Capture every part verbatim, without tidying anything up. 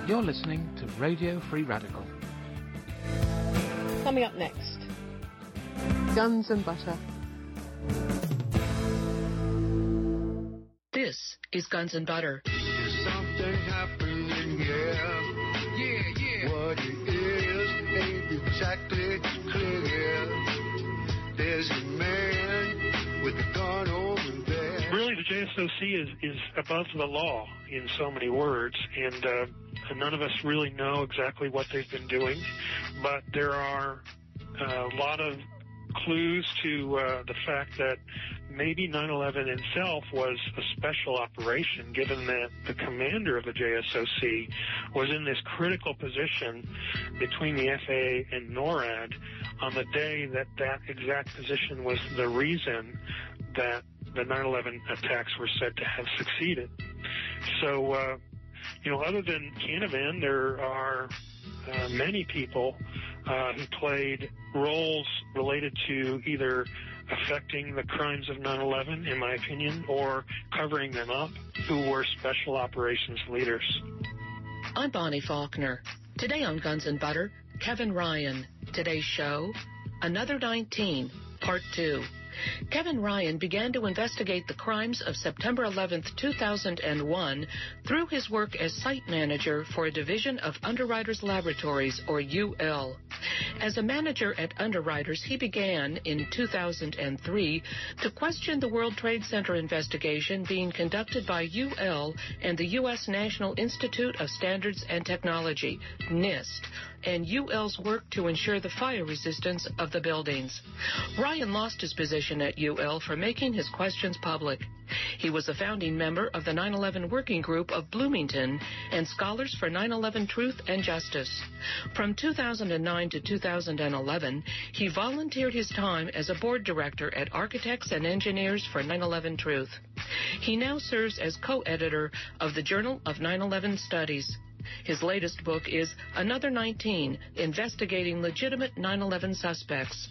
You're listening to Radio Free Radical. Coming up next, Guns and Butter. This is Guns and Butter. There's something happening, yeah. Yeah, yeah. What it is ain't exactly clear. There's a man with a gun over there. Really, the J S O C is, is above the law in so many words, and uh, none of us really know exactly what they've been doing, but there are a lot of clues to uh, the fact that maybe nine eleven itself was a special operation, given that the commander of the J S O C was in this critical position between the F A A and NORAD on the day that that exact position was the reason that the nine eleven attacks were said to have succeeded. So, uh, you know, other than Canavan, there are uh, many people uh, who played roles related to either affecting the crimes of nine eleven, in my opinion, or covering them up, who were special operations leaders. I'm Bonnie Faulkner. Today on Guns and Butter, Kevin Ryan. Today's show, Another nineteen, Part two. Kevin Ryan began to investigate the crimes of September eleventh, two thousand one through his work as site manager for a division of Underwriters Laboratories, or U L. As a manager at Underwriters, he began in two thousand three to question the World Trade Center investigation being conducted by U L and the U S National Institute of Standards and Technology, NIST, and U L's work to ensure the fire resistance of the buildings. Ryan lost his position at U L for making his questions public. He was a founding member of the nine eleven Working Group of Bloomington and Scholars for nine eleven Truth and Justice. From two thousand nine to two thousand eleven, he volunteered his time as a board director at Architects and Engineers for nine eleven Truth. He now serves as co-editor of the Journal of nine eleven Studies. His latest book is Another nineteen, Investigating Legitimate nine eleven Suspects.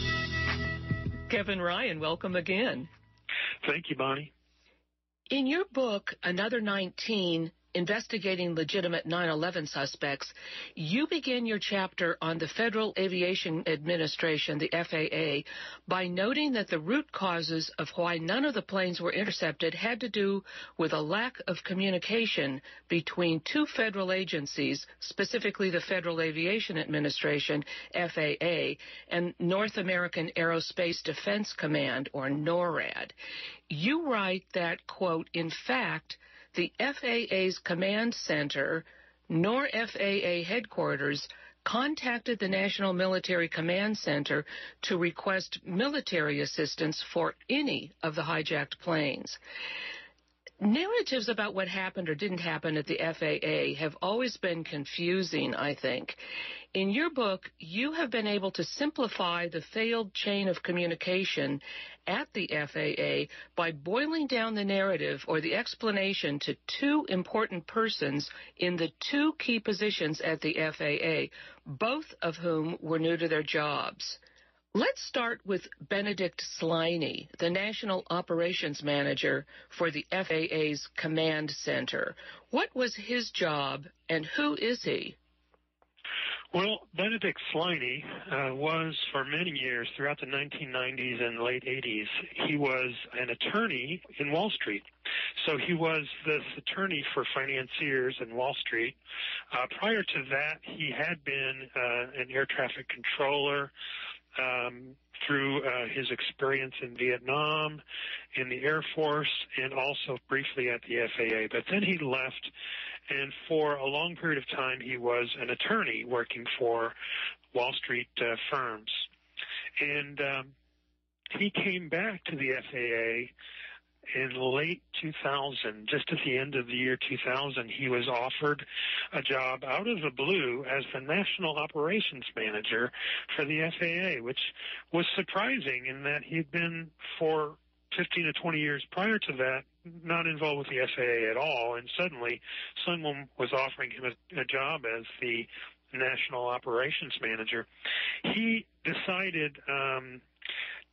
Kevin Ryan, welcome again. Thank you, Bonnie. In your book, Another nineteen, Investigating Legitimate nine eleven Suspects, you begin your chapter on the Federal Aviation Administration, the F A A, by noting that the root causes of why none of the planes were intercepted had to do with a lack of communication between two federal agencies, specifically the Federal Aviation Administration, F A A, and North American Aerospace Defense Command, or NORAD. You write that, quote, in fact, the F A A's command center, nor F A A headquarters, contacted the National Military Command Center to request military assistance for any of the hijacked planes. Narratives about what happened or didn't happen at the F A A have always been confusing, I think. In your book, you have been able to simplify the failed chain of communication at the F A A by boiling down the narrative or the explanation to two important persons in the two key positions at the F A A, both of whom were new to their jobs. Let's start with Benedict Sliney, the National Operations Manager for the F A A's Command Center. What was his job, and who is he? Well, Benedict Sliney uh, was, for many years, throughout the nineteen nineties and late eighties, he was an attorney in Wall Street. So he was this attorney for financiers in Wall Street. Uh, prior to that, he had been uh, an air traffic controller, Um, through uh, his experience in Vietnam, in the Air Force, and also briefly at the F A A. But then he left, and for a long period of time he was an attorney working for Wall Street uh, firms. And um, he came back to the F A A in late two thousand, just at the end of the year two thousand. He was offered a job out of the blue as the National Operations Manager for the F A A, which was surprising in that he'd been for fifteen to twenty years prior to that not involved with the F A A at all, and suddenly someone was offering him a, a job as the National Operations Manager. He decided um,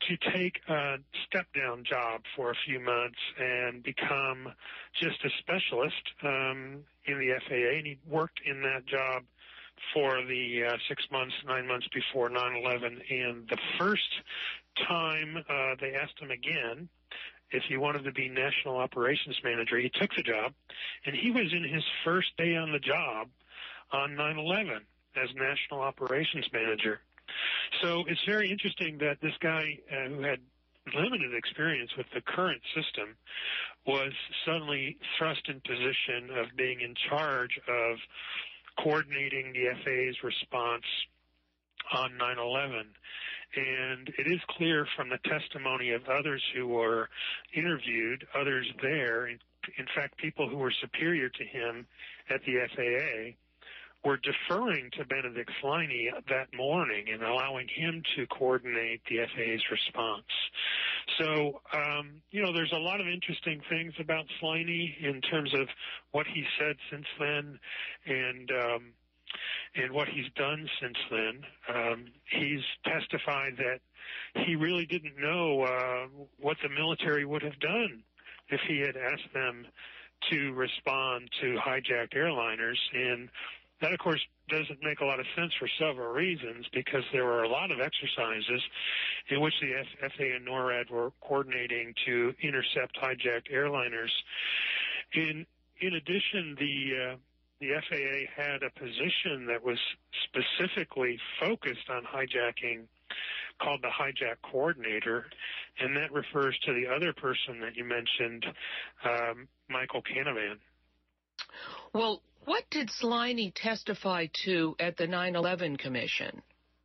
to take a step-down job for a few months and become just a specialist um, in the F A A, and he worked in that job for the uh, six months, nine months before nine eleven. And the first time uh, they asked him again if he wanted to be National Operations Manager, he took the job, and he was in his first day on the job on nine eleven as National Operations Manager. So it's very interesting that this guy uh, who had limited experience with the current system was suddenly thrust in position of being in charge of coordinating the F A A's response on nine eleven. And it is clear from the testimony of others who were interviewed, others there, in, in fact, people who were superior to him at the F A A, were deferring to Benedict Sliney that morning and allowing him to coordinate the F A A's response. So, um, you know, there's a lot of interesting things about Sliney in terms of what he said since then and um, and what he's done since then. Um, he's testified that he really didn't know uh, what the military would have done if he had asked them to respond to hijacked airliners. And that, of course, doesn't make a lot of sense for several reasons, because there were a lot of exercises in which the F A A and NORAD were coordinating to intercept hijacked airliners. In in addition, the uh, the F A A had a position that was specifically focused on hijacking called the Hijack Coordinator, and that refers to the other person that you mentioned, um, Michael Canavan. Well, what did Sliney testify to at the nine eleven Commission?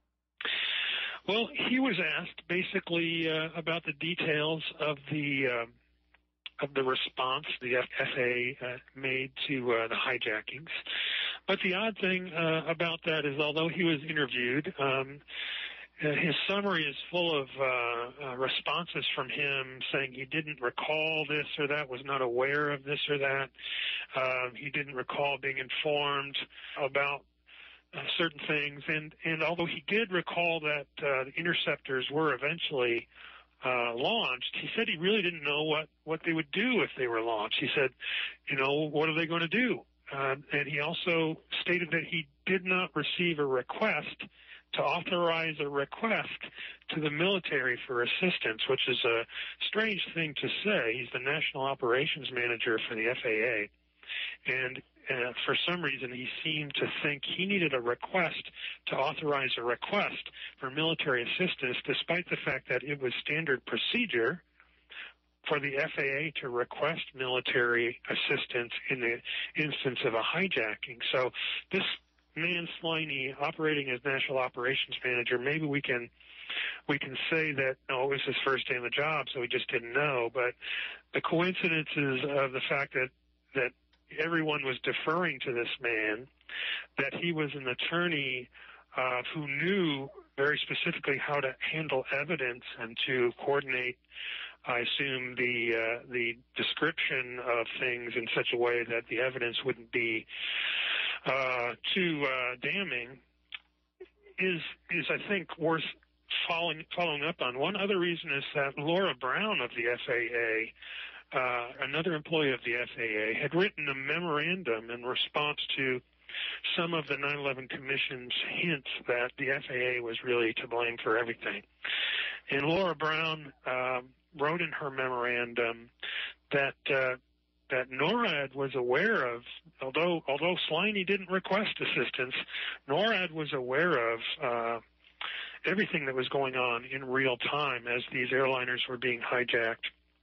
Well, he was asked basically uh, about the details of the uh, of the response the F A A uh, made to uh, the hijackings. But the odd thing uh, about that is, although he was interviewed, um, uh, his summary is full of uh, uh, responses from him saying he didn't recall this or that, was not aware of this or that. Uh, he didn't recall being informed about uh, certain things. And, and although he did recall that uh, the interceptors were eventually uh, launched, he said he really didn't know what, what they would do if they were launched. He said, you know, what are they going to do? Uh, and he also stated that he did not receive a request to authorize a request to the military for assistance, which is a strange thing to say. He's the National Operations Manager for the F A A. And uh, for some reason, he seemed to think he needed a request to authorize a request for military assistance, despite the fact that it was standard procedure for the F A A to request military assistance in the instance of a hijacking. So this man Sliney, operating as National Operations Manager, maybe we can we can say that, no, it was his first day on the job, so he just didn't know. But the coincidences of the fact that that everyone was deferring to this man, that he was an attorney uh, who knew very specifically how to handle evidence and to coordinate, I assume, the uh, the description of things in such a way that the evidence wouldn't be uh, too uh, damning, is is I think worth following following up on. One other reason is that Laura Brown of the F A A, uh, another employee of the F A A, had written a memorandum in response to some of the nine eleven Commission's hints that the F A A was really to blame for everything. And Laura Brown um, wrote in her memorandum that uh, that NORAD was aware of, although although Sliney didn't request assistance, NORAD was aware of uh, everything that was going on in real time as these airliners were being hijacked.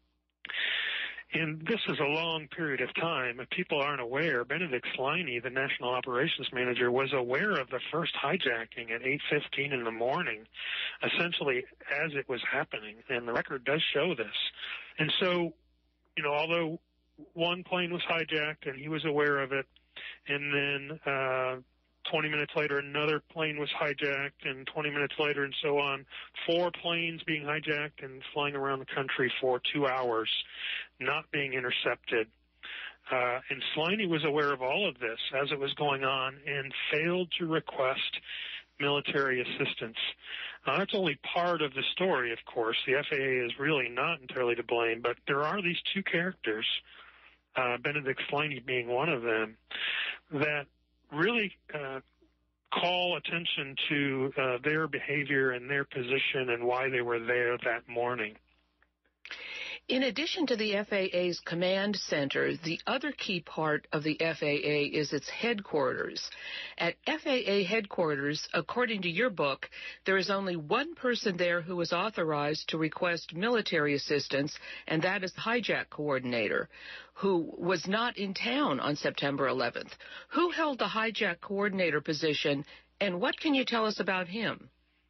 And this is a long period of time. If people aren't aware, Benedict Sliney, the National Operations Manager, was aware of the first hijacking at eight fifteen in the morning, essentially as it was happening, and the record does show this. And so, you know, although one plane was hijacked and he was aware of it, and then uh, twenty minutes later another plane was hijacked, and twenty minutes later and so on, four planes being hijacked and flying around the country for two hours, not being intercepted. Uh, and Sliney was aware of all of this as it was going on and failed to request military assistance. Uh, that's only part of the story, of course. The F A A is really not entirely to blame, but there are these two characters, uh, Benedict Sliney being one of them, that really uh, call attention to uh, their behavior and their position and why they were there that morning. In addition to the F A A's command center, the other key part of the F A A is its headquarters. At F A A headquarters, according to your book, there is only one person there who is authorized to request military assistance, and that is the hijack coordinator, who was not in town on September eleventh. Who held the hijack coordinator position, and what can you tell us about him?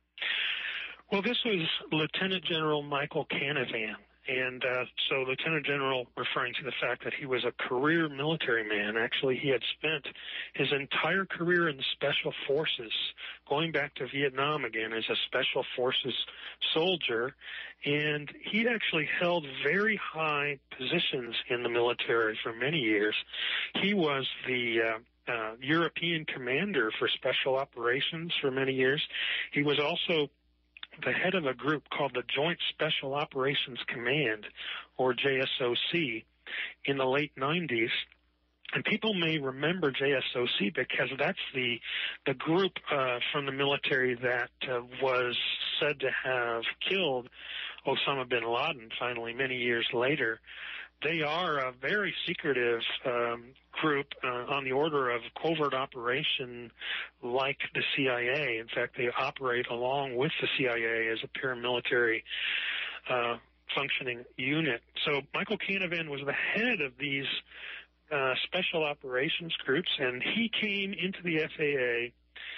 Well, this was Lieutenant General Michael Canavan. And uh, so Lieutenant General, referring to the fact that he was a career military man, actually he had spent his entire career in the Special Forces, going back to Vietnam again as a Special Forces soldier, and he actually held very high positions in the military for many years. He was the uh, uh, European commander for Special Operations for many years. He was also the head of a group called the Joint Special Operations Command, or J S O C, in the late nineties. And people may remember J S O C because that's the the group uh, from the military that uh, was said to have killed Osama bin Laden finally many years later. They are a very secretive um, group uh, on the order of covert operation like the C I A. In fact, they operate along with the C I A as a paramilitary uh, functioning unit. So Michael Canavan was the head of these uh, special operations groups, and he came into the F A A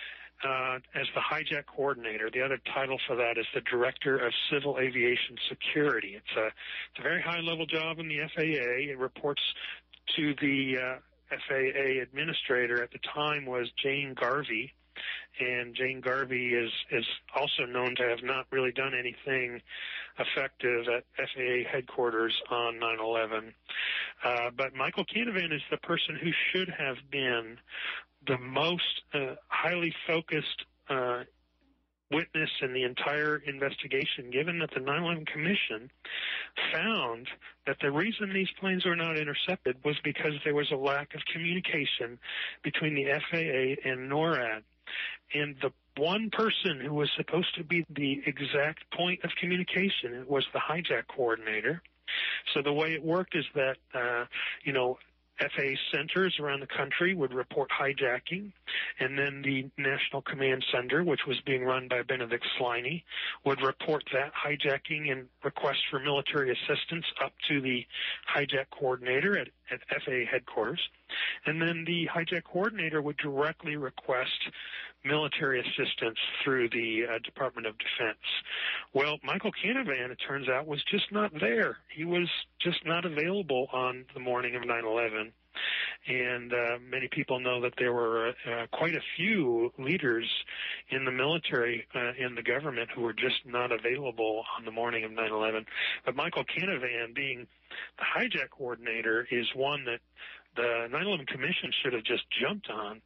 Uh, as the hijack coordinator. The other title for that is the Director of Civil Aviation Security. It's a, it's a very high-level job in the F A A. It reports to the uh, F A A administrator at the time was Jane Garvey, and Jane Garvey is, is also known to have not really done anything effective at F A A headquarters on nine eleven. Uh, but Michael Canavan is the person who should have been the most uh, highly focused uh, witness in the entire investigation, given that the nine eleven Commission found that the reason these planes were not intercepted was because there was a lack of communication between the F A A and NORAD. And the one person who was supposed to be the exact point of communication was the hijack coordinator. So the way it worked is that, uh, you know, F A A centers around the country would report hijacking, and then the National Command Center, which was being run by Benedict Sliney, would report that hijacking and request for military assistance up to the hijack coordinator at, at F A A headquarters. And then the hijack coordinator would directly request military assistance through the uh, Department of Defense. Well, Michael Canavan, it turns out, was just not there. He was just not available on the morning of nine eleven. And uh, many people know that there were uh, quite a few leaders in the military uh, and the government who were just not available on the morning of nine eleven. But Michael Canavan, being the hijack coordinator, is one that the nine eleven Commission should have just jumped on.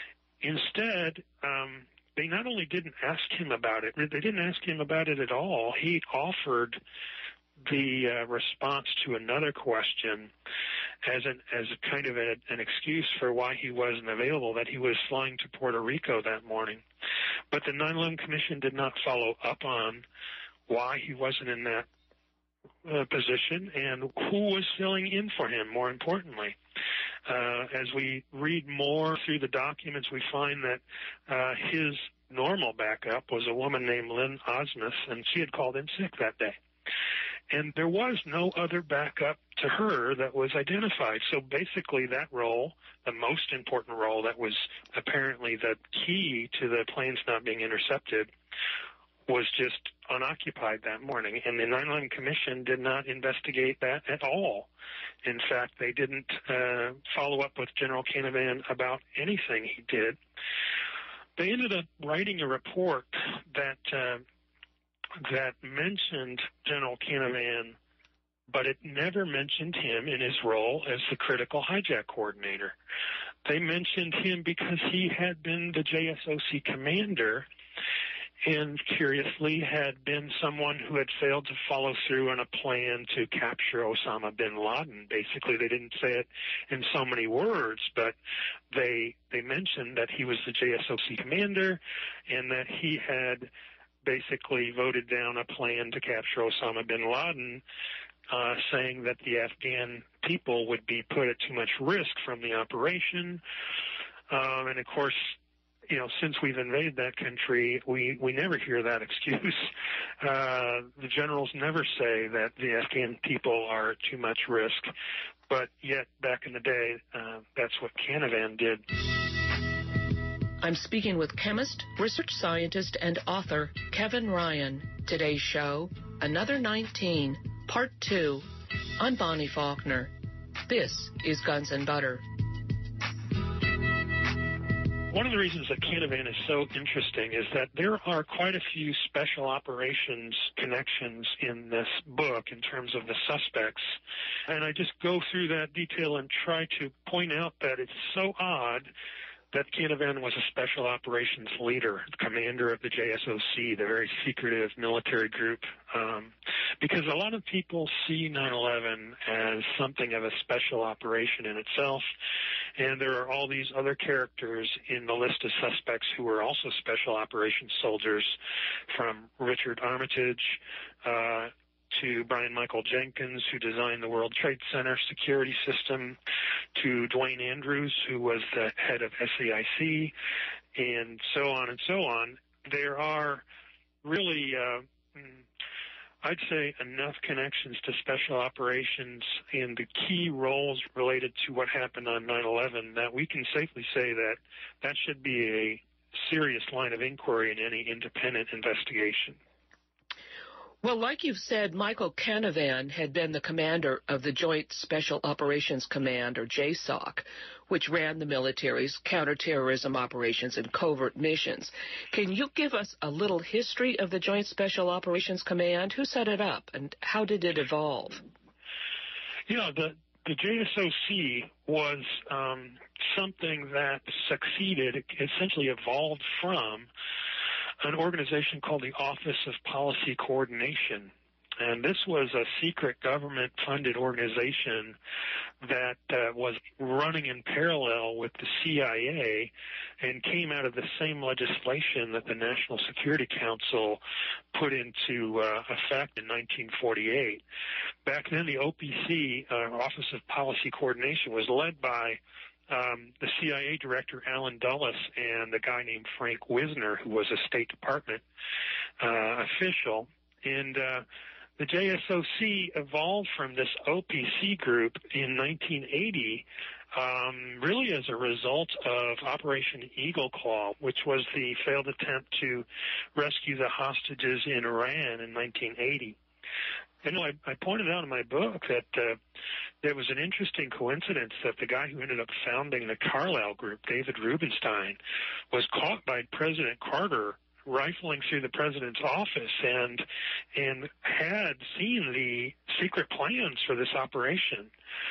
Instead, um, they not only didn't ask him about it, they didn't ask him about it at all. He offered the uh, response to another question as an as a kind of a, an excuse for why he wasn't available, that he was flying to Puerto Rico that morning. But the nine eleven Commission did not follow up on why he wasn't in that uh, position and who was filling in for him, more importantly. Uh, as we read more through the documents, we find that uh, his normal backup was a woman named Lynn Osmus, and she had called in sick that day. And there was no other backup to her that was identified. So basically that role, the most important role that was apparently the key to the planes not being intercepted, was just unoccupied that morning. And the nine eleven Commission did not investigate that at all. In fact, they didn't uh, follow up with General Canavan about anything he did. They ended up writing a report that uh, that mentioned General Canavan, but it never mentioned him in his role as the critical hijack coordinator. they mentioned him because he had been the J S O C commander and curiously had been someone who had failed to follow through on a plan to capture Osama bin Laden. Basically, they didn't say it in so many words, but they they mentioned that he was the J S O C commander and that he had basically voted down a plan to capture Osama bin Laden, uh, saying that the Afghan people would be put at too much risk from the operation. Um, and, of course, you know, since we've invaded that country, we, we never hear that excuse. Uh, the generals never say that the Afghan people are at too much risk, but yet back in the day, uh, that's what Canavan did. I'm speaking with chemist, research scientist, and author Kevin Ryan. Today's show, Another nineteen, Part two. I'm Bonnie Faulkner. This is Guns and Butter. One of the reasons that Canavan is so interesting is that there are quite a few special operations connections in this book in terms of the suspects. And I just go through that detail and try to point out that it's so odd that Canavan was a special operations leader, commander of the J S O C, the very secretive military group, um, because a lot of people see nine eleven as something of a special operation in itself, and there are all these other characters in the list of suspects who were also special operations soldiers, from Richard Armitage uh, to Brian Michael Jenkins, who designed the World Trade Center security system, to Dwayne Andrews, who was the head of S A I C, and so on and so on. There are really, uh, I'd say, enough connections to special operations and the key roles related to what happened on nine eleven that we can safely say that that should be a serious line of inquiry in any independent investigation. Well, like you've said, Michael Canavan had been the commander of the Joint Special Operations Command, or J SOC, which ran the military's counterterrorism operations and covert missions. Can you give us a little history of the Joint Special Operations Command? Who set it up, and how did it evolve? Yeah, the, the J S O C was um, something that succeeded, essentially evolved from an organization called the Office of Policy Coordination. And this was a secret government-funded organization that uh, was running in parallel with the C I A and came out of the same legislation that the National Security Council put into uh, effect in nineteen forty-eight. Back then, the O P C, uh, Office of Policy Coordination, was led by Um, the C I A director, Alan Dulles, and a guy named Frank Wisner, who was a State Department uh, official. And uh, the J S O C evolved from this O P C group in nineteen eighty, um, really as a result of Operation Eagle Claw, which was the failed attempt to rescue the hostages in Iran in nineteen eighty. You know, I, I pointed out in my book that uh, there was an interesting coincidence that the guy who ended up founding the Carlyle Group, David Rubenstein, was caught by President Carter rifling through the president's office and and had seen the secret plans for this operation.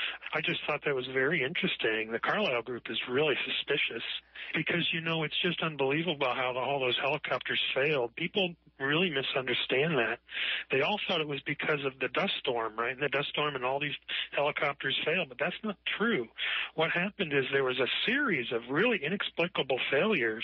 I just thought that was very interesting. The Carlyle Group is really suspicious because, you know, it's just unbelievable how the, all those helicopters failed. People really misunderstand that. They all thought it was because of the dust storm, right? And the dust storm and all these helicopters failed, but that's not true. What happened is there was a series of really inexplicable failures,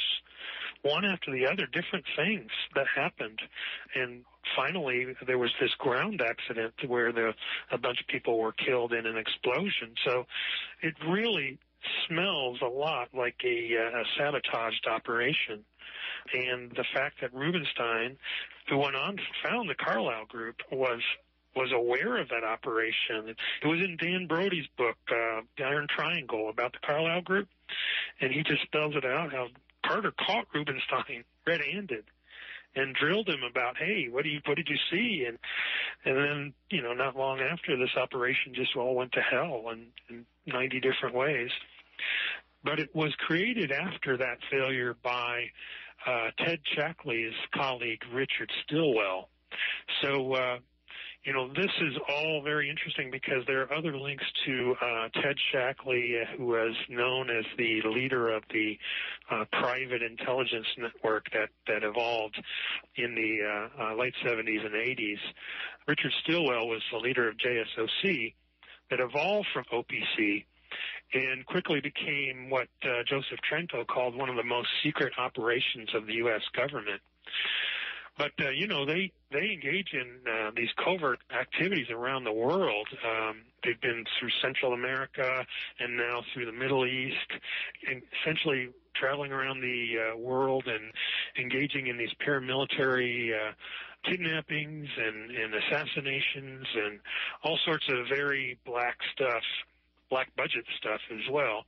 one after the other, different things that happened. And finally, there was this ground accident where the, a bunch of people were killed in an explosion. So it really smells a lot like a, uh, a sabotaged operation. And the fact that Rubenstein, who went on to found the Carlyle Group, was was aware of that operation. It was in Dan Brody's book, uh, The Iron Triangle, about the Carlyle Group, and he just spells it out how Carter caught Rubenstein red-handed and drilled him about, hey, what do you, what did you see? And and then, you know, not long after, this operation just all went to hell in, in ninety different ways. But it was created after that failure by uh, Ted Shackley's colleague, Richard Stilwell. So, uh, you know, this is all very interesting because there are other links to uh, Ted Shackley, uh, who was known as the leader of the uh, private intelligence network that, that evolved in the uh, uh, late seventies and eighties. Richard Stilwell was the leader of J S O C that evolved from O P C and quickly became what uh, Joseph Trento called one of the most secret operations of the U S government. But, uh, you know, they, they engage in uh, these covert activities around the world. Um, they've been through Central America and now through the Middle East, and essentially traveling around the uh, world and engaging in these paramilitary uh, kidnappings and, and assassinations and all sorts of very black stuff, black budget stuff as well.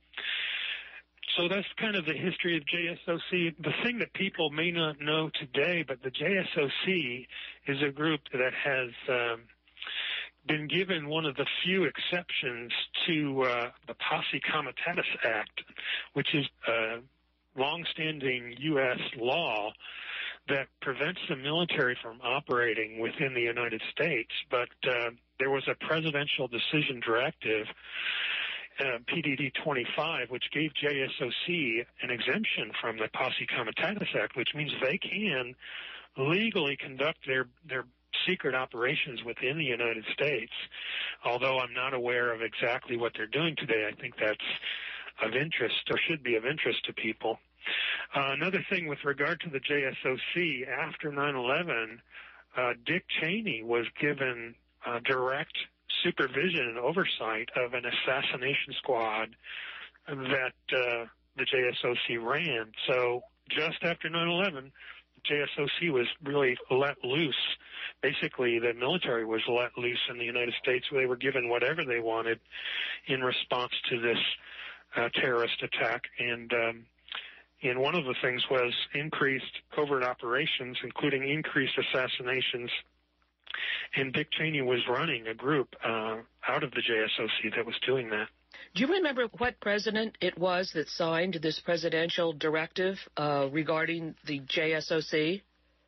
So that's kind of the history of J S O C. The thing that people may not know today, but the J S O C is a group that has um, been given one of the few exceptions to uh, the Posse Comitatus Act, which is a longstanding U S law that prevents the military from operating within the United States. But uh, there was a presidential decision directive, Uh, P D D twenty-five, which gave J S O C an exemption from the Posse Comitatus Act, which means they can legally conduct their their secret operations within the United States. Although I'm not aware of exactly what they're doing today, I think that's of interest or should be of interest to people. Uh, another thing with regard to the J S O C, after nine eleven, uh, Dick Cheney was given uh, direct supervision and oversight of an assassination squad that uh, the J S O C ran. So just after nine eleven, the J S O C was really let loose. Basically, the military was let loose in the United States, where they were given whatever they wanted in response to this uh, terrorist attack. And um, and one of the things was increased covert operations, including increased assassinations. And Dick Cheney was running a group uh, out of the J S O C that was doing that. Do you remember what president it was that signed this presidential directive uh, regarding the J S O C?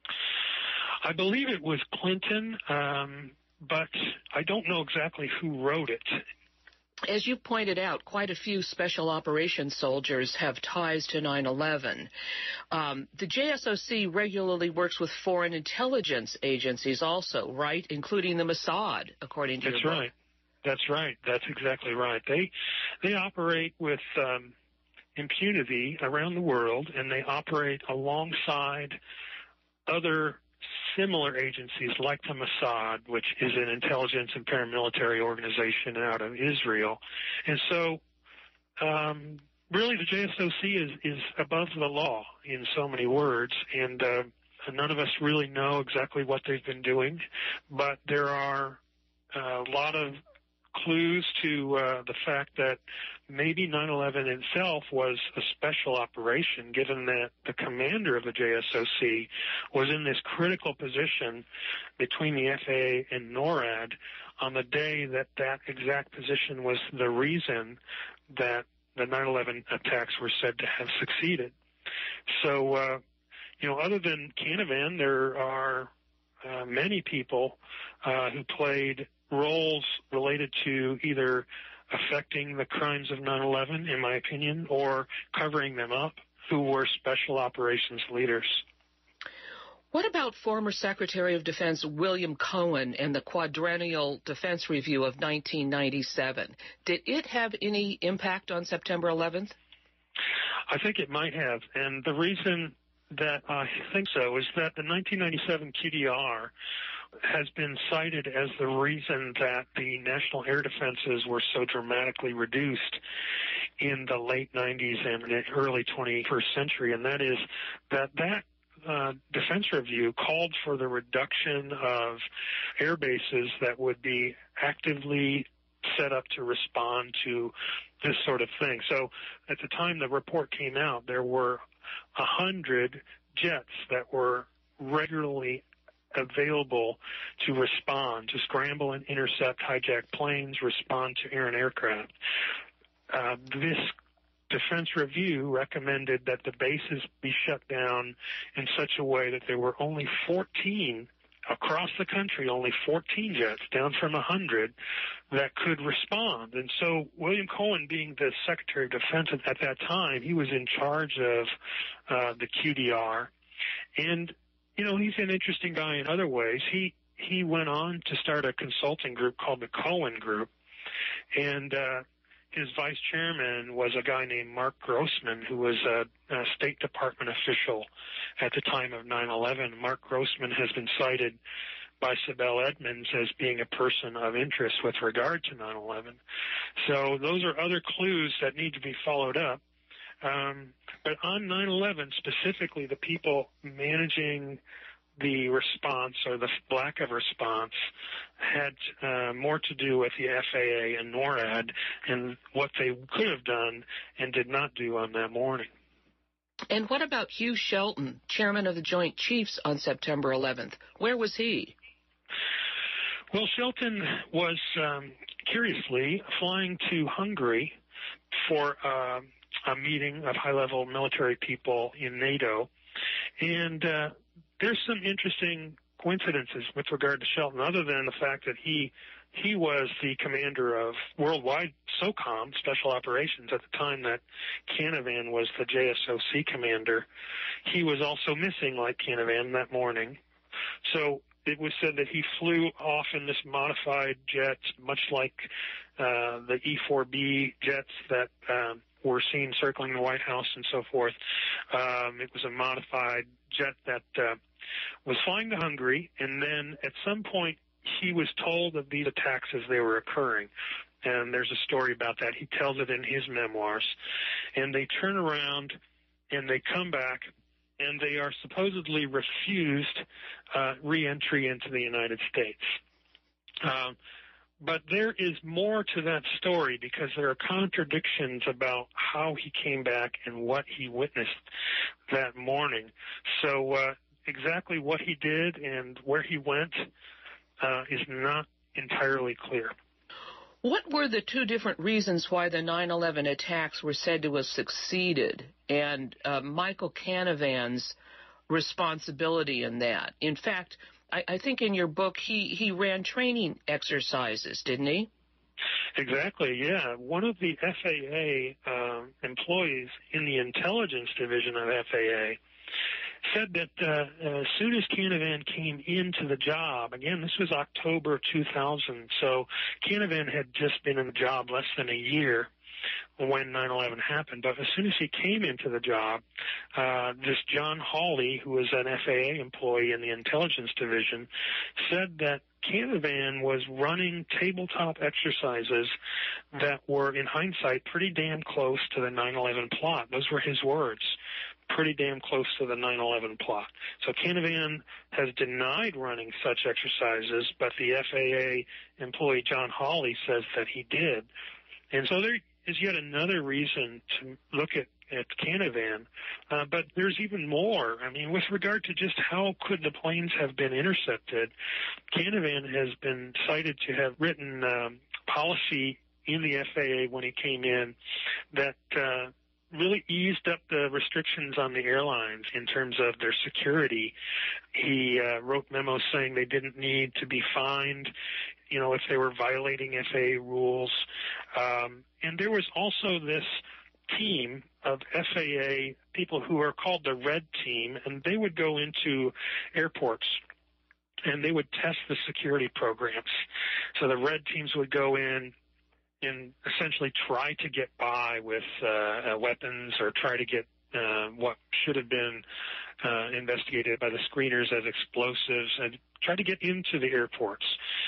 I believe it was Clinton, um, but I don't know exactly who wrote it. As you pointed out, quite a few special operations soldiers have ties to nine eleven. Um, the J S O C regularly works with foreign intelligence agencies also, right, including the Mossad, according to That's your book. right. That's right. That's exactly right. They they operate with um, impunity around the world, and they operate alongside other similar agencies like the Mossad, which is an intelligence and paramilitary organization out of Israel. And so um, really the J S O C is, is above the law in so many words, and uh, none of us really know exactly what they've been doing, but there are a lot of clues to uh, the fact that maybe nine eleven itself was a special operation, given that the commander of the J S O C was in this critical position between the F A A and NORAD on the day that that exact position was the reason that the nine eleven attacks were said to have succeeded. So, uh, you know, other than Canavan, there are uh, many people uh, who played roles related to either affecting the crimes of nine eleven, in my opinion, or covering them up, who were special operations leaders. What about former Secretary of Defense William Cohen and the Quadrennial Defense Review of nineteen ninety-seven? Did it have any impact on September eleventh? I think it might have, and the reason that I think so is that the nineteen ninety-seven Q D R has been cited as the reason that the national air defenses were so dramatically reduced in the late nineties and early twenty-first century, and that is that that uh, defense review called for the reduction of air bases that would be actively set up to respond to this sort of thing. So at the time the report came out, there were a hundred jets that were regularly available to respond, to scramble and intercept hijacked planes, respond to air and aircraft. Uh, this defense review recommended that the bases be shut down in such a way that there were only fourteen across the country, only fourteen jets, down from one hundred, that could respond. And so William Cohen, being the Secretary of Defense at that time, he was in charge of uh, the Q D R. And, you know, he's an interesting guy in other ways. He he went on to start a consulting group called the Cohen Group. And uh, his vice chairman was a guy named Mark Grossman, who was a, a State Department official at the time of nine eleven. Mark Grossman has been cited by Sibel Edmonds as being a person of interest with regard to nine eleven. So those are other clues that need to be followed up. Um, but on nine eleven, specifically, the people managing the response or the lack of response had uh, more to do with the F A A and NORAD and what they could have done and did not do on that morning. And what about Hugh Shelton, chairman of the Joint Chiefs on September eleventh? Where was he? Well, Shelton was, um, curiously, flying to Hungary for uh, a meeting of high-level military people in NATO. And uh, there's some interesting coincidences with regard to Shelton, other than the fact that he he was the commander of worldwide SOCOM, Special Operations, at the time that Canavan was the J S O C commander. He was also missing, like Canavan, that morning. So it was said that he flew off in this modified jet, much like uh, the E four B jets that um, were seen circling the White House and so forth. Um, it was a modified jet that uh, was flying to Hungary, and then at some point he was told of these attacks as they were occurring. And there's a story about that. He tells it in his memoirs. And they turn around and they come back, and they are supposedly refused uh, re-entry into the United States. Um, but there is more to that story, because there are contradictions about how he came back and what he witnessed that morning. So uh, exactly what he did and where he went uh, is not entirely clear. What were the two different reasons why the nine eleven attacks were said to have succeeded, and uh, Michael Canavan's responsibility in that? In fact, I, I think in your book he, he ran training exercises, didn't he? Exactly, yeah. One of the F A A uh, employees in the intelligence division of F A A said that uh, as soon as Canavan came into the job, again, this was October two thousand, so Canavan had just been in the job less than a year when nine eleven happened. But as soon as he came into the job, uh, this John Hawley, who was an F A A employee in the intelligence division, said that Canavan was running tabletop exercises that were, in hindsight, pretty damn close to the nine eleven plot. Those were his words. Pretty damn close to the nine eleven plot. So Canavan has denied running such exercises, but the F A A employee John Hawley says that he did. And so there is yet another reason to look at, at Canavan. Uh, but there's even more. I mean, with regard to just how could the planes have been intercepted, Canavan has been cited to have written um, policy in the F A A when he came in that uh, really eased up the restrictions on the airlines in terms of their security. He uh, wrote memos saying they didn't need to be fined, you know, if they were violating F A A rules. Um, and there was also this team of F A A people who are called the Red Team, and they would go into airports and they would test the security programs. So the Red Teams would go in and essentially try to get by with uh, uh, weapons, or try to get uh, what should have been uh, investigated by the screeners as explosives, and try to get into the airports.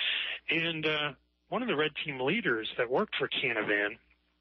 And uh, one of the Red Team leaders that worked for Canavan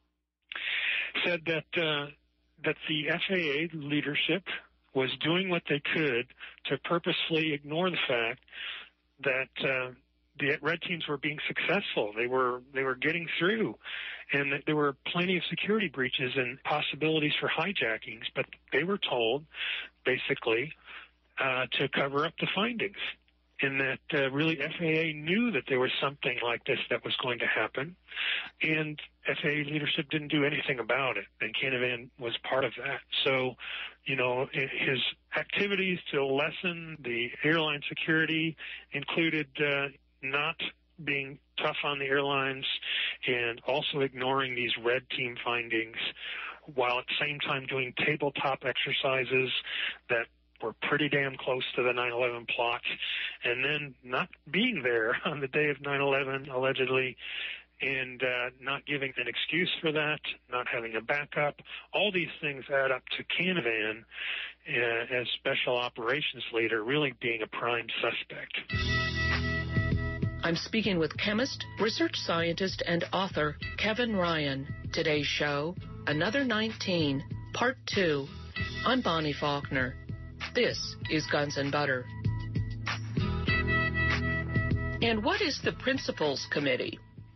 said that uh, that the F A A leadership was doing what they could to purposely ignore the fact that uh, the Red Teams were being successful. They were they were getting through, and that there were plenty of security breaches and possibilities for hijackings. But they were told, basically, uh, to cover up the findings. in that uh, really F A A knew that there was something like this that was going to happen, and F A A leadership didn't do anything about it, and Canavan was part of that. So, you know, his activities to lessen the airline security included uh, not being tough on the airlines and also ignoring these red team findings, while at the same time doing tabletop exercises that were pretty damn close to the nine eleven plot, and then not being there on the day of nine eleven, allegedly, and uh, not giving an excuse for that, not having a backup. All these things add up to Canavan, uh, as special operations leader, really being a prime suspect. I'm speaking with chemist, research scientist, and author Kevin Ryan. Today's show, Another nineteen, Part two. I'm Bonnie Faulkner. This is Guns and Butter. And what is the Principals Committee?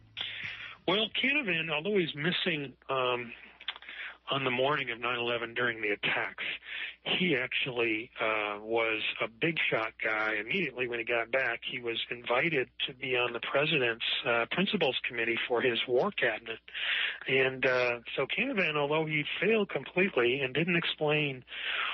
Well, Canavan, although he's missing um, on the morning of nine eleven during the attacks, he actually uh, was a big shot guy. Immediately when he got back, he was invited to be on the president's uh, Principals Committee for his war cabinet. And uh, so Canavan, although he failed completely and didn't explain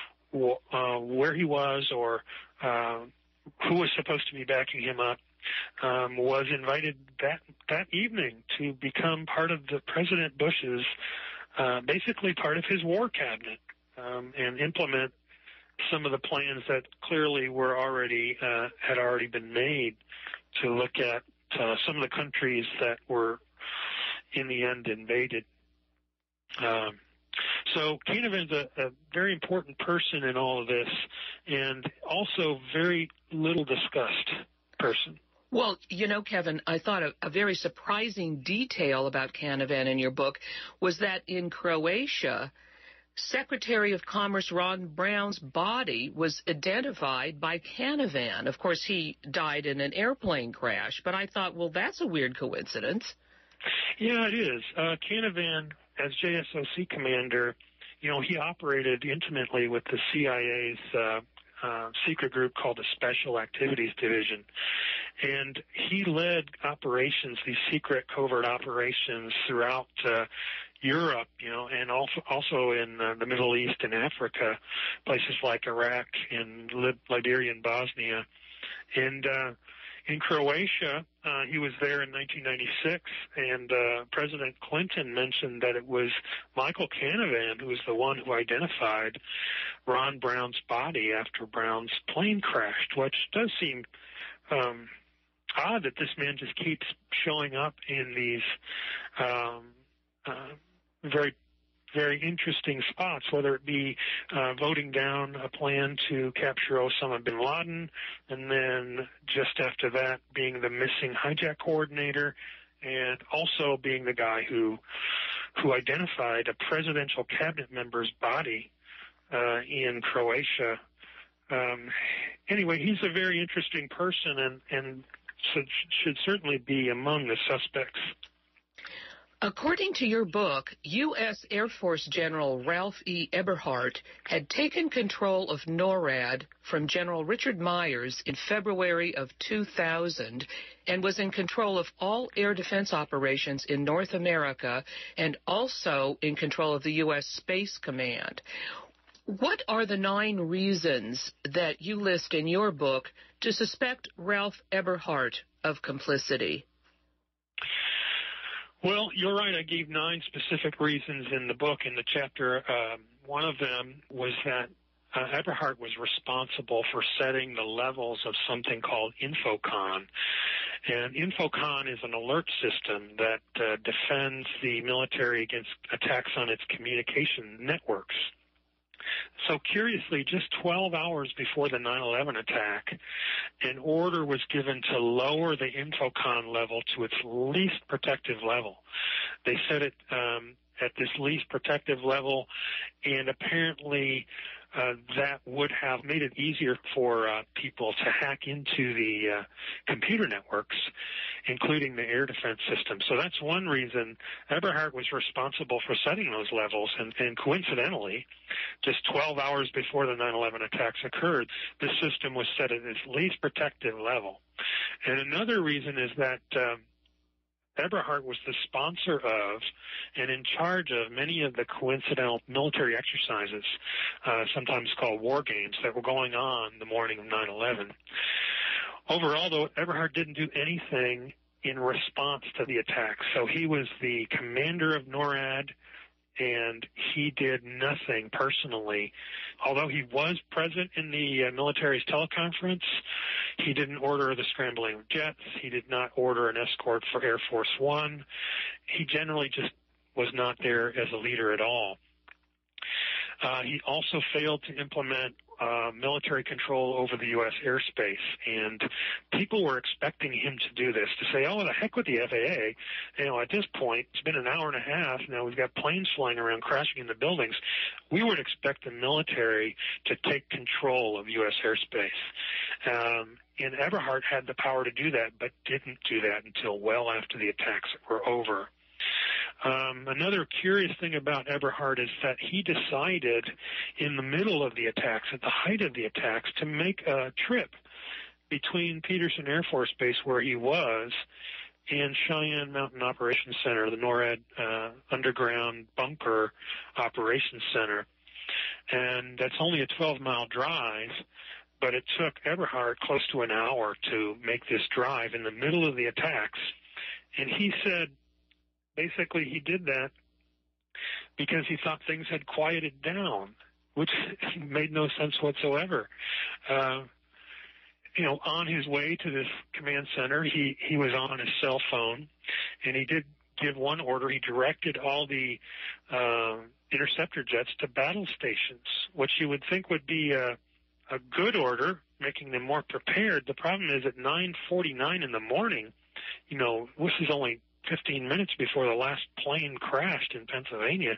uh, where he was or uh, who was supposed to be backing him up, um, was invited that that evening to become part of the President Bush's, uh, basically part of his war cabinet, um, and implement some of the plans that clearly were already uh, had already been made to look at uh, some of the countries that were in the end invaded. Um, So Canavan's a, a very important person in all of this, and also very little discussed person. Well, you know, Kevin, I thought a, a very surprising detail about Canavan in your book was that in Croatia, Secretary of Commerce Ron Brown's body was identified by Canavan. Of course, he died in an airplane crash, but I thought, well, that's a weird coincidence. Yeah, it is. Uh, Canavan, as J S O C commander, you know, he operated intimately with the C I A's uh, uh, secret group called the Special Activities Division. And he led operations, these secret covert operations throughout uh, Europe, you know, and also also in uh, the Middle East and Africa, places like Iraq and Lib- Liberia and Bosnia. And uh, in Croatia, uh, he was there in nineteen ninety-six, and uh, President Clinton mentioned that it was Michael Canavan who was the one who identified Ron Brown's body after Brown's plane crashed, which does seem um, odd that this man just keeps showing up in these um, uh, very very interesting spots, whether it be uh, voting down a plan to capture Osama bin Laden, and then just after that being the missing hijack coordinator, and also being the guy who who identified a presidential cabinet member's body uh, in Croatia. Um, anyway, he's a very interesting person, and, and should, should certainly be among the suspects. According to your book, U S Air Force General Ralph E. Eberhart had taken control of NORAD from General Richard Myers in February of two thousand and was in control of all air defense operations in North America and also in control of the U S Space Command. What are the nine reasons that you list in your book to suspect Ralph Eberhart of complicity? Well, you're right. I gave nine specific reasons in the book, in the chapter. Um, one of them was that uh, Eberhart was responsible for setting the levels of something called Infocon. And Infocon is an alert system that uh, defends the military against attacks on its communication networks. So curiously, just twelve hours before the nine eleven attack, an order was given to lower the Infocon level to its least protective level. They set it um, at this least protective level, and apparently uh, that would have made it easier for uh, people to hack into the uh, computer networks, including the air defense system. So that's one reason Eberhard was responsible for setting those levels, and, and coincidentally, just twelve hours before the nine eleven attacks occurred, the system was set at its least protective level. And another reason is that um, Eberhard was the sponsor of and in charge of many of the coincidental military exercises, uh, sometimes called war games, that were going on the morning of nine eleven. Overall, though, Eberhard didn't do anything in response to the attacks. So he was the commander of NORAD, and he did nothing personally. Although he was present in the uh, military's teleconference, he didn't order the scrambling of jets. He did not order an escort for Air Force One. He generally just was not there as a leader at all. Uh, he also failed to implement uh, military control over the U S airspace, and people were expecting him to do this, to say, oh, the heck with the F A A. You know, at this point, it's been an hour and a half. Now we've got planes flying around, crashing into buildings. We would expect the military to take control of U S airspace. Um, and Eberhard had the power to do that, but didn't do that until well after the attacks were over. Um, another curious thing about Eberhard is that he decided in the middle of the attacks, at the height of the attacks, to make a trip between Peterson Air Force Base, where he was, and Cheyenne Mountain Operations Center, the NORAD uh, underground bunker operations center. And that's only a twelve-mile drive, but it took Eberhard close to an hour to make this drive in the middle of the attacks. And he said, basically, he did that because he thought things had quieted down, which made no sense whatsoever. Uh, you know, on his way to this command center, he, he was on his cell phone, and he did give one order. He directed all the uh, interceptor jets to battle stations, which you would think would be a, a good order, making them more prepared. The problem is at nine forty-nine in the morning, you know, this is only fifteen minutes before the last plane crashed in Pennsylvania.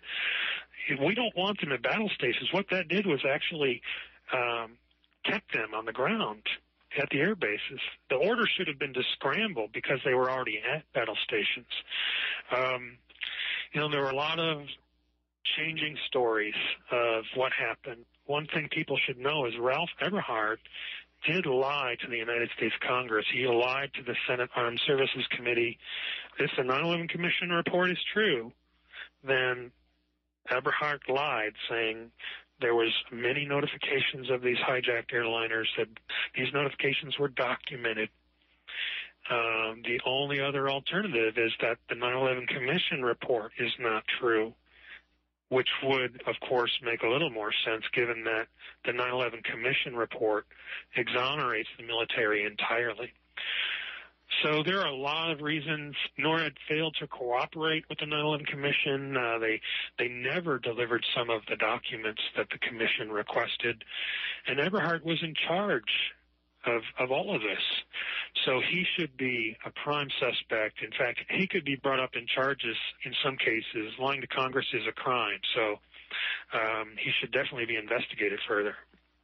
We don't want them at battle stations. What that did was actually um, kept them on the ground at the air bases. The order should have been to scramble because they were already at battle stations. Um, you know, there were a lot of changing stories of what happened. One thing people should know is Ralph Eberhard did lie to the United States Congress. He lied to the Senate Armed Services Committee. If the nine eleven Commission report is true, then Eberhard lied, saying there was many notifications of these hijacked airliners, that these notifications were documented. Um, the only other alternative is that the nine eleven Commission report is not true, which would, of course, make a little more sense given that the nine eleven Commission report exonerates the military entirely. So there are a lot of reasons NORAD failed to cooperate with the nine eleven Commission. Uh, they they never delivered some of the documents that the Commission requested, and Eberhard was in charge of, of all of this. So he should be a prime suspect. In fact, he could be brought up in charges in some cases. Lying to Congress is a crime, so um, he should definitely be investigated further.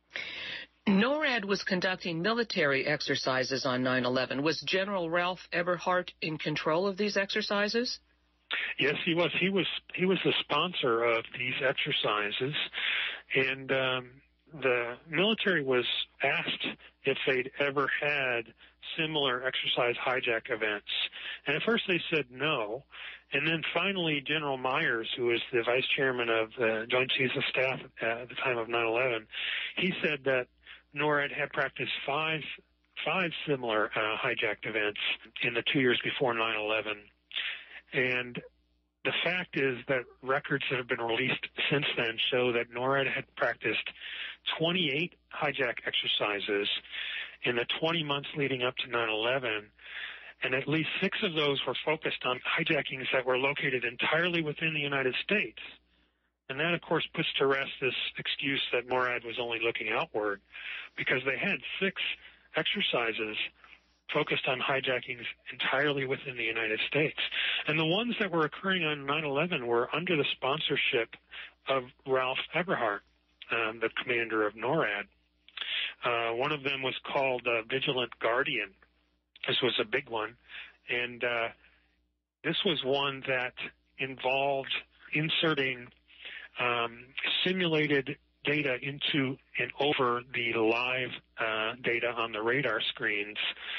NORAD was conducting military exercises on nine eleven. Was General Ralph Eberhard in control of these exercises? Yes, he was. He was he was the sponsor of these exercises, and um, the military was asked if they'd ever had similar exercise hijack events. And at first they said no. And then finally General Myers, who was the vice chairman of the Joint Chiefs of Staff at the time of nine eleven, he said that NORAD had practiced five five similar uh, hijacked events in the two years before nine eleven. And the fact is that records that have been released since then show that NORAD had practiced twenty-eight hijack exercises in the twenty months leading up to nine eleven, and at least six of those were focused on hijackings that were located entirely within the United States. And that, of course, puts to rest this excuse that NORAD was only looking outward, because they had six exercises focused on hijackings entirely within the United States. And the ones that were occurring on nine eleven were under the sponsorship of Ralph Eberhard. um, the commander of NORAD. Uh, one of them was called uh, Vigilant Guardian. This was a big one, and uh, this was one that involved inserting um, simulated data into and over the live uh, data on the radar screens,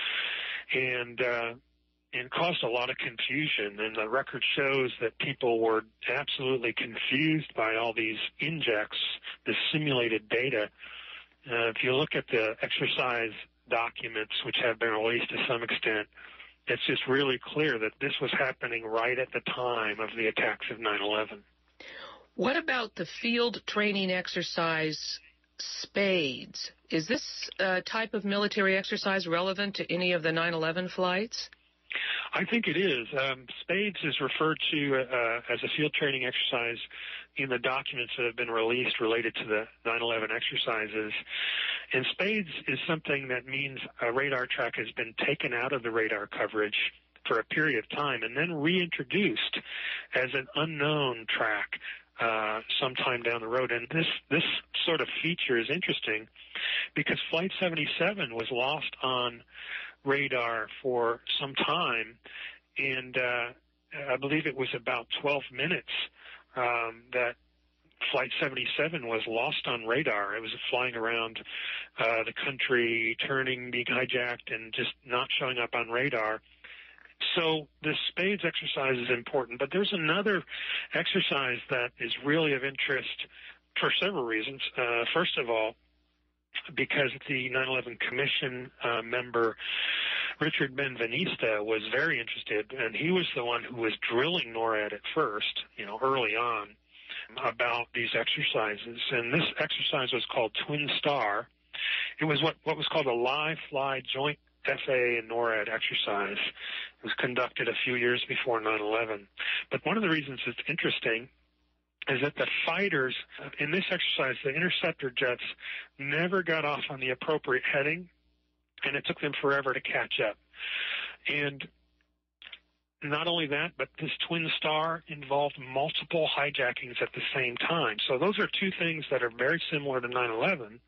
and uh, and caused a lot of confusion. And the record shows that people were absolutely confused by all these injects, the simulated data. Uh, if you look at the exercise documents, which have been released to some extent, it's just really clear that this was happening right at the time of the attacks of nine eleven. What about the field training exercise SPADES? Is this uh, type of military exercise relevant to any of the nine eleven flights? I think it is. Um, SPADES is referred to uh, as a field training exercise in the documents that have been released related to the nine eleven exercises. And SPADES is something that means a radar track has been taken out of the radar coverage for a period of time and then reintroduced as an unknown track uh, sometime down the road. And this, this sort of feature is interesting because Flight seventy-seven was lost on radar for some time, and uh, I believe it was about twelve minutes um, that Flight seventy-seven was lost on radar. It was flying around uh, the country, turning, being hijacked, and just not showing up on radar. So the SPADES exercise is important, but there's another exercise that is really of interest for several reasons. Uh, first of all, because the nine eleven Commission uh, member Richard Benveniste was very interested, and he was the one who was drilling NORAD at first, you know, early on, about these exercises. And this exercise was called Twin Star. It was what, what was called a live fly joint F A A and NORAD exercise. It was conducted a few years before nine eleven. But one of the reasons it's interesting is that the fighters in this exercise, the interceptor jets, never got off on the appropriate heading, and it took them forever to catch up. And not only that, but this Twin Star involved multiple hijackings at the same time. So those are two things that are very similar to nine eleven.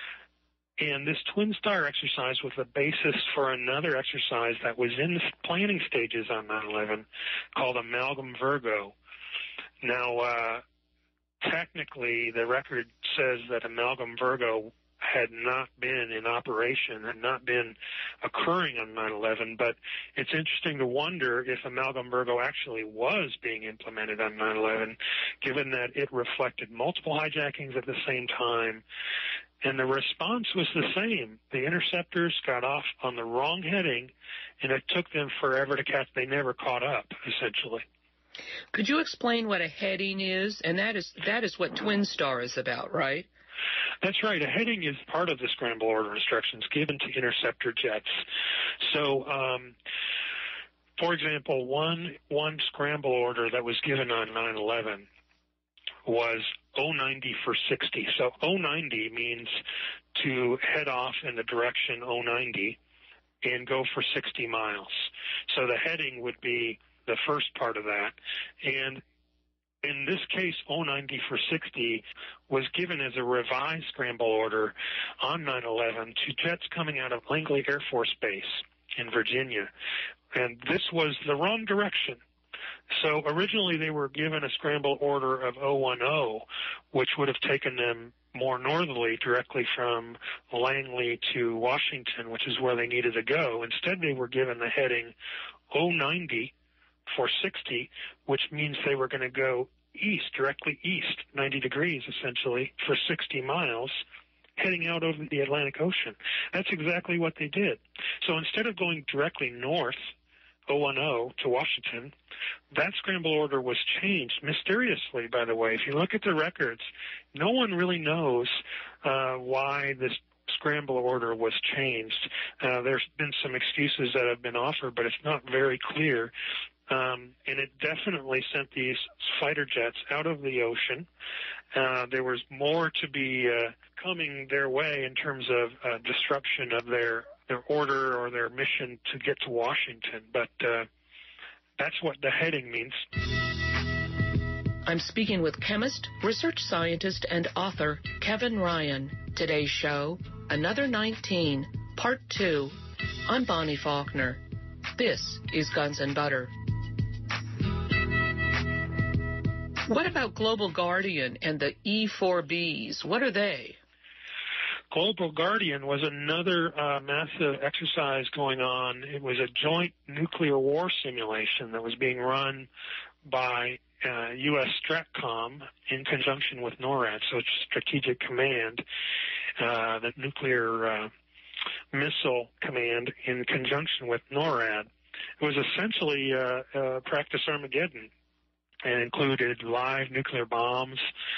And this Twin Star exercise was the basis for another exercise that was in the planning stages on nine eleven called Amalgam Virgo. Now, uh, technically, the record says that Amalgam Virgo had not been in operation, had not been occurring on nine eleven, but it's interesting to wonder if Amalgam Virgo actually was being implemented on nine eleven, given that it reflected multiple hijackings at the same time, and the response was the same. The interceptors got off on the wrong heading, and it took them forever to catch. They never caught up, essentially. Could you explain what a heading is? And that is that is what Twin Star is about, right? That's right. A heading is part of the scramble order instructions given to interceptor jets. So, um, for example, one one scramble order that was given on nine eleven was O ninety for sixty. So O ninety means to head off in the direction O ninety and go for sixty miles. So the heading would be the first part of that. And in this case, O ninety for sixty was given as a revised scramble order on nine eleven to jets coming out of Langley Air Force Base in Virginia. And this was the wrong direction. So originally they were given a scramble order of O ten, which would have taken them more northerly, directly from Langley to Washington, which is where they needed to go. Instead, they were given the heading O ninety for sixty, which means they were going to go east, directly east, ninety degrees essentially, for sixty miles, heading out over the Atlantic Ocean. That's exactly what they did. So instead of going directly north, O ten to Washington, that scramble order was changed mysteriously, by the way. If you look at the records, no one really knows uh, why this scramble order was changed. Uh, there's been some excuses that have been offered, but it's not very clear. Um, and it definitely sent these fighter jets out of the ocean. Uh, there was more to be uh, coming their way in terms of uh, disruption of their their order or their mission to get to Washington. But uh, that's what the heading means. I'm speaking with chemist, research scientist, and author Kevin Ryan. Today's show, Another nineteen, Part two. I'm Bonnie Faulkner. This is Guns and Butter. What about Global Guardian and the E four Bs? What are they? Global Guardian was another uh, massive exercise going on. It was a joint nuclear war simulation that was being run by uh, U S STRATCOM in conjunction with NORAD, so it's Strategic Command, uh, the nuclear uh, missile command in conjunction with NORAD. It was essentially uh, uh, Practice Armageddon and included live nuclear bombs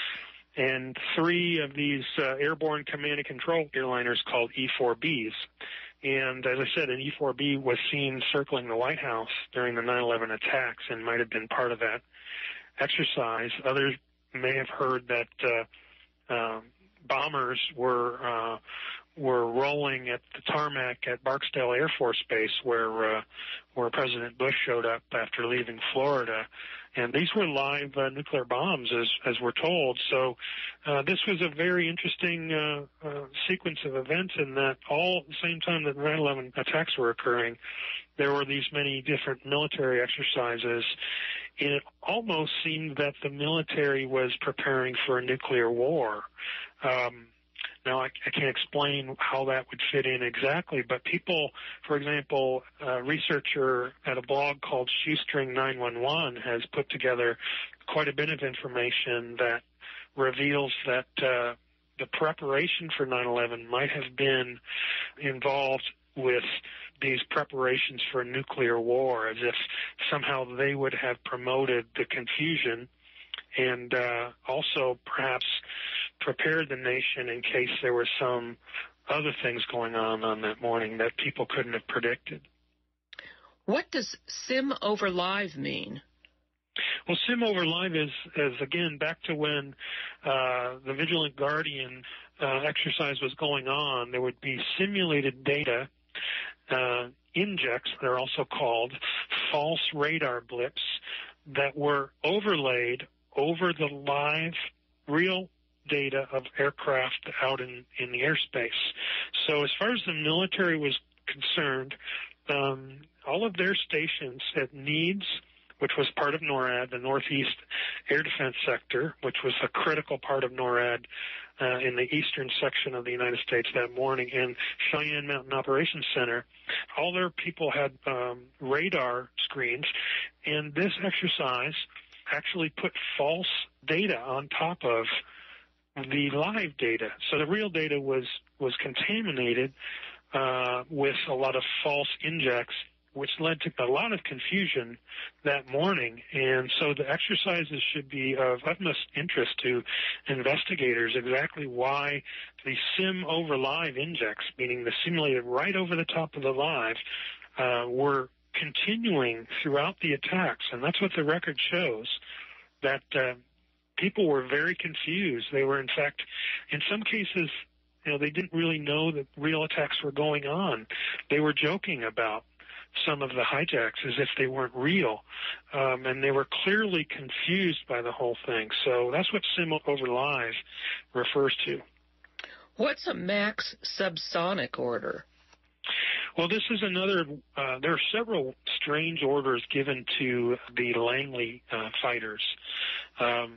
and three of these uh, airborne command and control airliners called E four Bs. And as I said, an E four B was seen circling the White House during the nine eleven attacks and might have been part of that exercise. Others may have heard that uh, uh, bombers were uh, were rolling at the tarmac at Barksdale Air Force Base, where uh, where President Bush showed up after leaving Florida. And these were live uh, nuclear bombs, as as we're told. So uh, this was a very interesting uh, uh, sequence of events in that all at the same time that nine eleven attacks were occurring, there were these many different military exercises. And it almost seemed that the military was preparing for a nuclear war. Um, Now, I, I can't explain how that would fit in exactly, but people, for example, a researcher at a blog called Shoestring nine one one has put together quite a bit of information that reveals that uh, the preparation for nine eleven might have been involved with these preparations for a nuclear war, as if somehow they would have promoted the confusion and uh, also perhaps prepared the nation in case there were some other things going on on that morning that people couldn't have predicted. What does Sim over Live mean? Well, Sim over Live is, is again, back to when uh, the Vigilant Guardian uh, exercise was going on. There would be simulated data, uh, injects, they're also called, false radar blips, that were overlaid over the live, real data of aircraft out in, in the airspace. So as far as the military was concerned, um, all of their stations at NEADS, which was part of NORAD, the Northeast Air Defense Sector, which was a critical part of NORAD uh, in the eastern section of the United States that morning, and Cheyenne Mountain Operations Center, all their people had um, radar screens, and this exercise actually put false data on top of the live data. So the real data was, was contaminated uh, with a lot of false injects, which led to a lot of confusion that morning. And so the exercises should be of utmost interest to investigators, exactly why the sim over live injects, meaning the simulated right over the top of the live, uh, were continuing throughout the attacks. And that's what the record shows, that uh, people were very confused. They were, in fact, in some cases, you know, they didn't really know that real attacks were going on. They were joking about some of the hijacks as if they weren't real, um, and they were clearly confused by the whole thing. So that's what Sim over Live refers to. What's a max subsonic order? Well, this is another, uh, there are several strange orders given to the Langley uh, fighters. Um,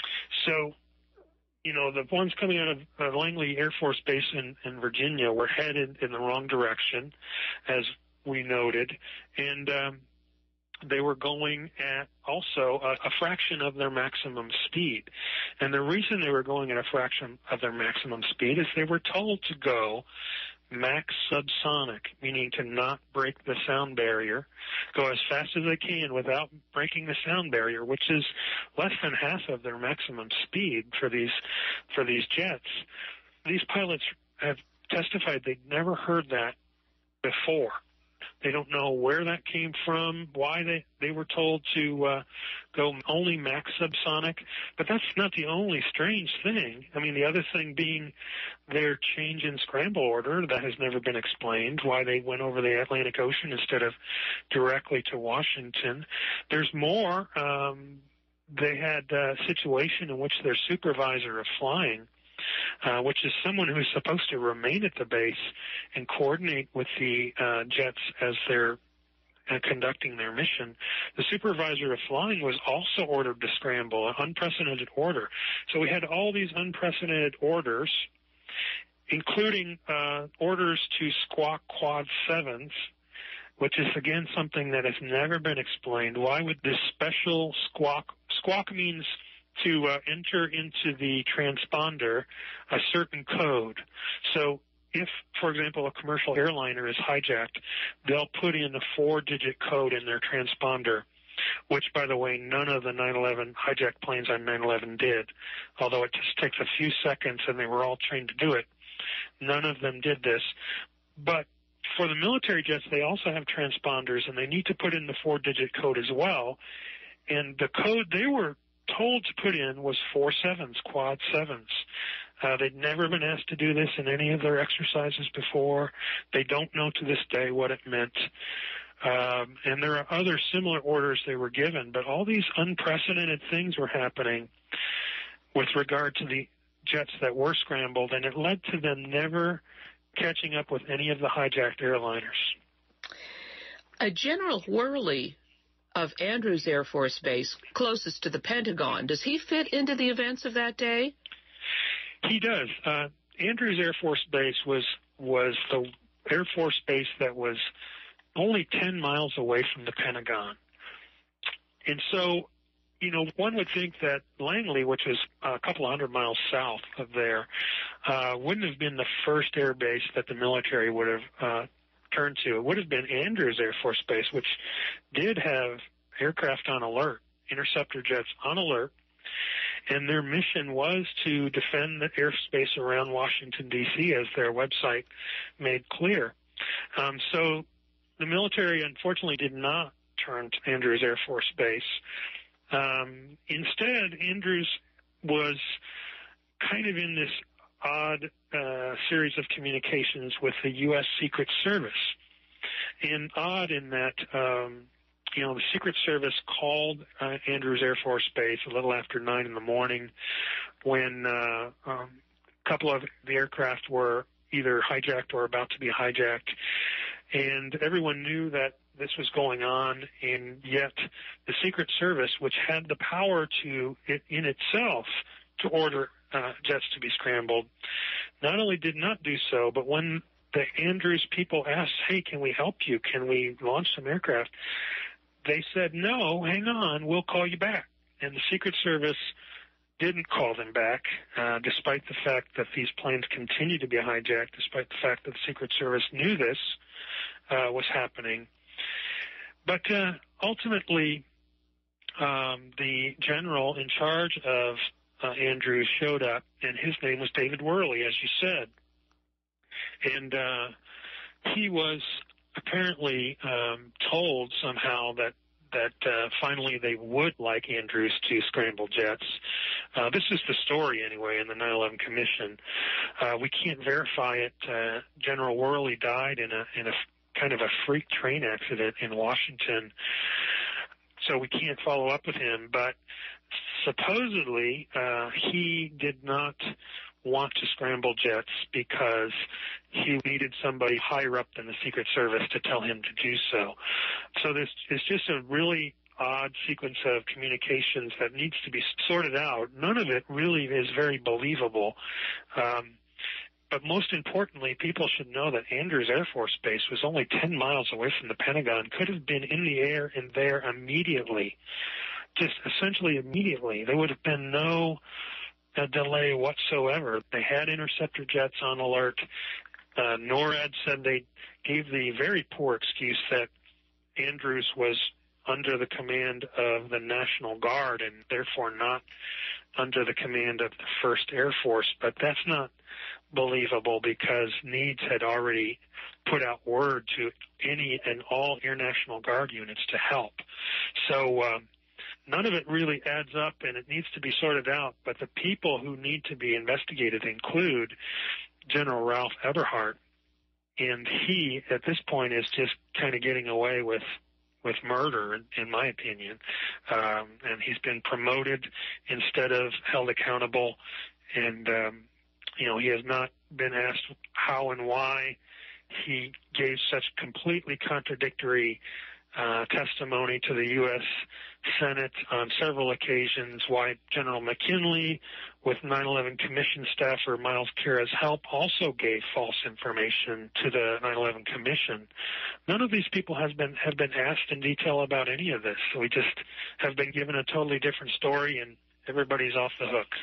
so, you know, the ones coming out of uh, Langley Air Force Base in, in Virginia were headed in the wrong direction, as we noted, and um, they were going at also a, a fraction of their maximum speed. And the reason they were going at a fraction of their maximum speed is they were told to go max subsonic, meaning to not break the sound barrier, go as fast as they can without breaking the sound barrier, which is less than half of their maximum speed for these for these jets. These pilots have testified they'd never heard that before. They don't know where that came from, why they, they were told to uh, go only max subsonic. But that's not the only strange thing. I mean, the other thing being their change in scramble order that has never been explained, why they went over the Atlantic Ocean instead of directly to Washington. There's more. Um, they had a situation in which their supervisor of flying, uh, which is someone who is supposed to remain at the base and coordinate with the uh, jets as they're uh, conducting their mission, the supervisor of flying was also ordered to scramble, an unprecedented order. So we had all these unprecedented orders, including uh, orders to squawk quad sevens, which is, again, something that has never been explained. Why would this special squawk, squawk means to uh, enter into the transponder a certain code. So if, for example, a commercial airliner is hijacked, they'll put in a four-digit code in their transponder, which, by the way, none of the nine eleven hijacked planes on nine eleven did, although it just takes a few seconds and they were all trained to do it. None of them did this. But for the military jets, they also have transponders, and they need to put in the four-digit code as well. And the code they were told to put in was four sevens, quad sevens. Uh, they'd never been asked to do this in any of their exercises before. They don't know to this day what it meant. Um, and there are other similar orders they were given, but all these unprecedented things were happening with regard to the jets that were scrambled, and it led to them never catching up with any of the hijacked airliners. A General Worley of Andrews Air Force Base, closest to the Pentagon, does he fit into the events of that day? He does. Uh, Andrews Air Force Base was was the Air Force base that was only ten miles away from the Pentagon. And so, you know, one would think that Langley, which is a couple of hundred miles south of there, uh, wouldn't have been the first air base that the military would have uh, turned to. It would have been Andrews Air Force Base, which did have aircraft on alert, interceptor jets on alert, and their mission was to defend the airspace around Washington, D C, as their website made clear. Um, so the military, unfortunately, did not turn to Andrews Air Force Base. Um, instead, Andrews was kind of in this odd uh, series of communications with the U S Secret Service. And odd in that, um, you know, the Secret Service called uh, Andrews Air Force Base a little after nine in the morning when uh, um, a couple of the aircraft were either hijacked or about to be hijacked. And everyone knew that this was going on, and yet the Secret Service, which had the power to, in itself, to order uh, jets to be scrambled, not only did not do so, but when the Andrews people asked, hey, can we help you? Can we launch some aircraft? They said, no, hang on, we'll call you back. And the Secret Service didn't call them back, uh, despite the fact that these planes continued to be hijacked, despite the fact that the Secret Service knew this uh, was happening. But uh, ultimately, um, the general in charge of uh, Andrews showed up, and his name was David Worley, as you said. And uh, he was apparently um, told somehow that that uh, finally they would like Andrews to scramble jets. Uh, this is the story, anyway, in the nine eleven Commission. Uh, we can't verify it. Uh, General Worley died in a in a kind of a freak train accident in Washington, so we can't follow up with him. But supposedly uh, he did not want to scramble jets because he needed somebody higher up than the Secret Service to tell him to do so. So this is just a really odd sequence of communications that needs to be sorted out. None of it really is very believable. Um, but most importantly, people should know that Andrews Air Force Base was only ten miles away from the Pentagon, could have been in the air and there immediately, just essentially immediately. There would have been no a delay whatsoever. They had interceptor jets on alert. Uh, NORAD said they gave the very poor excuse that Andrews was under the command of the National Guard and therefore not under the command of the First Air Force, but that's not believable because Needs had already put out word to any and all Air National Guard units to help. So um, none of it really adds up, and it needs to be sorted out. But the people who need to be investigated include General Ralph Eberhart, and he, at this point, is just kind of getting away with with murder, in, in my opinion. Um, and he's been promoted instead of held accountable. And, um, you know, he has not been asked how and why he gave such completely contradictory uh, testimony to the U S Senate on several occasions, why General McKinley, with nine eleven Commission staffer Miles Kara's help, also gave false information to the nine eleven Commission. None of these people has been have been asked in detail about any of this. We just have been given a totally different story, and everybody's off the hook.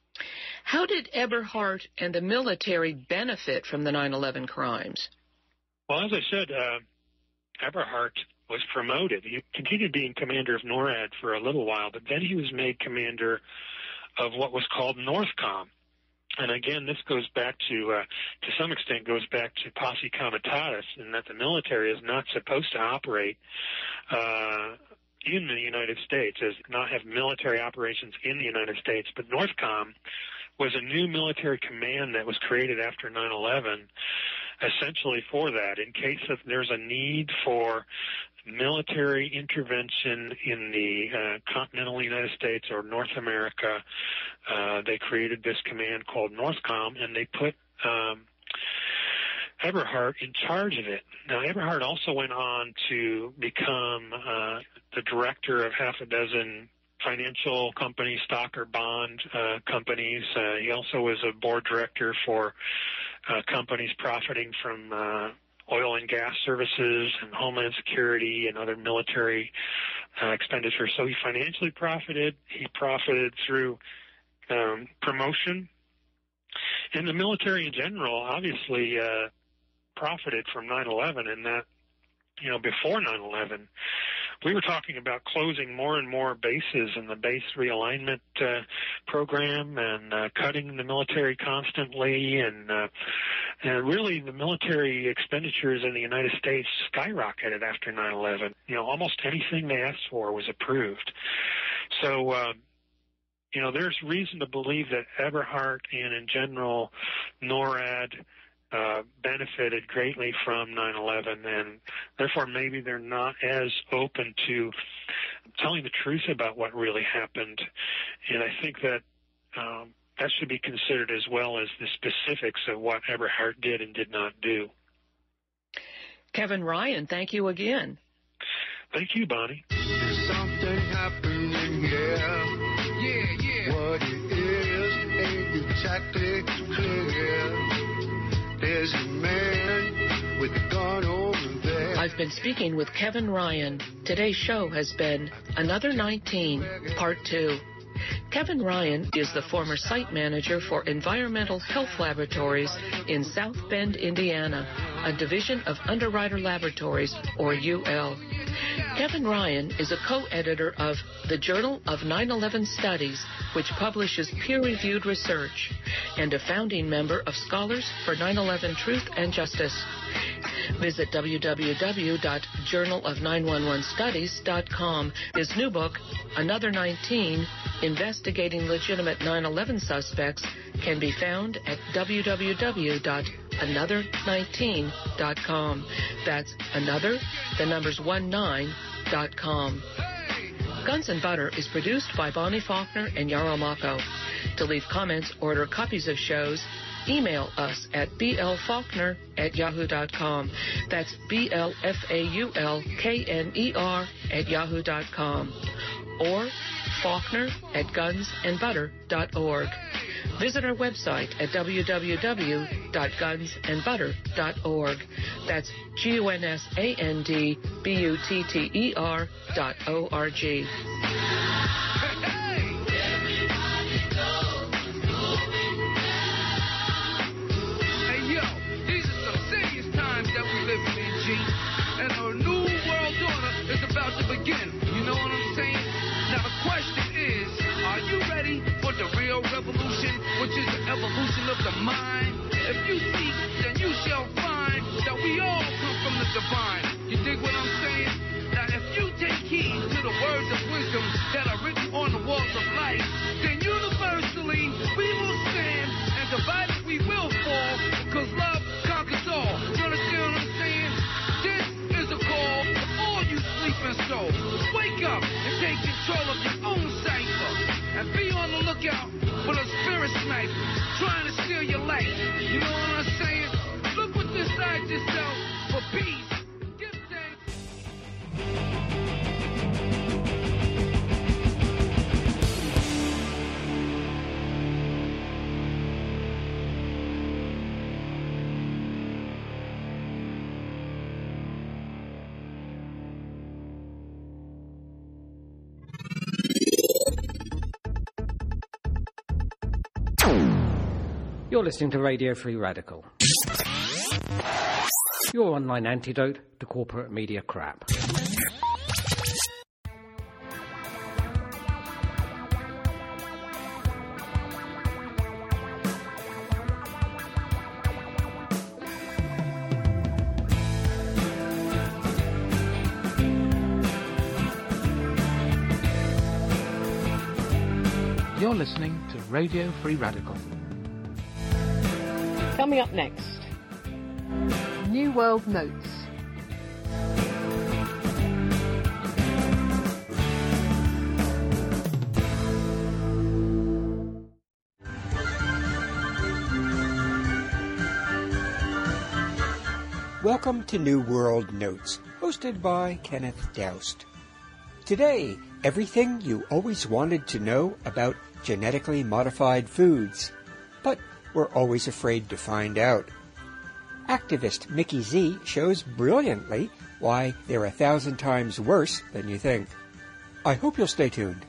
How did Eberhart and the military benefit from the nine eleven crimes? Well, as I said, uh, Eberhart was promoted. He continued being commander of NORAD for a little while, but then he was made commander of what was called NORTHCOM. And again, this goes back to, uh, to some extent, goes back to posse comitatus, in that the military is not supposed to operate uh, in the United States, as not have military operations in the United States. But NORTHCOM was a new military command that was created after nine eleven, essentially for that, in case if there's a need for military intervention in the uh, continental United States or North America. Uh, they created this command called NORTHCOM, and they put um, Eberhart in charge of it. Now, Eberhart also went on to become uh, the director of half a dozen financial companies, stock or bond uh, companies. Uh, he also was a board director for uh, companies profiting from uh, oil and gas services and Homeland Security and other military uh, expenditures. So he financially profited. He profited through um, promotion. And the military in general obviously uh, profited from nine eleven, and that, you know, before nine eleven, we were talking about closing more and more bases in the base realignment uh, program and uh, cutting the military constantly, and uh, and really the military expenditures in the United States skyrocketed after nine eleven. You know, almost anything they asked for was approved. So, uh, you know, there's reason to believe that Eberhart and in general NORAD Uh, benefited greatly from nine eleven, and therefore maybe they're not as open to telling the truth about what really happened. And I think that um, that should be considered as well as the specifics of what Eberhart did and did not do. Kevin Ryan, thank you again. Thank you, Bonnie. There's something happening here. Yeah, yeah. What it is ain't exactly clear. There's a man with a gun over there. I've been speaking with Kevin Ryan. Today's show has been Another nineteen, Part two. Kevin Ryan is the former site manager for Environmental Health Laboratories in South Bend, Indiana, a division of Underwriter Laboratories, or U L. Kevin Ryan is a co-editor of the Journal of nine eleven Studies, which publishes peer-reviewed research, and a founding member of Scholars for nine eleven Truth and Justice. Visit w w w dot journal of nine one one studies dot com. His new book, Another nineteen, Investigating Legitimate nine eleven Suspects, can be found at w w w dot another nineteen dot com. That's another, the numbers one nine, dot com. Guns and Butter is produced by Bonnie Faulkner and Yarrow Mako. To leave comments, order copies of shows, email us at b l faulkner at yahoo dot com. That's B L F A U L K N E R at yahoo dot com. Or Faulkner at guns and butter dot org. Visit our website at w w w dot guns and butter dot org. That's G U N S A N D B U T T E R dot O R G. And a new world order is about to begin. You know what I'm saying? Now the question is, are you ready for the real revolution, which is the evolution of the mind? If you seek, then you shall find that we all come from the divine. You dig what I'm saying? Now if you take heed to the words of wisdom that are written on the walls of life, then universally we will stand, and divided we will fall, because love conquers all. You understand what I'm saying? This is a call for all you sleeping You're listening to Radio Free Radical, your online antidote to corporate media crap. You're listening to Radio Free Radical. Coming up next, New World Notes. Welcome to New World Notes, hosted by Kenneth Doust. Today, everything you always wanted to know about genetically modified foods, but were always afraid to find out. Activist Mickey Z shows brilliantly why they're a thousand times worse than you think. I hope you'll stay tuned.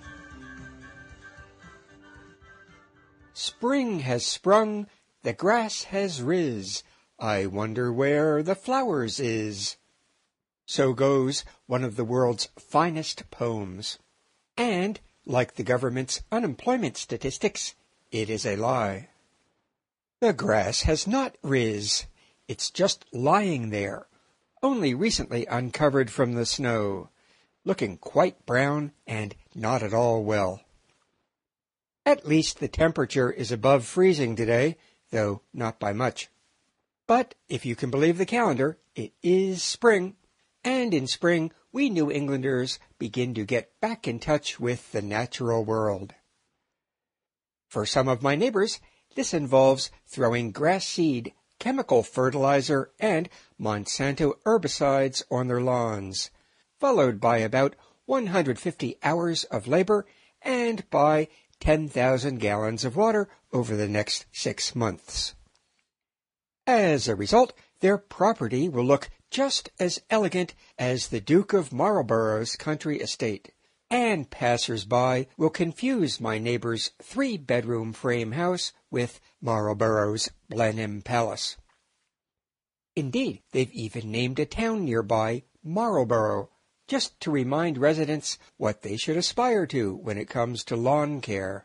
Spring has sprung, the grass has riz, I wonder where the flowers is. So goes one of the world's finest poems. And, like the government's unemployment statistics, it is a lie. The grass has not riz. It's just lying there, only recently uncovered from the snow, looking quite brown and not at all well. At least the temperature is above freezing today, though not by much. But if you can believe the calendar, it is spring, and in spring we New Englanders begin to get back in touch with the natural world. For some of my neighbors, this involves throwing grass seed, chemical fertilizer, and Monsanto herbicides on their lawns, followed by about one hundred fifty hours of labor and by ten thousand gallons of water over the next six months. As a result, their property will look just as elegant as the Duke of Marlborough's country estate, and passers-by will confuse my neighbor's three-bedroom frame house with Marlborough's Blenheim Palace. Indeed, they've even named a town nearby Marlborough, just to remind residents what they should aspire to when it comes to lawn care.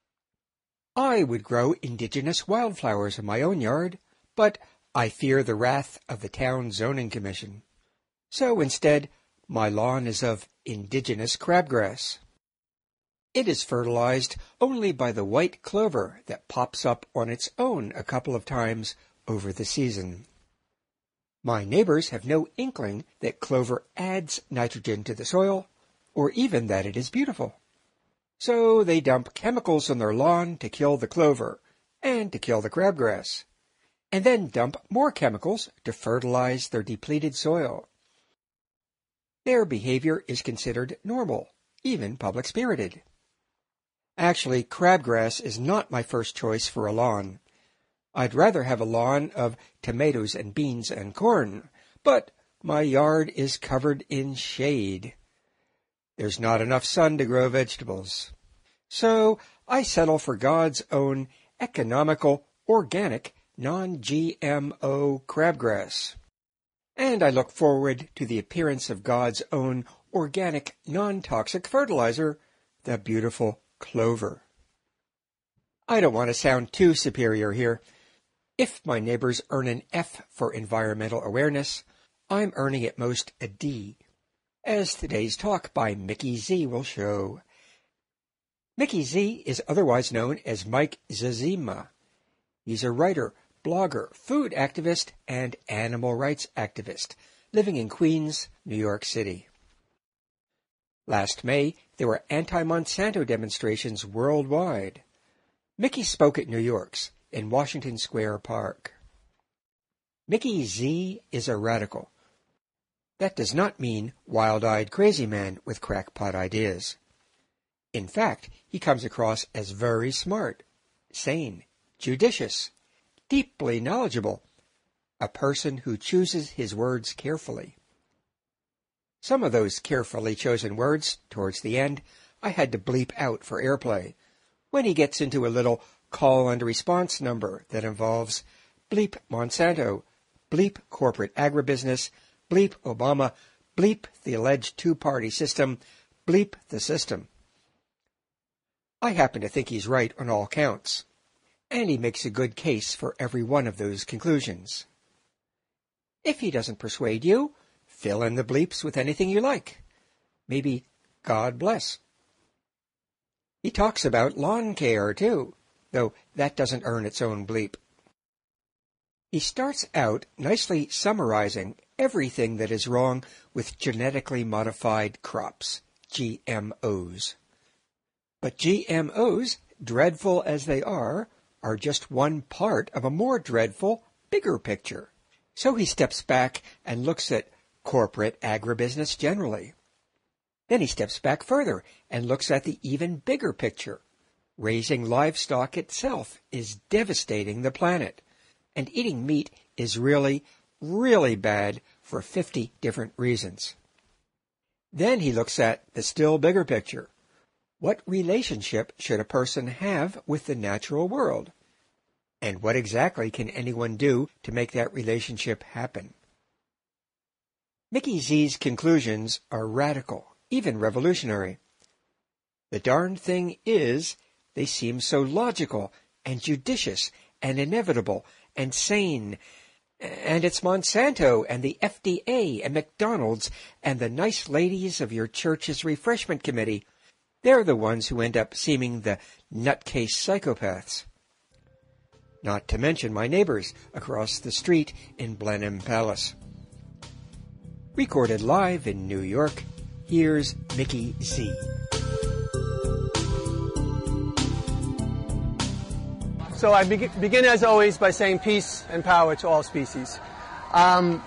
I would grow indigenous wildflowers in my own yard, but I fear the wrath of the town zoning commission. So instead, my lawn is of indigenous crabgrass. It is fertilized only by the white clover that pops up on its own a couple of times over the season. My neighbors have no inkling that clover adds nitrogen to the soil, or even that it is beautiful. So they dump chemicals on their lawn to kill the clover and to kill the crabgrass, and then dump more chemicals to fertilize their depleted soil. Their behavior is considered normal, even public-spirited. Actually, crabgrass is not my first choice for a lawn. I'd rather have a lawn of tomatoes and beans and corn, but my yard is covered in shade. There's not enough sun to grow vegetables. So I settle for God's own economical, organic, non-G M O crabgrass. And I look forward to the appearance of God's own organic, non-toxic fertilizer, the beautiful clover. I don't want to sound too superior here. If my neighbors earn an F for environmental awareness, I'm earning at most a D, as today's talk by Mickey Z will show. Mickey Z is otherwise known as Mike Zazima. He's a writer, blogger, food activist, and animal rights activist, living in Queens, New York City. Last May, there were anti-Monsanto demonstrations worldwide. Mickey spoke at New York's in Washington Square Park. Mickey Z is a radical. That does not mean wild-eyed crazy man with crackpot ideas. In fact, he comes across as very smart, sane, judicious, deeply knowledgeable, a person who chooses his words carefully. Some of those carefully chosen words, towards the end, I had to bleep out for airplay, when he gets into a little call and response number that involves bleep Monsanto, bleep corporate agribusiness, bleep Obama, bleep the alleged two-party system, bleep the system. I happen to think he's right on all counts, and he makes a good case for every one of those conclusions. If he doesn't persuade you, fill in the bleeps with anything you like. Maybe God bless. He talks about lawn care, too, though that doesn't earn its own bleep. He starts out nicely summarizing everything that is wrong with genetically modified crops, G M Os. But G M Os, dreadful as they are, are just one part of a more dreadful, bigger picture. So he steps back and looks at corporate agribusiness generally. Then he steps back further and looks at the even bigger picture. Raising livestock itself is devastating the planet, and eating meat is really, really bad for fifty different reasons. Then he looks at the still bigger picture. What relationship should a person have with the natural world? And what exactly can anyone do to make that relationship happen? Mickey Z's conclusions are radical, even revolutionary. The darned thing is, they seem so logical and judicious and inevitable and sane. And it's Monsanto and the F D A and McDonald's and the nice ladies of your church's refreshment committee. They're the ones who end up seeming the nutcase psychopaths. Not to mention my neighbors across the street in Blenheim Palace. Recorded live in New York, here's Mickey Z. So I be- begin, as always, by saying peace and power to all species. Um,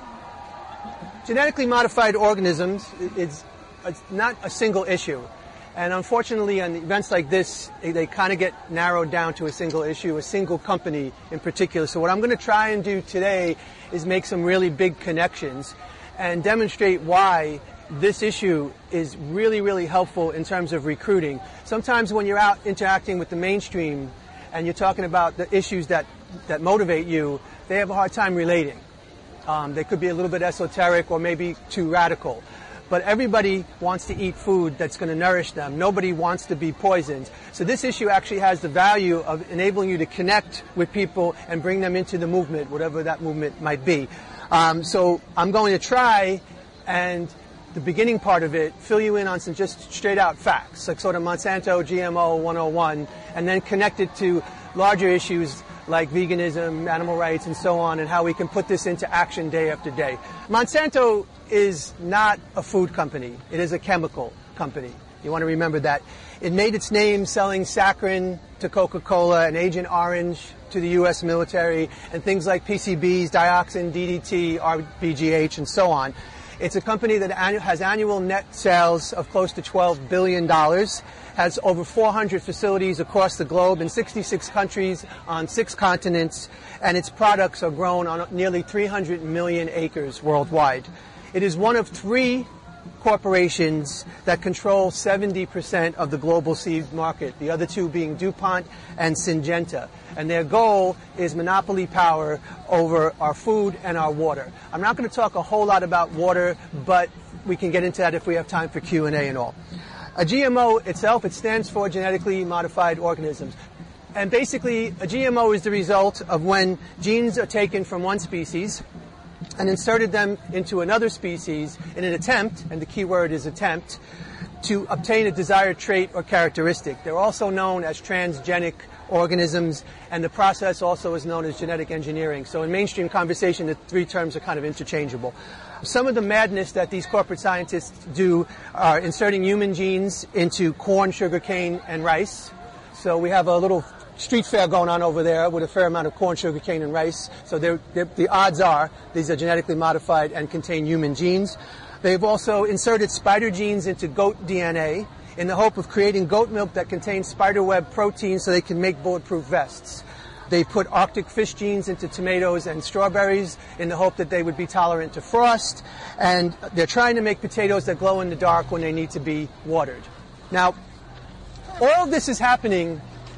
genetically modified organisms is it's not a single issue. And unfortunately, on events like this, they, they kind of get narrowed down to a single issue, a single company in particular. So what I'm going to try and do today is make some really big connections and demonstrate why this issue is really, really helpful in terms of recruiting. Sometimes when you're out interacting with the mainstream and you're talking about the issues that, that motivate you, they have a hard time relating. Um, they could be a little bit esoteric or maybe too radical. But everybody wants to eat food that's going to nourish them. Nobody wants to be poisoned. So this issue actually has the value of enabling you to connect with people and bring them into the movement, whatever that movement might be. Um, so I'm going to try, and the beginning part of it, fill you in on some just straight out facts, like sort of Monsanto, G M O one oh one, and then connect it to larger issues like veganism, animal rights, and so on, and how we can put this into action day after day. Monsanto is not a food company. It is a chemical company. You want to remember that. It made its name selling saccharin to Coca-Cola and Agent Orange to the U S military, and things like P C Bs, dioxin, D D T, R B G H, and so on. It's a company that has annual net sales of close to twelve billion dollars, has over four hundred facilities across the globe in sixty-six countries on six continents, and its products are grown on nearly three hundred million acres worldwide. It is one of three corporations that control seventy percent of the global seed market, the other two being DuPont and Syngenta. And their goal is monopoly power over our food and our water. I'm not going to talk a whole lot about water, but we can get into that if we have time for Q and A and all. A G M O itself, it stands for genetically modified organisms. And basically, a G M O is the result of when genes are taken from one species and inserted them into another species in an attempt, and the key word is attempt, to obtain a desired trait or characteristic. They're also known as transgenic organisms, and the process also is known as genetic engineering. So in mainstream conversation, the three terms are kind of interchangeable. Some of the madness that these corporate scientists do are inserting human genes into corn, sugarcane, and rice. So we have a little street fair going on over there with a fair amount of corn, sugarcane, and rice. So they're, they're, the odds are these are genetically modified and contain human genes. They've also inserted spider genes into goat D N A in the hope of creating goat milk that contains spiderweb protein so they can make bulletproof vests. They put Arctic fish genes into tomatoes and strawberries in the hope that they would be tolerant to frost. And they're trying to make potatoes that glow in the dark when they need to be watered. Now, all of this is happening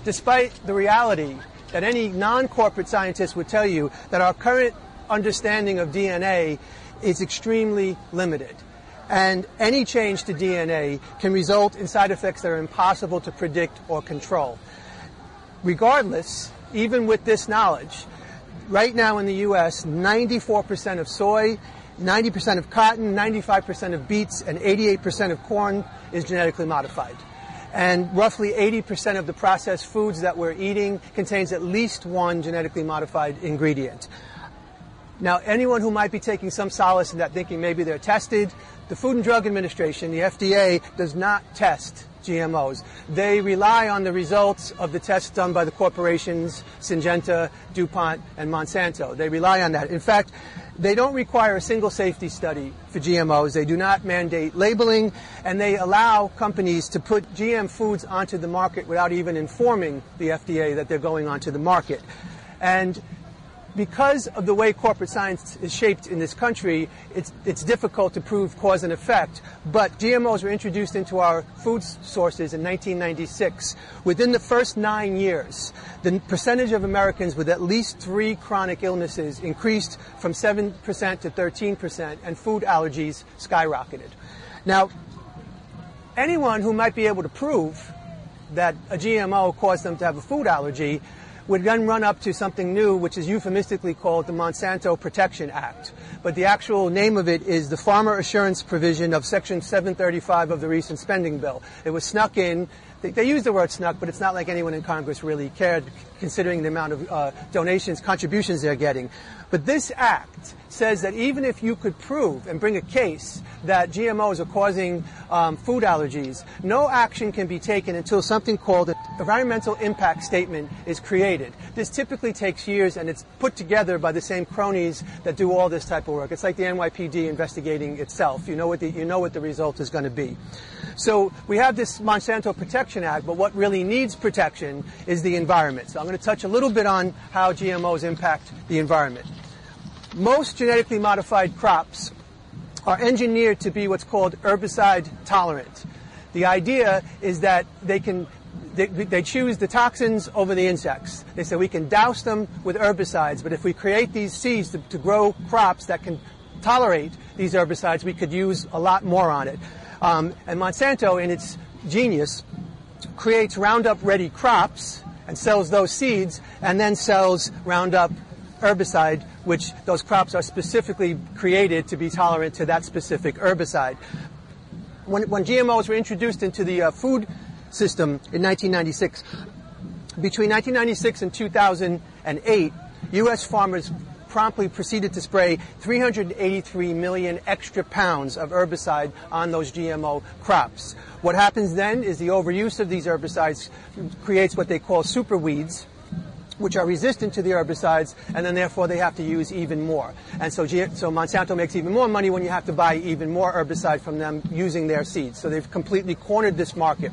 despite the reality that any non-corporate scientist would tell you that our current understanding of D N A is extremely limited. And any change to D N A can result in side effects that are impossible to predict or control. Regardless, even with this knowledge, right now in the U S, ninety-four percent of soy, ninety percent of cotton, ninety-five percent of beets, and eighty-eight percent of corn is genetically modified. And roughly eighty percent of the processed foods that we're eating contains at least one genetically modified ingredient. Now, anyone who might be taking some solace in that, thinking maybe they're tested, the Food and Drug Administration, the F D A, does not test G M Os. They rely on the results of the tests done by the corporations, Syngenta, DuPont, and Monsanto. They rely on that. In fact, they don't require a single safety study for G M Os. They do not mandate labeling, and they allow companies to put G M foods onto the market without even informing the F D A that they're going onto the market. And because of the way corporate science is shaped in this country, it's, it's difficult to prove cause and effect. But G M Os were introduced into our food sources in nineteen ninety-six. Within the first nine years, the percentage of Americans with at least three chronic illnesses increased from seven percent to thirteen percent, and food allergies skyrocketed. Now, anyone who might be able to prove that a G M O caused them to have a food allergy would then run up to something new, which is euphemistically called the Monsanto Protection Act. But the actual name of it is the Farmer Assurance Provision of Section seven thirty-five of the recent spending bill. It was snuck in. They, they use the word snuck, but it's not like anyone in Congress really cared, considering the amount of uh, donations, contributions they're getting. But this act says that even if you could prove and bring a case that G M Os are causing um, food allergies, no action can be taken until something called an environmental impact statement is created. This typically takes years, and it's put together by the same cronies that do all this type of work. It's like the N Y P D investigating itself. You know what the, you know what the result is going to be. So we have this Monsanto Protection Act, but what really needs protection is the environment. So I'm going to touch a little bit on how G M Os impact the environment. Most genetically modified crops are engineered to be what's called herbicide tolerant. The idea is that they can they, they choose the toxins over the insects. They say we can douse them with herbicides, but if we create these seeds to, to grow crops that can tolerate these herbicides, we could use a lot more on it. Um, and Monsanto, in its genius, creates Roundup-ready crops and sells those seeds, and then sells Roundup herbicide, which those crops are specifically created to be tolerant to that specific herbicide. When, when G M Os were introduced into the uh, food system in nineteen ninety-six, between nineteen ninety-six and two thousand eight, U S farmers promptly proceeded to spray three hundred eighty-three million extra pounds of herbicide on those G M O crops. What happens then is the overuse of these herbicides creates what they call superweeds, which are resistant to the herbicides, and then therefore they have to use even more. And so, G- so Monsanto makes even more money when you have to buy even more herbicide from them using their seeds. So they've completely cornered this market.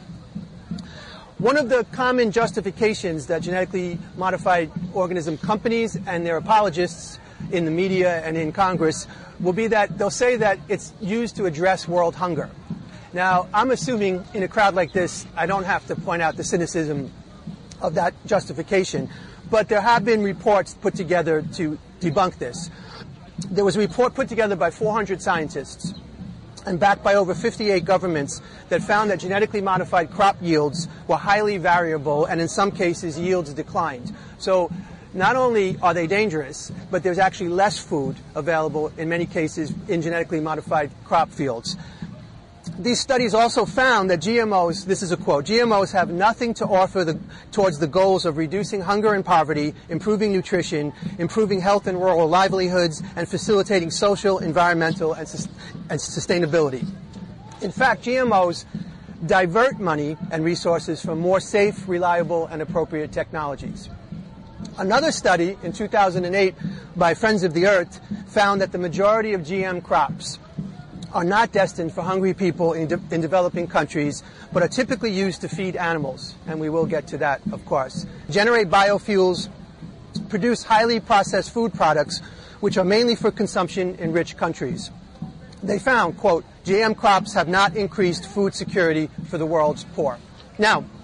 One of the common justifications that genetically modified organism companies and their apologists in the media and in Congress will be that they'll say that it's used to address world hunger. Now, I'm assuming in a crowd like this, I don't have to point out the cynicism of that justification, but there have been reports put together to debunk this. There was a report put together by four hundred scientists and backed by over fifty-eight governments that found that genetically modified crop yields were highly variable, and in some cases yields declined. So not only are they dangerous, but there's actually less food available in many cases in genetically modified crop fields. These studies also found that G M Os, this is a quote, G M Os have nothing to offer the, towards the goals of reducing hunger and poverty, improving nutrition, improving health and rural livelihoods, and facilitating social, environmental, and, sus- and sustainability. In fact, G M Os divert money and resources from more safe, reliable, and appropriate technologies. Another study in two thousand eight by Friends of the Earth found that the majority of G M crops are not destined for hungry people in, de- in developing countries, but are typically used to feed animals, and we will get to that, of course, generate biofuels, produce highly processed food products, which are mainly for consumption in rich countries. They found, quote, G M crops have not increased food security for the world's poor. Now,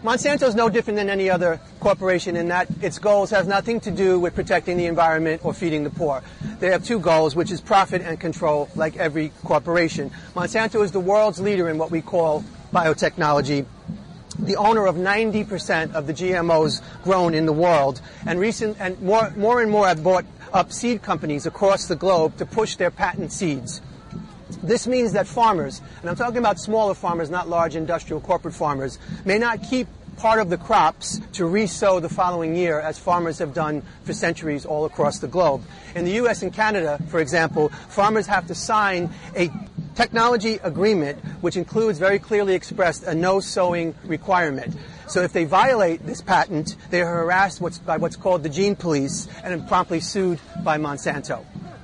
Monsanto is no different than any other corporation in that its goals have nothing to do with protecting the environment or feeding the poor. They have two goals, which is profit and control, like every corporation. Monsanto is the world's leader in what we call biotechnology, the owner of ninety percent of the G M Os grown in the world, and recent and more, more and more have bought up seed companies across the globe to push their patent seeds. This means that farmers, and I'm talking about smaller farmers, not large industrial corporate farmers, may not keep part of the crops to re-sow the following year, as farmers have done for centuries all across the globe. In the U S and Canada, for example, farmers have to sign a technology agreement which includes very clearly expressed a no-sowing requirement. So if they violate this patent, they are harassed what's, by what's called the gene police and are promptly sued by Monsanto.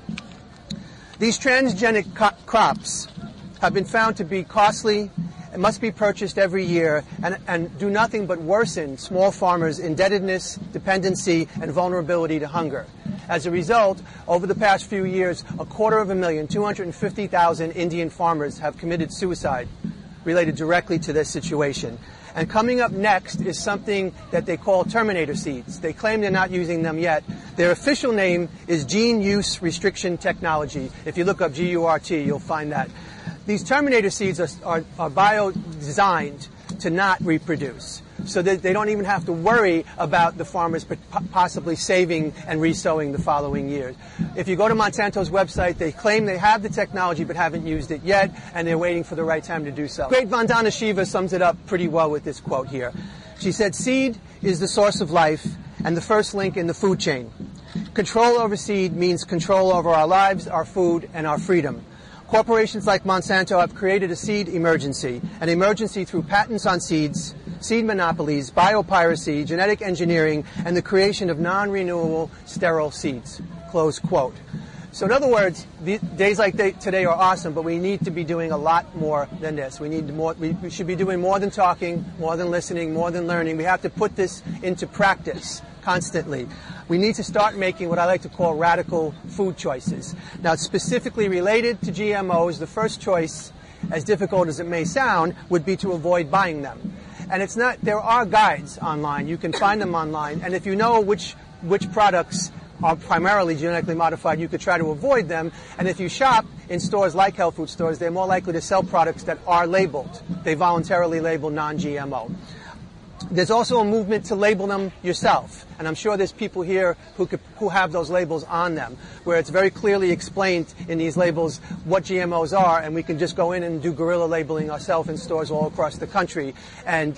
These transgenic co- crops have been found to be costly and must be purchased every year and, and do nothing but worsen small farmers' indebtedness, dependency, and vulnerability to hunger. As a result, over the past few years, a quarter of a million, two hundred fifty thousand Indian farmers have committed suicide related directly to this situation. And coming up next is something that they call terminator seeds. They claim they're not using them yet. Their official name is gene use restriction technology. If you look up G U R T, you'll find that. These terminator seeds are, are, are bio-designed to not reproduce, so that they don't even have to worry about the farmers possibly saving and re-sowing the following year. If you go to Monsanto's website, they claim they have the technology but haven't used it yet, and they're waiting for the right time to do so. Great Vandana Shiva sums it up pretty well with this quote here. She said, "Seed is the source of life and the first link in the food chain. Control over seed means control over our lives, our food, and our freedom. Corporations like Monsanto have created a seed emergency, an emergency through patents on seeds, seed monopolies, biopiracy, genetic engineering, and the creation of non-renewable sterile seeds." Close quote. So in other words, the days like they, today are awesome, but we need to be doing a lot more than this. We need more. We, we should be doing more than talking, more than listening, more than learning. We have to put this into practice constantly. We need to start making what I like to call radical food choices. Now, specifically related to G M Os, the first choice, as difficult as it may sound, would be to avoid buying them. And it's not, there are guides online. You can find them online. And if you know which, which products are primarily genetically modified, you could try to avoid them. And if you shop in stores like health food stores, they're more likely to sell products that are labeled. They voluntarily label non-G M O. There's also a movement to label them yourself. And I'm sure there's people here who could, who have those labels on them, where it's very clearly explained in these labels what G M Os are, and we can just go in and do guerrilla labeling ourselves in stores all across the country. And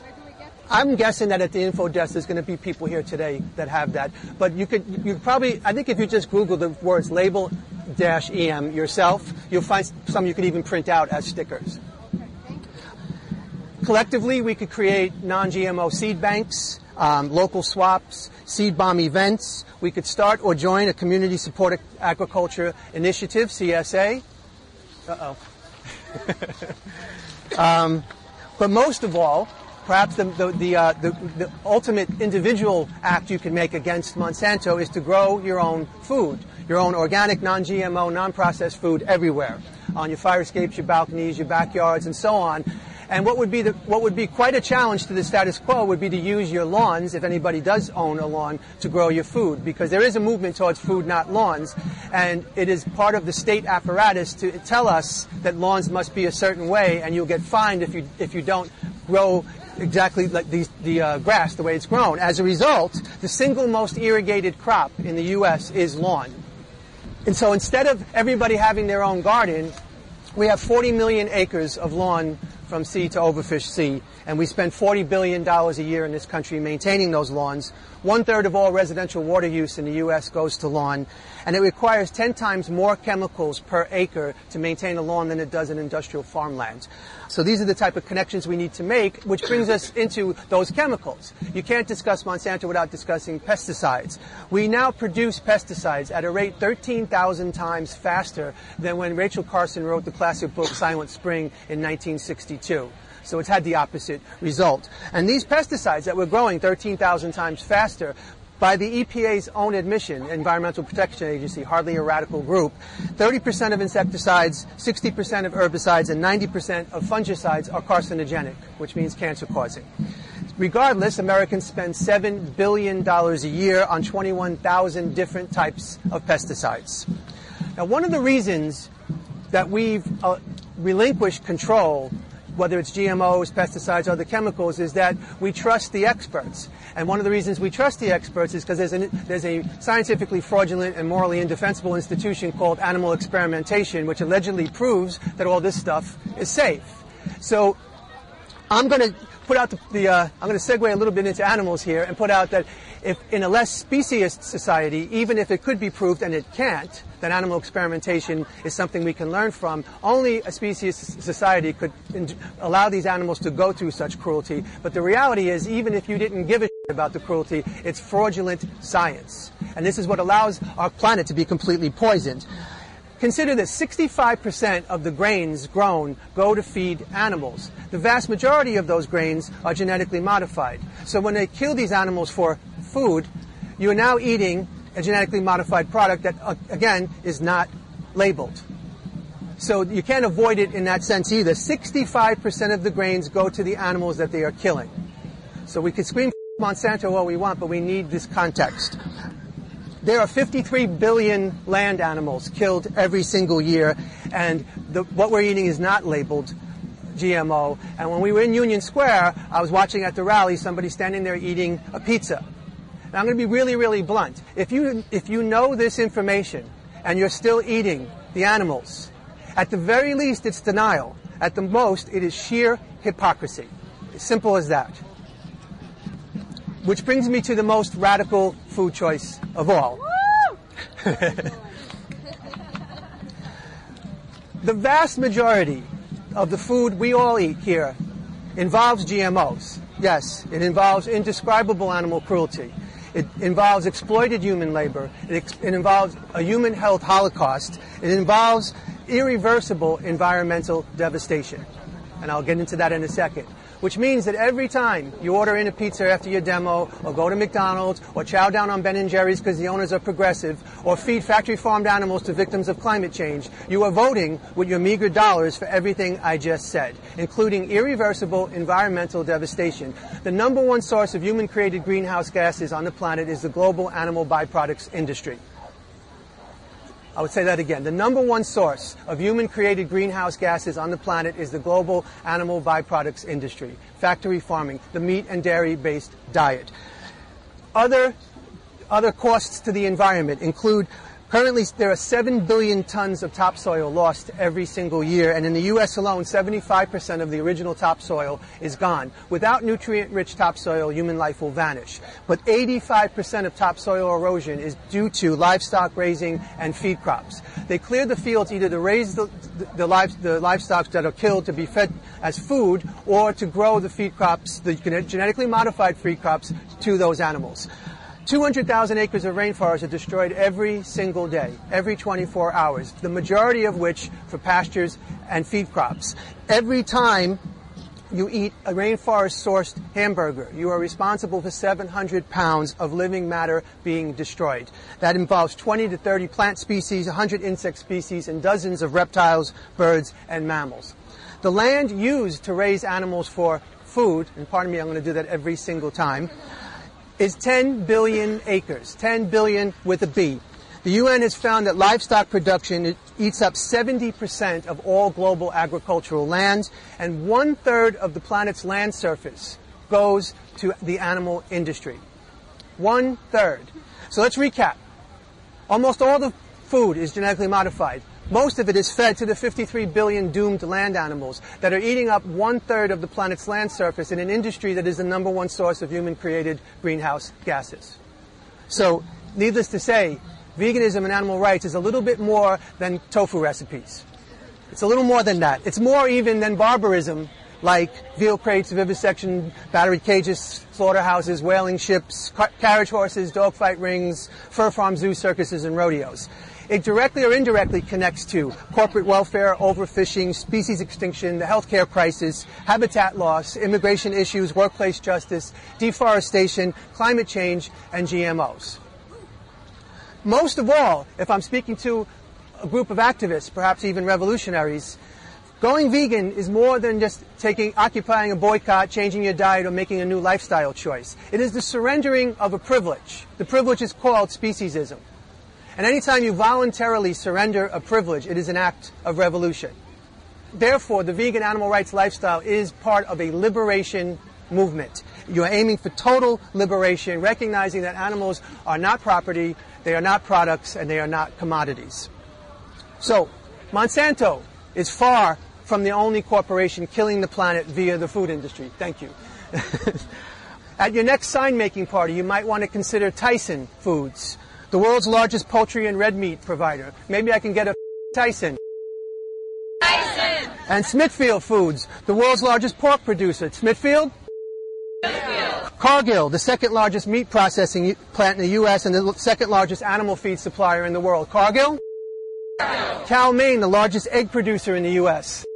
I'm guessing that at the info desk there's going to be people here today that have that. But you could, you probably, I think if you just Google the words label dash E M yourself, you'll find some you could even print out as stickers. Collectively, we could create non-G M O seed banks, um, local swaps, seed bomb events. We could start or join a community supported agriculture initiative, C S A. Uh-oh. um, but most of all, perhaps the, the, the, uh, the, the ultimate individual act you can make against Monsanto is to grow your own food, your own organic, non-G M O, non-processed food everywhere, on your fire escapes, your balconies, your backyards, and so on. And what would be the, what would be quite a challenge to the status quo would be to use your lawns, if anybody does own a lawn, to grow your food, because there is a movement towards food, not lawns, and it is part of the state apparatus to tell us that lawns must be a certain way, and you'll get fined if you if you don't grow exactly like the, the uh, grass the way it's grown. As a result, the single most irrigated crop in the U S is lawn. And so instead of everybody having their own garden, we have forty million acres of lawn from sea to overfish sea, and we spend forty billion dollars a year in this country maintaining those lawns. One-third of all residential water use in the U S goes to lawn, and it requires ten times more chemicals per acre to maintain a lawn than it does in industrial farmland. So these are the type of connections we need to make, which brings us into those chemicals. You can't discuss Monsanto without discussing pesticides. We now produce pesticides at a rate thirteen thousand times faster than when Rachel Carson wrote the classic book Silent Spring in nineteen sixty-two. So it's had the opposite result. And these pesticides that we're growing thirteen thousand times faster, by the E P A's own admission, Environmental Protection Agency, hardly a radical group, thirty percent of insecticides, sixty percent of herbicides, and ninety percent of fungicides are carcinogenic, which means cancer-causing. regardless, Americans spend seven billion dollars a year on twenty-one thousand different types of pesticides. Now, one of the reasons that we've uh, relinquished control, whether it's G M Os, pesticides, or other chemicals, is that we trust the experts. And one of the reasons we trust the experts is because there's, an, there's a scientifically fraudulent and morally indefensible institution called animal experimentation, which allegedly proves that all this stuff is safe. So I'm going to put out the, the uh, I'm going to segue a little bit into animals here and put out that if in a less speciesist society, even if it could be proved, and it can't, that animal experimentation is something we can learn from, only a speciesist society could in- allow these animals to go through such cruelty. But the reality is, even if you didn't give a shit about the cruelty, it's fraudulent science. And this is what allows our planet to be completely poisoned. Consider that sixty-five percent of the grains grown go to feed animals. The vast majority of those grains are genetically modified. So when they kill these animals for food, you are now eating a genetically modified product that, uh, again, is not labeled. So you can't avoid it in that sense either. sixty-five percent of the grains go to the animals that they are killing. So we could scream Monsanto all we want, but we need this context. There are fifty-three billion land animals killed every single year, and the, what we're eating is not labeled G M O. And when we were in Union Square, I was watching at the rally somebody standing there eating a pizza. Now, I'm going to be really, really blunt. If you, if you know this information and you're still eating the animals, at the very least, it's denial. At the most, it is sheer hypocrisy. As simple as that. Which brings me to the most radical food choice of all. The vast majority of the food we all eat here involves G M Os. Yes, it involves indescribable animal cruelty. It involves exploited human labor. It, ex- it involves a human health holocaust. It involves irreversible environmental devastation. And I'll get into that in a second. Which means that every time you order in a pizza after your demo, or go to McDonald's, or chow down on Ben and Jerry's because the owners are progressive, or feed factory-farmed animals to victims of climate change, you are voting with your meager dollars for everything I just said, including irreversible environmental devastation. The number one source of human-created greenhouse gases on the planet is the global animal byproducts industry. I would say that again. The number one source of human-created greenhouse gases on the planet is the global animal byproducts industry, factory farming, the meat and dairy-based diet. Other, other costs to the environment include, currently there are seven billion tons of topsoil lost every single year, and in the U S alone, seventy-five percent of the original topsoil is gone. Without nutrient-rich topsoil, human life will vanish. But eighty-five percent of topsoil erosion is due to livestock raising and feed crops. They clear the fields either to raise the, the, the, live, the livestock that are killed to be fed as food, or to grow the feed crops, the genetically modified feed crops, to those animals. two hundred thousand acres of rainforest are destroyed every single day, every twenty-four hours, the majority of which for pastures and feed crops. Every time you eat a rainforest-sourced hamburger, you are responsible for seven hundred pounds of living matter being destroyed. That involves twenty to thirty plant species, one hundred insect species, and dozens of reptiles, birds, and mammals. The land used to raise animals for food, and pardon me, I'm going to do that every single time, is ten billion acres, ten billion with a B. The U N has found that livestock production eats up seventy percent of all global agricultural land, and one-third of the planet's land surface goes to the animal industry. One-third. So let's recap. Almost all the food is genetically modified. Most of it is fed to the fifty-three billion doomed land animals that are eating up one-third of the planet's land surface in an industry that is the number one source of human-created greenhouse gases. So, needless to say, veganism and animal rights is a little bit more than tofu recipes. It's a little more than that. It's more even than barbarism, like veal crates, vivisection, battery cages, slaughterhouses, whaling ships, car- carriage horses, dogfight rings, fur farm zoo circuses, and rodeos. It directly or indirectly connects to corporate welfare, overfishing, species extinction, the healthcare crisis, habitat loss, immigration issues, workplace justice, deforestation, climate change, and G M Os. Most of all, if I'm speaking to a group of activists, perhaps even revolutionaries, Going vegan is more than just taking, occupying a boycott, changing your diet, or making a new lifestyle choice. It is the surrendering of a privilege. The privilege is called speciesism. And anytime you voluntarily surrender a privilege, it is an act of revolution. Therefore, the vegan animal rights lifestyle is part of a liberation movement. You're aiming for total liberation, recognizing that animals are not property, they are not products, and they are not commodities. So, Monsanto is far from the only corporation killing the planet via the food industry. Thank you. At your next sign-making party, you might want to consider Tyson Foods, the world's largest poultry and red meat provider. Maybe I can get a Tyson. Tyson! And Smithfield Foods, the world's largest pork producer. Smithfield? Smithfield. Cargill, the second largest meat processing plant in the U S and the second largest animal feed supplier in the world. Cargill? Cargill. Cal-Maine, the largest egg producer in the U S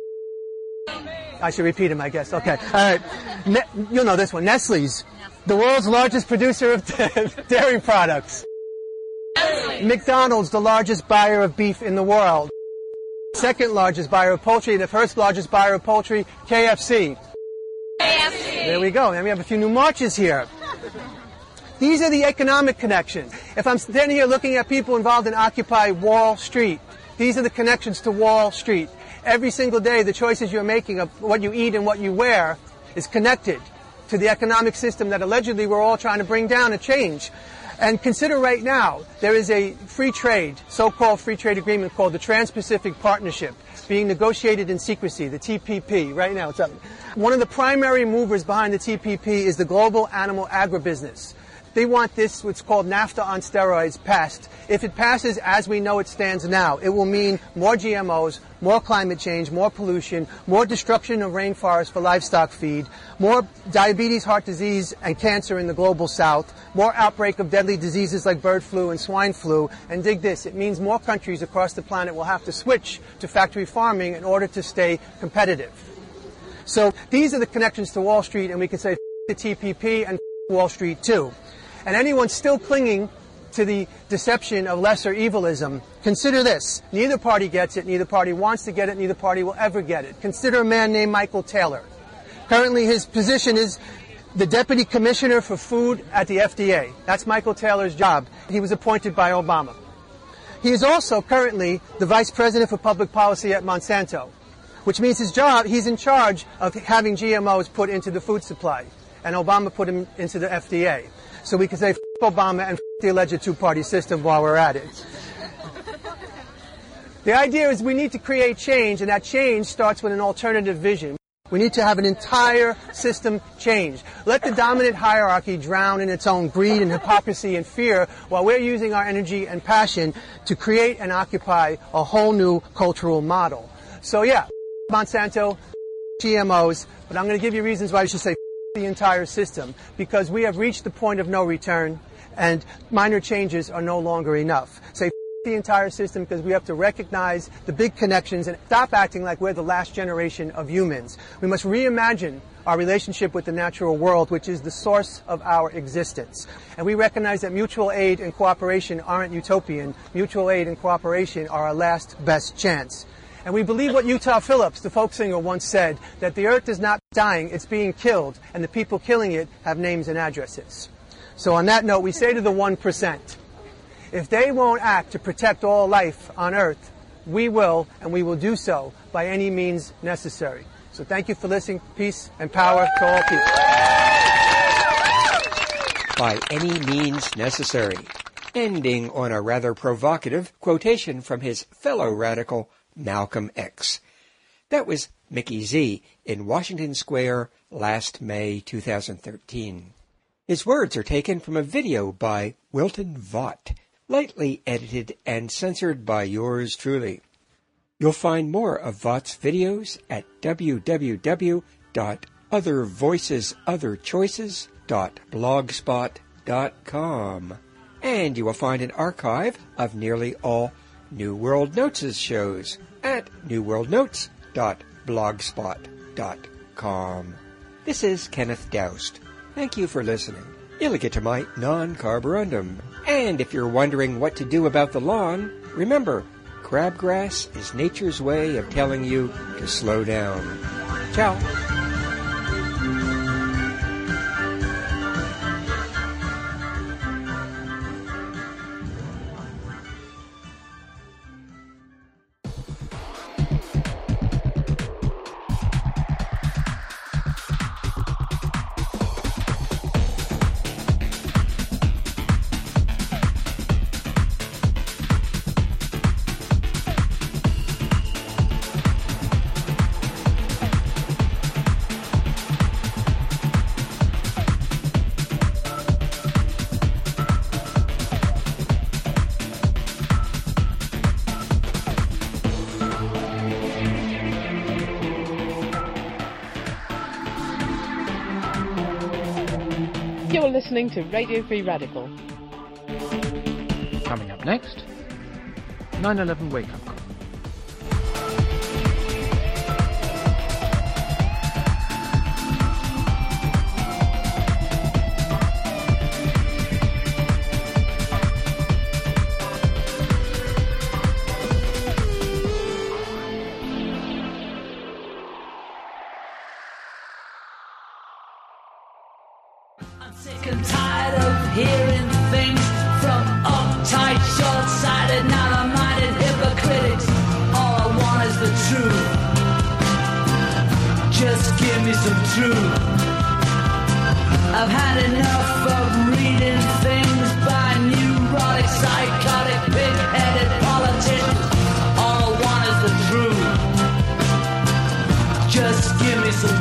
I should repeat him, I guess. Okay. All right. Ne- you'll know this one. Nestle's, the world's largest producer of dairy products. Nestle. McDonald's, the largest buyer of beef in the world. Second largest buyer of poultry. The first largest buyer of poultry, K F C. K F C. There we go. And we have a few new marches here. These are the economic connections. If I'm standing here looking at people involved in Occupy Wall Street, these are the connections to Wall Street. Every single day, the choices you're making of what you eat and what you wear is connected to the economic system that allegedly we're all trying to bring down and change. And consider right now, there is a free trade, so-called free trade agreement called the Trans-Pacific Partnership, being negotiated in secrecy, the T P P. Right now, it's up. One of the primary movers behind the T P P is the global animal agribusiness. They want this, what's called NAFTA on steroids, passed. If it passes as we know it stands now, it will mean more G M Os, more climate change, more pollution, more destruction of rainforests for livestock feed, more diabetes, heart disease, and cancer in the global south, more outbreak of deadly diseases like bird flu and swine flu. And dig this, it means more countries across the planet will have to switch to factory farming in order to stay competitive. So these are the connections to Wall Street, and we can say the T P P and Wall Street too. And anyone still clinging to the deception of lesser evilism, consider this. Neither party gets it, neither party wants to get it, neither party will ever get it. Consider a man named Michael Taylor. Currently his position is the Deputy Commissioner for Food at the F D A. That's Michael Taylor's job. He was appointed by Obama. He is also currently the Vice President for Public Policy at Monsanto, which means his job, he's in charge of having G M Os put into the food supply. And Obama put him into the F D A. So we can say f*** Obama and f*** the alleged two-party system while we're at it. The idea is we need to create change, and that change starts with an alternative vision. We need to have an entire system change. Let the dominant hierarchy drown in its own greed and hypocrisy and fear while we're using our energy and passion to create and occupy a whole new cultural model. So yeah, Monsanto, G M Os, but I'm going to give you reasons why you should say the entire system, because we have reached the point of no return and minor changes are no longer enough. Say the entire system because we have to recognize the big connections and stop acting like we're the last generation of humans. We must reimagine our relationship with the natural world, which is the source of our existence. And we recognize that mutual aid and cooperation aren't utopian. Mutual aid and cooperation are our last best chance. And we believe what Utah Phillips, the folk singer, once said, that the earth is not dying, it's being killed, and the people killing it have names and addresses. So on that note, we say to the one percent, if they won't act to protect all life on earth, we will, and we will do so by any means necessary. So thank you for listening. Peace and power to all people. By any means necessary. Ending on a rather provocative quotation from his fellow radical, Malcolm X. That was Mickey Z in Washington Square last May two thousand thirteen. His words are taken from a video by Wilton Vaught, lightly edited and censored by yours truly. You'll find more of Vaught's videos at w w w dot other voices other choices dot blogspot dot com. And you will find an archive of nearly all New World Notes' shows at new world notes dot blogspot dot com. This is Kenneth Doust. Thank you for listening. Illegitimate non-carborundum. And if you're wondering what to do about the lawn, remember, Crabgrass is nature's way of telling you to slow down. Ciao. You're listening to Radio Free Radical. Coming up next, nine eleven Wake Up Call. Sick and tired of hearing things from uptight, short-sighted, narrow-minded hypocrites. All I want is the truth. Just give me some truth. I've had enough of reading things by neurotic, psychotic, pig-headed politicians. All I want is the truth. Just give me some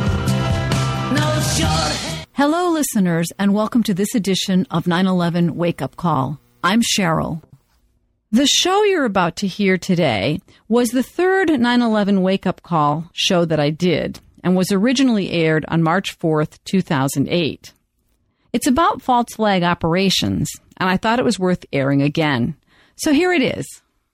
truth. No short. Hello, listeners, and welcome to this edition of nine eleven Wake Up Call. I'm Cheryl. The show you're about to hear today was the third nine eleven Wake Up Call show that I did and was originally aired on March fourth, two thousand eight. It's about false flag operations, and I thought it was worth airing again. So here it is.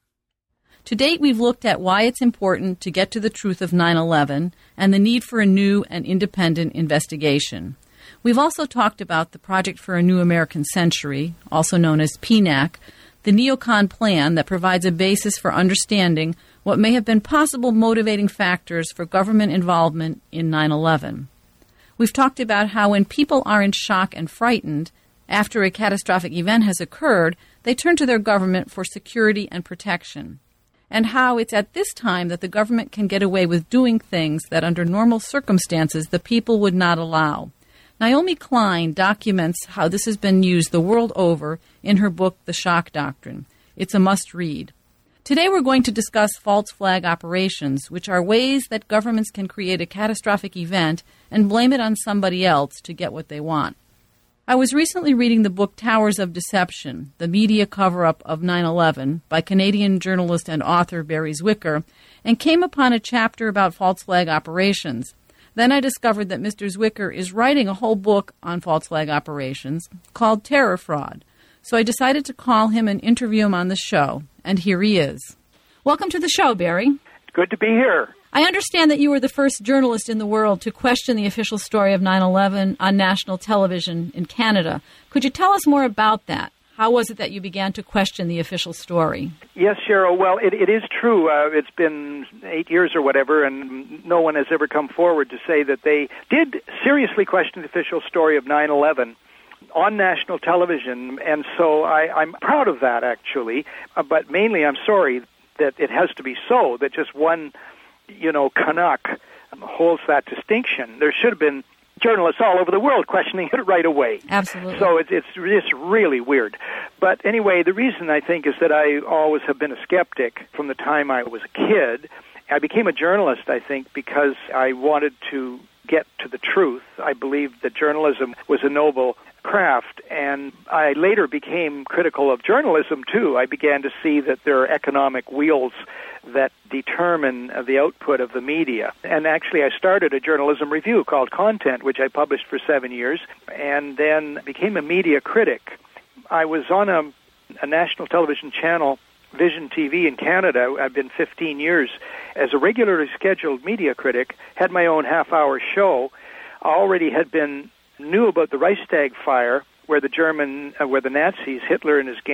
To date, we've looked at why it's important to get to the truth of nine eleven and the need for a new and independent investigation. We've also talked about the Project for a New American Century, also known as P N A C, the neocon plan that provides a basis for understanding what may have been possible motivating factors for government involvement in nine eleven. We've talked about how when people are in shock and frightened after a catastrophic event has occurred, they turn to their government for security and protection, and how it's at this time that the government can get away with doing things that under normal circumstances the people would not allow. Naomi Klein documents how this has been used the world over in her book, The Shock Doctrine. It's a must-read. Today we're going to discuss false flag operations, which are ways that governments can create a catastrophic event and blame it on somebody else to get what they want. I was recently reading the book Towers of Deception, The Media Cover-Up of nine eleven by Canadian journalist and author Barry Zwicker, and came upon a chapter about false flag operations. Then I discovered that Mister Zwicker is writing a whole book on false flag operations called Terror Fraud. So I decided to call him and interview him on the show, and here he is. Welcome to the show, Barry. Good to be here. I understand that you were the first journalist in the world to question the official story of nine eleven on national television in Canada. Could you tell us more about that? How was it that you began to question the official story? Yes, Cheryl. Well, it, it is true. Uh, it's been eight years or whatever, and no one has ever come forward to say that they did seriously question the official story of nine eleven on national television. And so I, I'm proud of that, actually. Uh, but mainly I'm sorry that it has to be so, that just one, you know, Canuck holds that distinction. There should have been journalists all over the world questioning it right away. Absolutely. So it's, it's just really weird. But anyway, the reason I think is that I always have been a skeptic from the time I was a kid. I became a journalist, I think, because I wanted to get to the truth. I believed that journalism was a noble craft, and I later became critical of journalism, too. I began to see that there are economic wheels that determine the output of the media. And actually, I started a journalism review called Content, which I published for seven years, and then became a media critic. I was on a, a national television channel, Vision T V in Canada. I've been fifteen years as a regularly scheduled media critic, had my own half-hour show. I already had been, knew about the Reichstag fire, where the German, uh, where the Nazis, Hitler and his gang,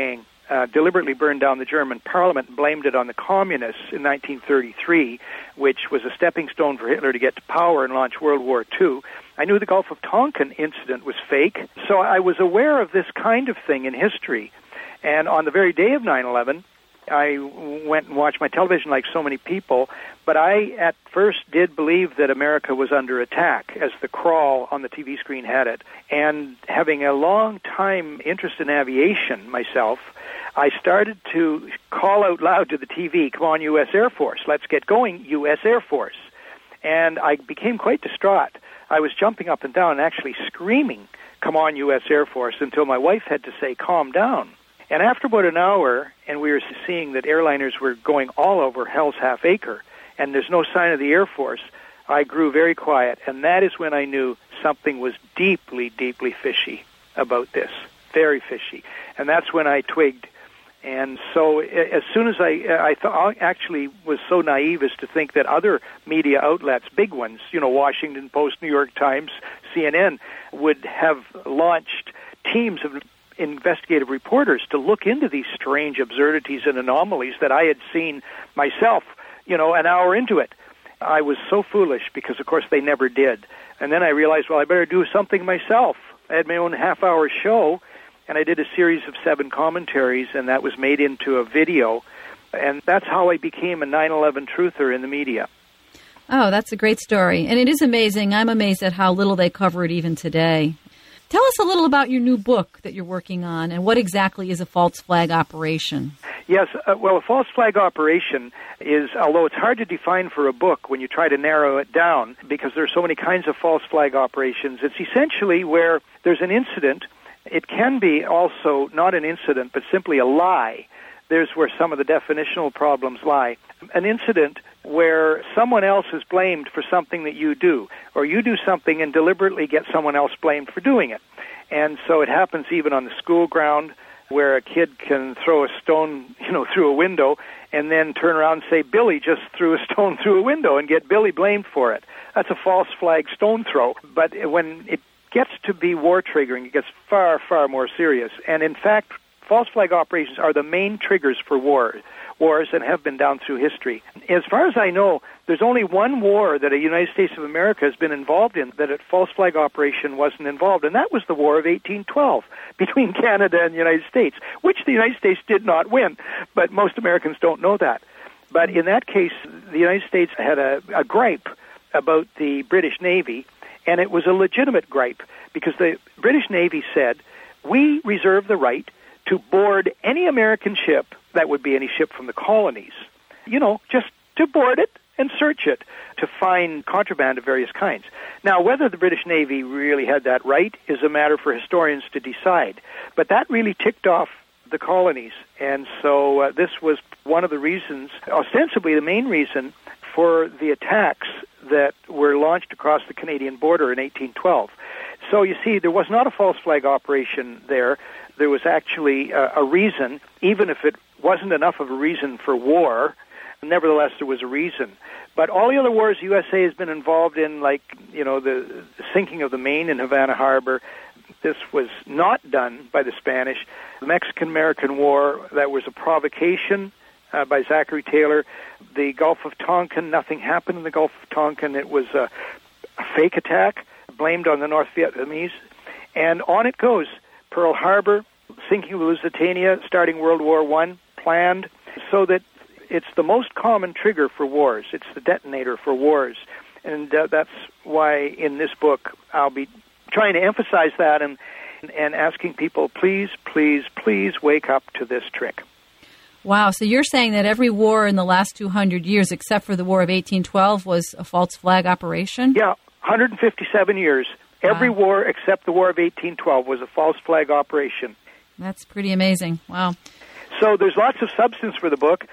uh, deliberately burned down the German parliament and blamed it on the communists in nineteen thirty-three, which was a stepping stone for Hitler to get to power and launch World War Two. I knew the Gulf of Tonkin incident was fake, so I was aware of this kind of thing in history. And on the very day of nine eleven, I went and watched my television like so many people, but I at first did believe that America was under attack, as the crawl on the T V screen had it. And having a long time interest in aviation myself, I started to call out loud to the T V, "Come on, U S Air Force, let's get going, U S Air Force." And I became quite distraught. I was jumping up and down and actually screaming, "Come on, U S Air Force," until my wife had to say, "Calm down." And after about an hour, and we were seeing that airliners were going all over Hell's Half Acre, and there's no sign of the Air Force, I grew very quiet. And that is when I knew something was deeply, deeply fishy about this. Very fishy. And that's when I twigged. And so as soon as I, I th- I actually was so naive as to think that other media outlets, big ones, you know, Washington Post, New York Times, C N N, would have launched teams of investigative reporters to look into these strange absurdities and anomalies that I had seen myself, you know, an hour into it. I was so foolish because, of course, they never did. And then I realized, well, I better do something myself. I had my own half-hour show, and I did a series of seven commentaries, and that was made into a video. And that's how I became a nine eleven truther in the media. Oh, that's a great story. And it is amazing. I'm amazed at how little they cover it even today. Tell us a little about your new book that you're working on and what exactly is a false flag operation. Yes, uh, well, a false flag operation is, although it's hard to define for a book when you try to narrow it down because there are so many kinds of false flag operations, it's essentially where there's an incident. It can be also not an incident, but simply a lie. There's where some of the definitional problems lie. An incident where someone else is blamed for something that you do, or you do something and deliberately get someone else blamed for doing it. And so it happens even on the school ground, where a kid can throw a stone, you know, through a window and then turn around and say, "Billy just threw a stone through a window," and get Billy blamed for it. That's a false flag stone throw. But when it gets to be war triggering, it gets far, far more serious. And in fact, false flag operations are the main triggers for war, wars and have been down through history. As far as I know, there's only one war that the United States of America has been involved in that a false flag operation wasn't involved, and that was the War of eighteen twelve between Canada and the United States, which the United States did not win, but most Americans don't know that. But in that case, the United States had a, a gripe about the British Navy, and it was a legitimate gripe because the British Navy said, "We reserve the right to board any American ship," that would be any ship from the colonies, you know, just to board it and search it to find contraband of various kinds. Now, whether the British Navy really had that right is a matter for historians to decide. But that really ticked off the colonies. And so uh, this was one of the reasons, ostensibly the main reason, for the attacks that were launched across the Canadian border in eighteen twelve. So you see, there was not a false flag operation there. There was actually uh, a reason, even if it wasn't enough of a reason for war, nevertheless there was a reason. But all the other wars the U S A has been involved in, like, you know, the sinking of the Maine in Havana Harbor, this was not done by the Spanish. The Mexican-American War, that was a provocation uh, by Zachary Taylor. The Gulf of Tonkin, nothing happened in the Gulf of Tonkin. It was a, a fake attack blamed on the North Vietnamese. And on it goes. Pearl Harbor, sinking of the Lusitania, starting World War One, planned, so that it's the most common trigger for wars. It's the detonator for wars. And uh, that's why in this book I'll be trying to emphasize that and, and asking people, please, please, please wake up to this trick. Wow, so you're saying that every war in the last two hundred years, except for the War of eighteen twelve, was a false flag operation? Yeah, one hundred fifty-seven years. Every wow. war except the War of eighteen twelve was a false flag operation. That's pretty amazing. Wow. So there's lots of substance for the book.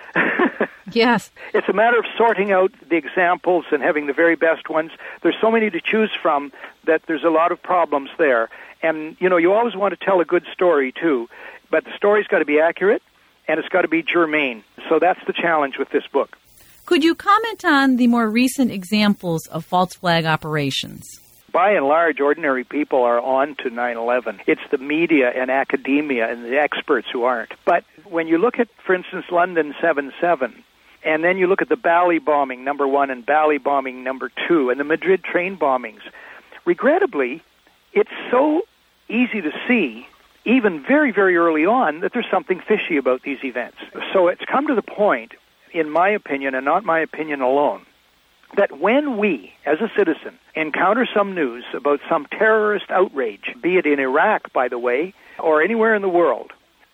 Yes. It's a matter of sorting out the examples and having the very best ones. There's so many to choose from that there's a lot of problems there. And, you know, you always want to tell a good story, too. But the story's got to be accurate, and it's got to be germane. So that's the challenge with this book. Could you comment on the more recent examples of false flag operations? By and large, ordinary people are on to nine eleven. It's the media and academia and the experts who aren't. But when you look at, for instance, London seven seven, and then you look at the Bali bombing, number one, and Bali bombing, number two, and the Madrid train bombings, regrettably, it's so easy to see, even very, very early on, that there's something fishy about these events. So it's come to the point, in my opinion, and not my opinion alone, that when we, as a citizen, encounter some news about some terrorist outrage, be it in Iraq, by the way, or anywhere in the world,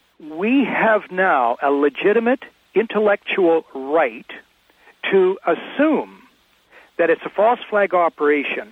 we have now a legitimate intellectual right to assume that it's a false flag operation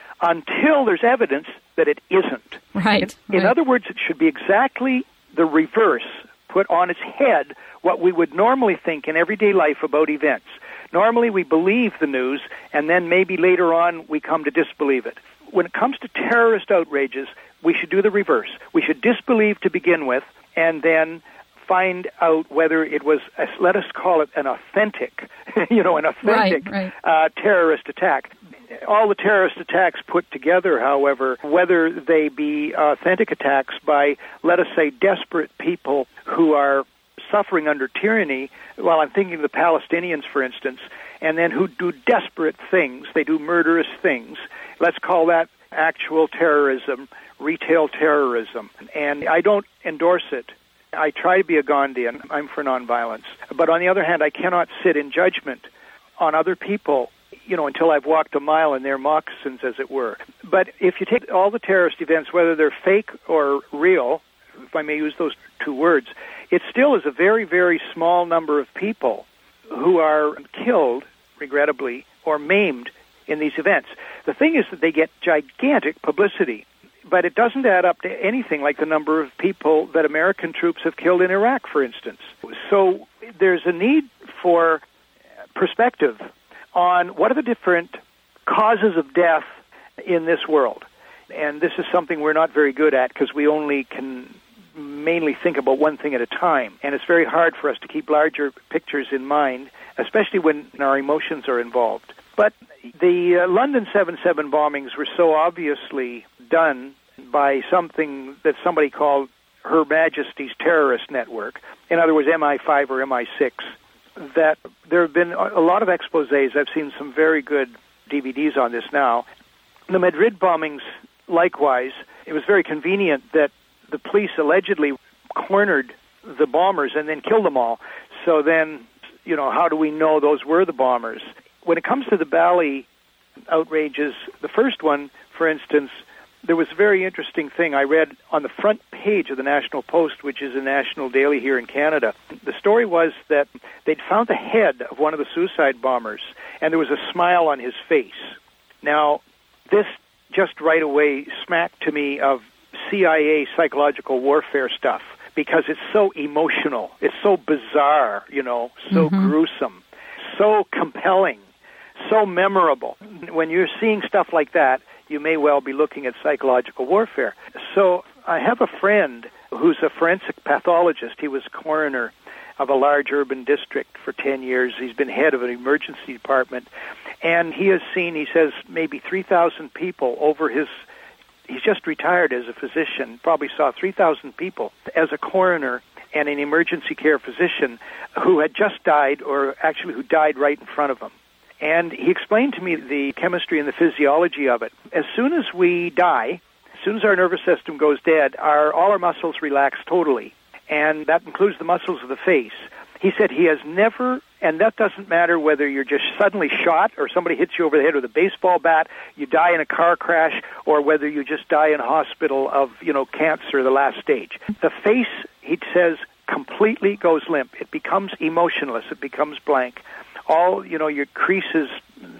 until there's evidence that it isn't. Right. In, in right. other words, it should be exactly the reverse, put on its head what we would normally think in everyday life about events. Normally we believe the news, and then maybe later on we come to disbelieve it. When it comes to terrorist outrages, we should do the reverse. We should disbelieve to begin with, and then find out whether it was, let us call it an authentic, you know, an authentic right, right. Uh, terrorist attack. All the terrorist attacks put together, however, whether they be authentic attacks by, let us say, desperate people who are suffering under tyranny, well, I'm thinking of the Palestinians, for instance, and then who do desperate things, they do murderous things. Let's call that actual terrorism, retail terrorism. And I don't endorse it. I try to be a Gandhian. I'm for nonviolence. But on the other hand, I cannot sit in judgment on other people, you know, until I've walked a mile in their moccasins, as it were. But if you take all the terrorist events, whether they're fake or real, if I may use those two words, it still is a very, very small number of people who are killed, regrettably, or maimed in these events. The thing is that they get gigantic publicity, but it doesn't add up to anything like the number of people that American troops have killed in Iraq, for instance. So there's a need for perspective on what are the different causes of death in this world. And this is something we're not very good at because we only can mainly think about one thing at a time. And it's very hard for us to keep larger pictures in mind, especially when our emotions are involved. But the uh, London seven seven bombings were so obviously done by something that somebody called Her Majesty's Terrorist Network, in other words, M I five or M I six, that there have been a lot of exposés. I've seen some very good D V Ds on this now. The Madrid bombings, likewise, it was very convenient that the police allegedly cornered the bombers and then killed them all. So then, you know, how do we know those were the bombers? When it comes to the Bali outrages, the first one, for instance, there was a very interesting thing I read on the front page of the National Post, which is a national daily here in Canada. The story was that they'd found the head of one of the suicide bombers, and there was a smile on his face. Now, this just right away smacked to me of C I A psychological warfare stuff, because it's so emotional, it's so bizarre, you know, so mm-hmm. gruesome, so compelling, so memorable. When you're seeing stuff like that, you may well be looking at psychological warfare. So I have a friend who's a forensic pathologist. He was coroner of a large urban district for ten years. He's been head of an emergency department. And he has seen, he says, maybe three thousand people over his, he's just retired as a physician, probably saw three thousand people as a coroner and an emergency care physician who had just died, or actually who died right in front of him. And he explained to me the chemistry and the physiology of it. As soon as we die, as soon as our nervous system goes dead, our all our muscles relax totally, and that includes the muscles of the face. He said he has never, and that doesn't matter whether you're just suddenly shot or somebody hits you over the head with a baseball bat, you die in a car crash, or whether you just die in a hospital of, you know, cancer, the last stage. The face, he says, completely goes limp. It becomes emotionless. It becomes blank. All, you know, your creases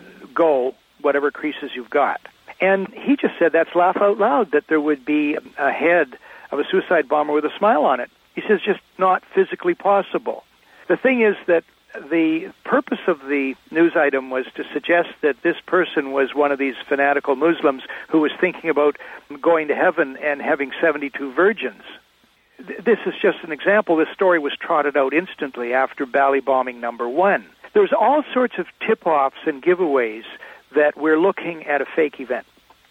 go, whatever creases you've got. And he just said that's laugh out loud, that there would be a head of a suicide bomber with a smile on it. He says just not physically possible. The thing is that the purpose of the news item was to suggest that this person was one of these fanatical Muslims who was thinking about going to heaven and having seventy-two virgins. This is just an example. This story was trotted out instantly after Bali bombing number one. There's all sorts of tip-offs and giveaways that we're looking at a fake event.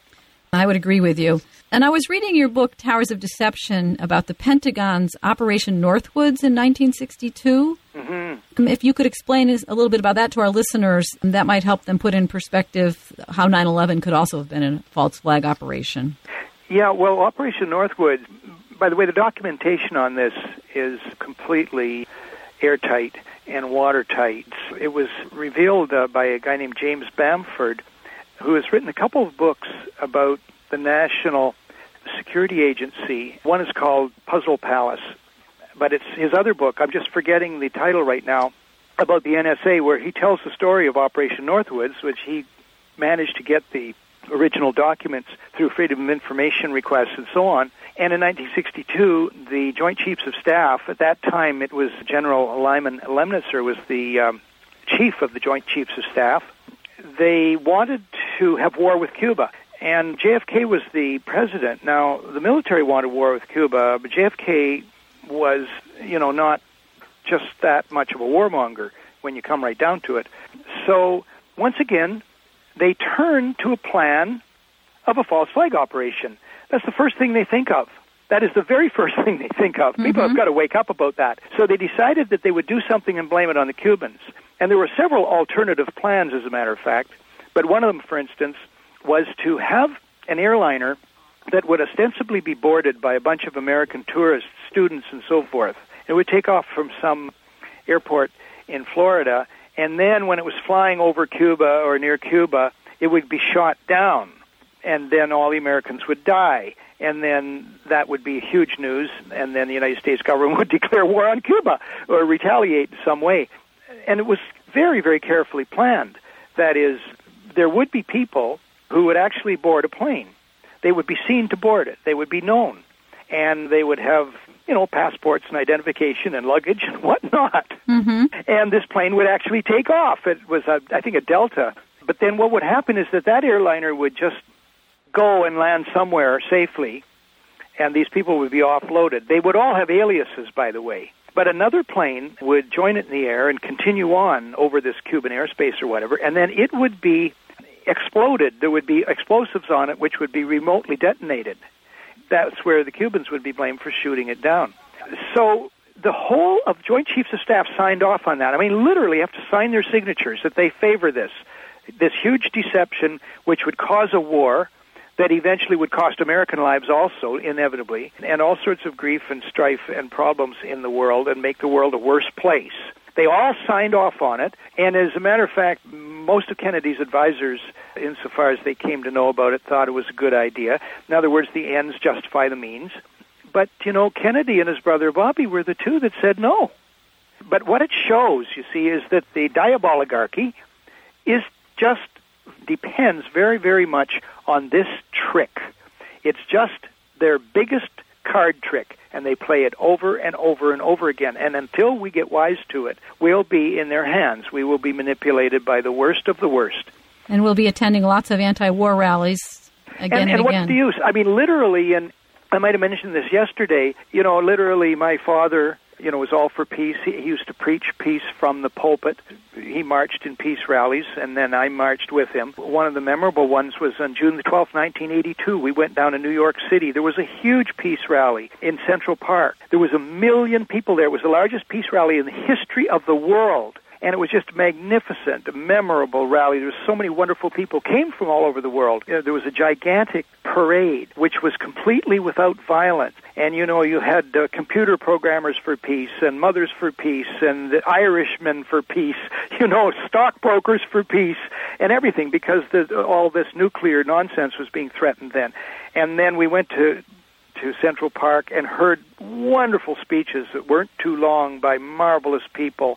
I would agree with you. And I was reading your book, Towers of Deception, about the Pentagon's Operation Northwoods in nineteen sixty-two. Mm-hmm. If you could explain a little bit about that to our listeners, that might help them put in perspective how nine eleven could also have been a false flag operation. Yeah, well, Operation Northwoods, by the way, the documentation on this is completely airtight and watertight. It was revealed uh, by a guy named James Bamford, who has written a couple of books about the National Security Agency. One is called Puzzle Palace, but it's his other book, I'm just forgetting the title right now, about the N S A, where he tells the story of Operation Northwoods, which he managed to get the original documents through Freedom of Information requests and so on. And in nineteen sixty-two, the Joint Chiefs of Staff, at that time it was General Lyman Lemnitzer was the um, chief of the Joint Chiefs of Staff. They wanted to have war with Cuba, and J F K was the president. Now, the military wanted war with Cuba, but J F K was, you know, not just that much of a warmonger when you come right down to it. So, once again, they turn to a plan of a false flag operation. That's the first thing they think of. That is the very first thing they think of. Mm-hmm. People have got to wake up about that. So they decided that they would do something and blame it on the Cubans. And there were several alternative plans, as a matter of fact. But one of them, for instance, was to have an airliner that would ostensibly be boarded by a bunch of American tourists, students, and so forth. It would take off from some airport in Florida, and then when it was flying over Cuba or near Cuba, it would be shot down, and then all the Americans would die. And then that would be huge news, and then the United States government would declare war on Cuba or retaliate in some way. And it was very, very carefully planned. That is, there would be people who would actually board a plane. They would be seen to board it. They would be known. And they would have, you know, passports and identification and luggage and whatnot. Mm-hmm. And this plane would actually take off. It was, a, I think, a Delta. But then what would happen is that that airliner would just go and land somewhere safely, and these people would be offloaded. They would all have aliases, by the way. But another plane would join it in the air and continue on over this Cuban airspace or whatever, and then it would be exploded. There would be explosives on it which would be remotely detonated. That's where the Cubans would be blamed for shooting it down. So the whole of Joint Chiefs of Staff signed off on that. I mean, literally have to sign their signatures that they favor this, this huge deception which would cause a war that eventually would cost American lives also, inevitably, and all sorts of grief and strife and problems in the world and make the world a worse place. They all signed off on it, and as a matter of fact, most of Kennedy's advisors, insofar as they came to know about it, thought it was a good idea. In other words, the ends justify the means. But, you know, Kennedy and his brother Bobby were the two that said no. But what it shows, you see, is that the diaboligarchy is just depends very, very much on this trick. It's just their biggest card trick, and they play it over and over and over again. And until we get wise to it, we'll be in their hands. We will be manipulated by the worst of the worst. And we'll be attending lots of anti-war rallies again and, and, and again. what's the use? I mean, literally, and I might have mentioned this yesterday, you know, literally my father, you know, was all for peace. He, he used to preach peace from the pulpit. He marched in peace rallies, and then I marched with him. One of the memorable ones was on June the twelfth, nineteen eighty-two. We went down to New York City. There was a huge peace rally in Central Park. There was a million people there. It was the largest peace rally in the history of the world. And it was just a magnificent, memorable rally. There were so many wonderful people came from all over the world. You know, there was a gigantic parade, which was completely without violence. And, you know, you had uh, computer programmers for peace and mothers for peace and the Irishmen for peace, you know, stockbrokers for peace and everything, because the, all this nuclear nonsense was being threatened then. And then we went to to Central Park and heard wonderful speeches that weren't too long by marvelous people.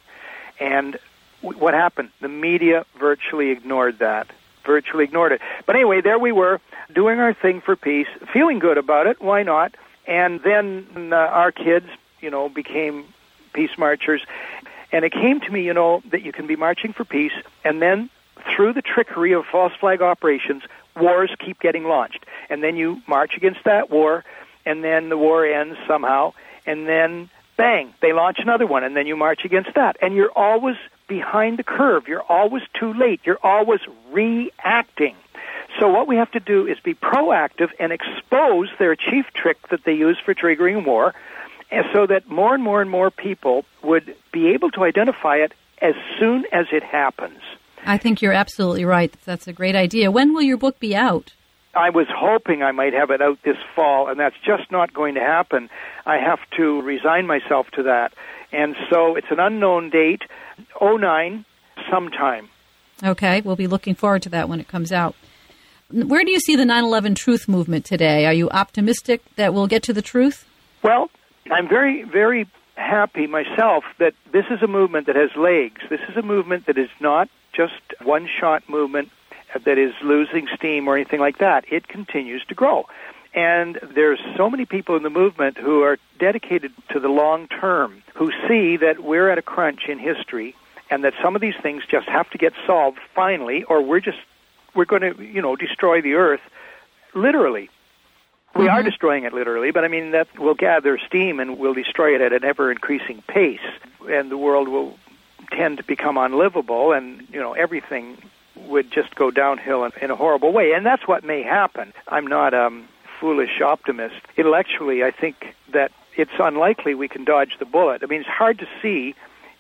And what happened? The media virtually ignored that, virtually ignored it. But anyway, there we were, doing our thing for peace, feeling good about it, why not? And then uh, our kids, you know, became peace marchers. And it came to me, you know, that you can be marching for peace, and then through the trickery of false flag operations, wars keep getting launched. And then you march against that war, and then the war ends somehow, and then bang, they launch another one, and then you march against that. And you're always behind the curve. You're always too late. You're always reacting. So what we have to do is be proactive and expose their chief trick that they use for triggering war, and so that more and more and more people would be able to identify it as soon as it happens. I think you're absolutely right. That's a great idea. When will your book be out? I was hoping I might have it out this fall, and that's just not going to happen. I have to resign myself to that. And so it's an unknown date, oh nine, sometime. Okay, we'll be looking forward to that when it comes out. Where do you see the nine eleven truth movement today? Are you optimistic that we'll get to the truth? Well, I'm very, very happy myself that this is a movement that has legs. This is a movement that is not just one-shot movement that is losing steam or anything like that. It continues to grow. And there's so many people in the movement who are dedicated to the long term, who see that we're at a crunch in history and that some of these things just have to get solved finally, or we're just, we're going to, you know, destroy the earth literally. We mm-hmm. are destroying it literally, but I mean, that will gather steam and we'll destroy it at an ever-increasing pace, and the world will tend to become unlivable, and, you know, everything would just go downhill in, in a horrible way. And that's what may happen. I'm not a um, foolish optimist. Intellectually, I think that it's unlikely we can dodge the bullet. I mean, it's hard to see,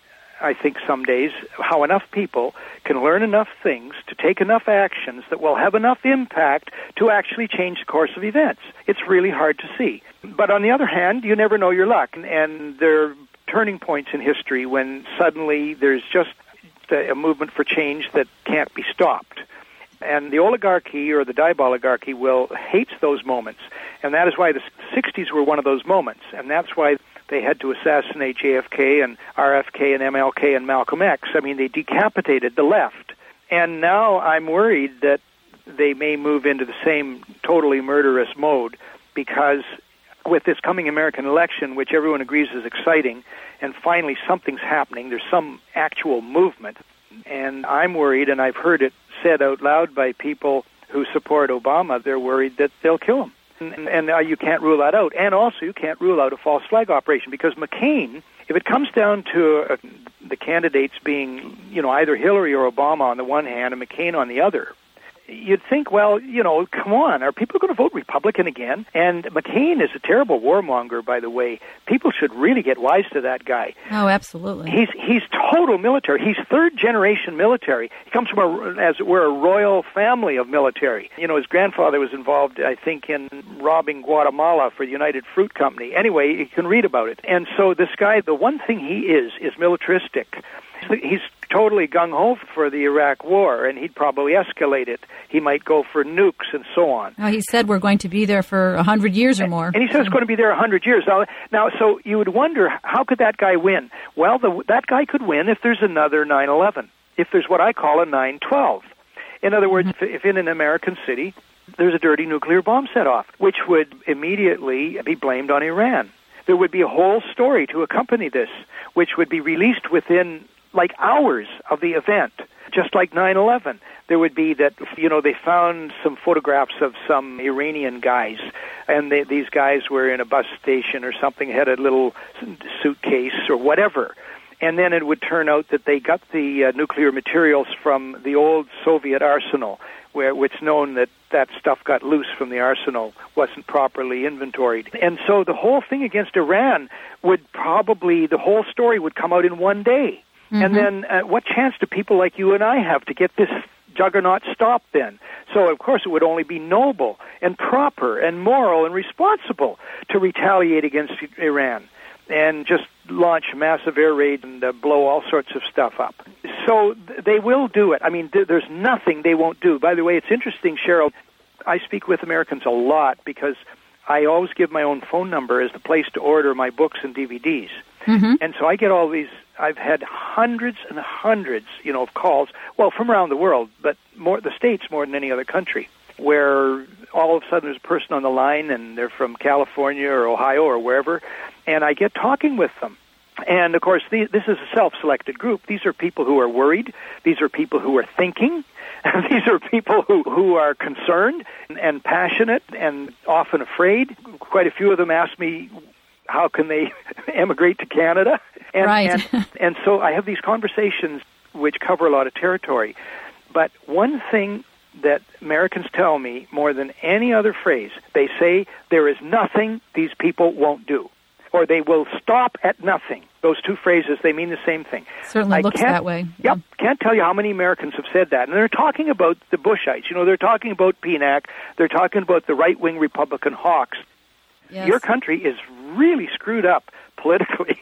I think some days, how enough people can learn enough things to take enough actions that will have enough impact to actually change the course of events. It's really hard to see. But on the other hand, you never know your luck. And, and there are turning points in history when suddenly there's just a movement for change that can't be stopped. And the oligarchy or the diaboligarchy will hates those moments. And that is why the sixties were one of those moments. And that's why they had to assassinate J F K and R F K and M L K and Malcolm X. I mean, they decapitated the left. And now I'm worried that they may move into the same totally murderous mode, because with this coming American election, which everyone agrees is exciting, and finally something's happening, there's some actual movement, and I'm worried, and I've heard it said out loud by people who support Obama, they're worried that they'll kill him. And, and uh, you can't rule that out. And also, you can't rule out a false flag operation, because McCain, if it comes down to uh, the candidates being, you know, either Hillary or Obama on the one hand and McCain on the other, you'd think, well, you know, come on, are people going to vote Republican again? And McCain is a terrible warmonger, by the way. People should really get wise to that guy. Oh, absolutely. He's he's total military. He's third generation military. He comes from a, as it were, a royal family of military. You know, his grandfather was involved, I think, in robbing Guatemala for the United Fruit Company. Anyway, you can read about it. And so this guy, the one thing he is, is militaristic. He's totally gung-ho for the Iraq war, and he'd probably escalate it. He might go for nukes and so on. Well, he said we're going to be there for a hundred years or more. And he says it's going to be there a hundred years. Now, now, so you would wonder, how could that guy win? Well, the, that guy could win if there's another nine eleven, if there's what I call a nine twelve. In other words, mm-hmm. if, if in an American city there's a dirty nuclear bomb set off, which would immediately be blamed on Iran. There would be a whole story to accompany this, which would be released within like hours of the event, just like nine eleven. There would be that, you know, they found some photographs of some Iranian guys, and they, these guys were in a bus station or something, had a little suitcase or whatever. And then it would turn out that they got the uh, nuclear materials from the old Soviet arsenal, where it's known that that stuff got loose from the arsenal, wasn't properly inventoried. And so the whole thing against Iran would probably, the whole story would come out in one day. Mm-hmm. And then uh, what chance do people like you and I have to get this juggernaut stopped then? So, of course, it would only be noble and proper and moral and responsible to retaliate against Iran and just launch massive air raids and uh, blow all sorts of stuff up. So th- they will do it. I mean, th- there's nothing they won't do. By the way, it's interesting, Cheryl, I speak with Americans a lot because I always give my own phone number as the place to order my books and D V Ds. Mm-hmm. And so I get all these, I've had hundreds and hundreds, you know, of calls, well, from around the world, but more the States more than any other country, where all of a sudden there's a person on the line and they're from California or Ohio or wherever, and I get talking with them. And, of course, the, this is a self-selected group. These are people who are worried. These are people who are thinking. These are people who, who are concerned and, and passionate and often afraid. Quite a few of them ask me, how can they emigrate to Canada? And, right. and, and so I have these conversations which cover a lot of territory. But one thing that Americans tell me more than any other phrase. They say there is nothing these people won't do, or they will stop at nothing. Those two phrases, they mean the same thing. Certainly I looks can't- that way. Yep, can't tell you how many Americans have said that. And they're talking about the Bushites. You know, they're talking about P N A C. They're talking about the right-wing Republican hawks. Yes. Your country is really screwed up politically.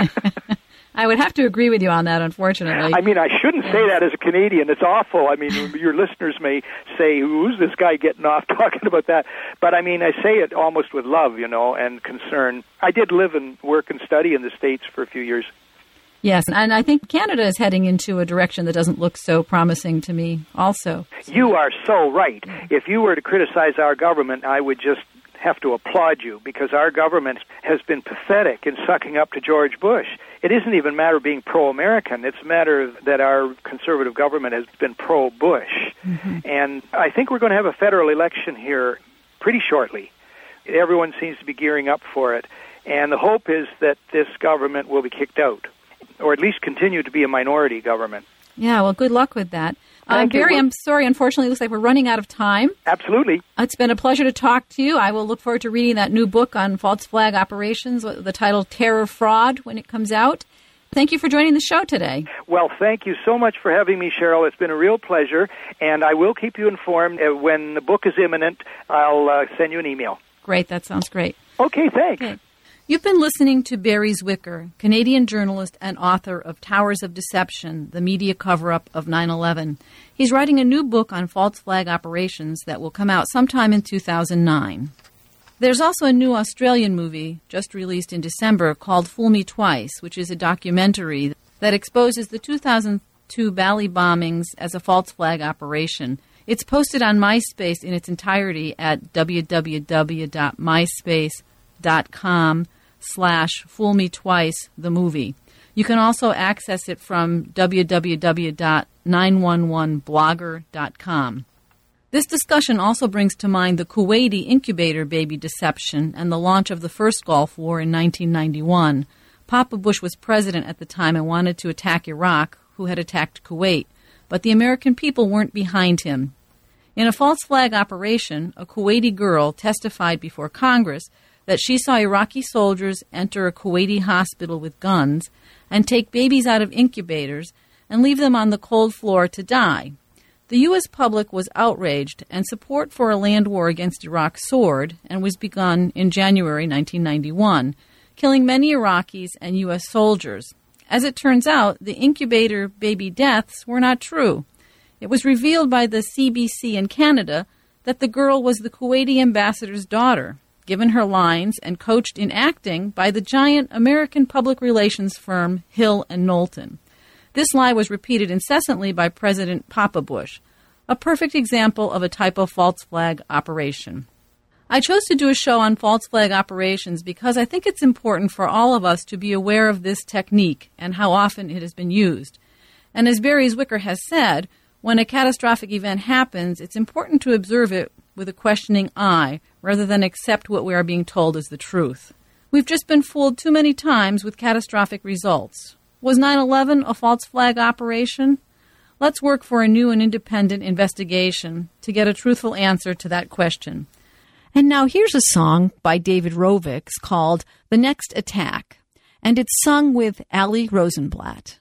I would have to agree with you on that, unfortunately. I mean, I shouldn't say that as a Canadian. It's awful. I mean, your listeners may say, who's this guy getting off talking about that? But, I mean, I say it almost with love, you know, and concern. I did live and work and study in the States for a few years. Yes, and I think Canada is heading into a direction that doesn't look so promising to me also. You are so right. If you were to criticize our government, I would just have to applaud you, because our government has been pathetic in sucking up to George Bush. It isn't even a matter of being pro-American. It's a matter that our conservative government has been pro-Bush. Mm-hmm. And I think we're going to have a federal election here pretty shortly. Everyone seems to be gearing up for it. And the hope is that this government will be kicked out, or at least continue to be a minority government. Yeah, well, good luck with that. Uh, Barry, I'm sorry. Unfortunately, it looks like we're running out of time. Absolutely. It's been a pleasure to talk to you. I will look forward to reading that new book on false flag operations, the title Terror Fraud, when it comes out. Thank you for joining the show today. Well, thank you so much for having me, Cheryl. It's been a real pleasure, and I will keep you informed. Uh, when the book is imminent, I'll uh, send you an email. Great. That sounds great. Okay, thanks. Okay. You've been listening to Barry Zwicker, Canadian journalist and author of Towers of Deception, the media cover-up of nine eleven. He's writing a new book on false flag operations that will come out sometime in two thousand nine. There's also a new Australian movie just released in December called Fool Me Twice, which is a documentary that exposes the two thousand two Bali bombings as a false flag operation. It's posted on MySpace in its entirety at w w w dot myspace dot com slash Fool Me Twice, the movie. You can also access it from w w w dot nine one one blogger dot com. This discussion also brings to mind the Kuwaiti incubator baby deception and the launch of the first Gulf War in nineteen ninety-one. Papa Bush was president at the time and wanted to attack Iraq, who had attacked Kuwait, but the American people weren't behind him. In a false flag operation, a Kuwaiti girl testified before Congress that she saw Iraqi soldiers enter a Kuwaiti hospital with guns and take babies out of incubators and leave them on the cold floor to die. The U S public was outraged, and support for a land war against Iraq soared and was begun in January nineteen ninety-one, killing many Iraqis and U S soldiers. As it turns out, the incubator baby deaths were not true. It was revealed by the C B C in Canada that the girl was the Kuwaiti ambassador's daughter, given her lines and coached in acting by the giant American public relations firm Hill and Knowlton. This lie was repeated incessantly by President Papa Bush, a perfect example of a type of false flag operation. I chose to do a show on false flag operations because I think it's important for all of us to be aware of this technique and how often it has been used. And as Barry Zwicker has said, when a catastrophic event happens, it's important to observe it with a questioning eye rather than accept what we are being told is the truth. We've just been fooled too many times with catastrophic results. Was nine eleven a false flag operation? Let's work for a new and independent investigation to get a truthful answer to that question. And now here's a song by David Rovics called The Next Attack, and it's sung with Ali Rosenblatt.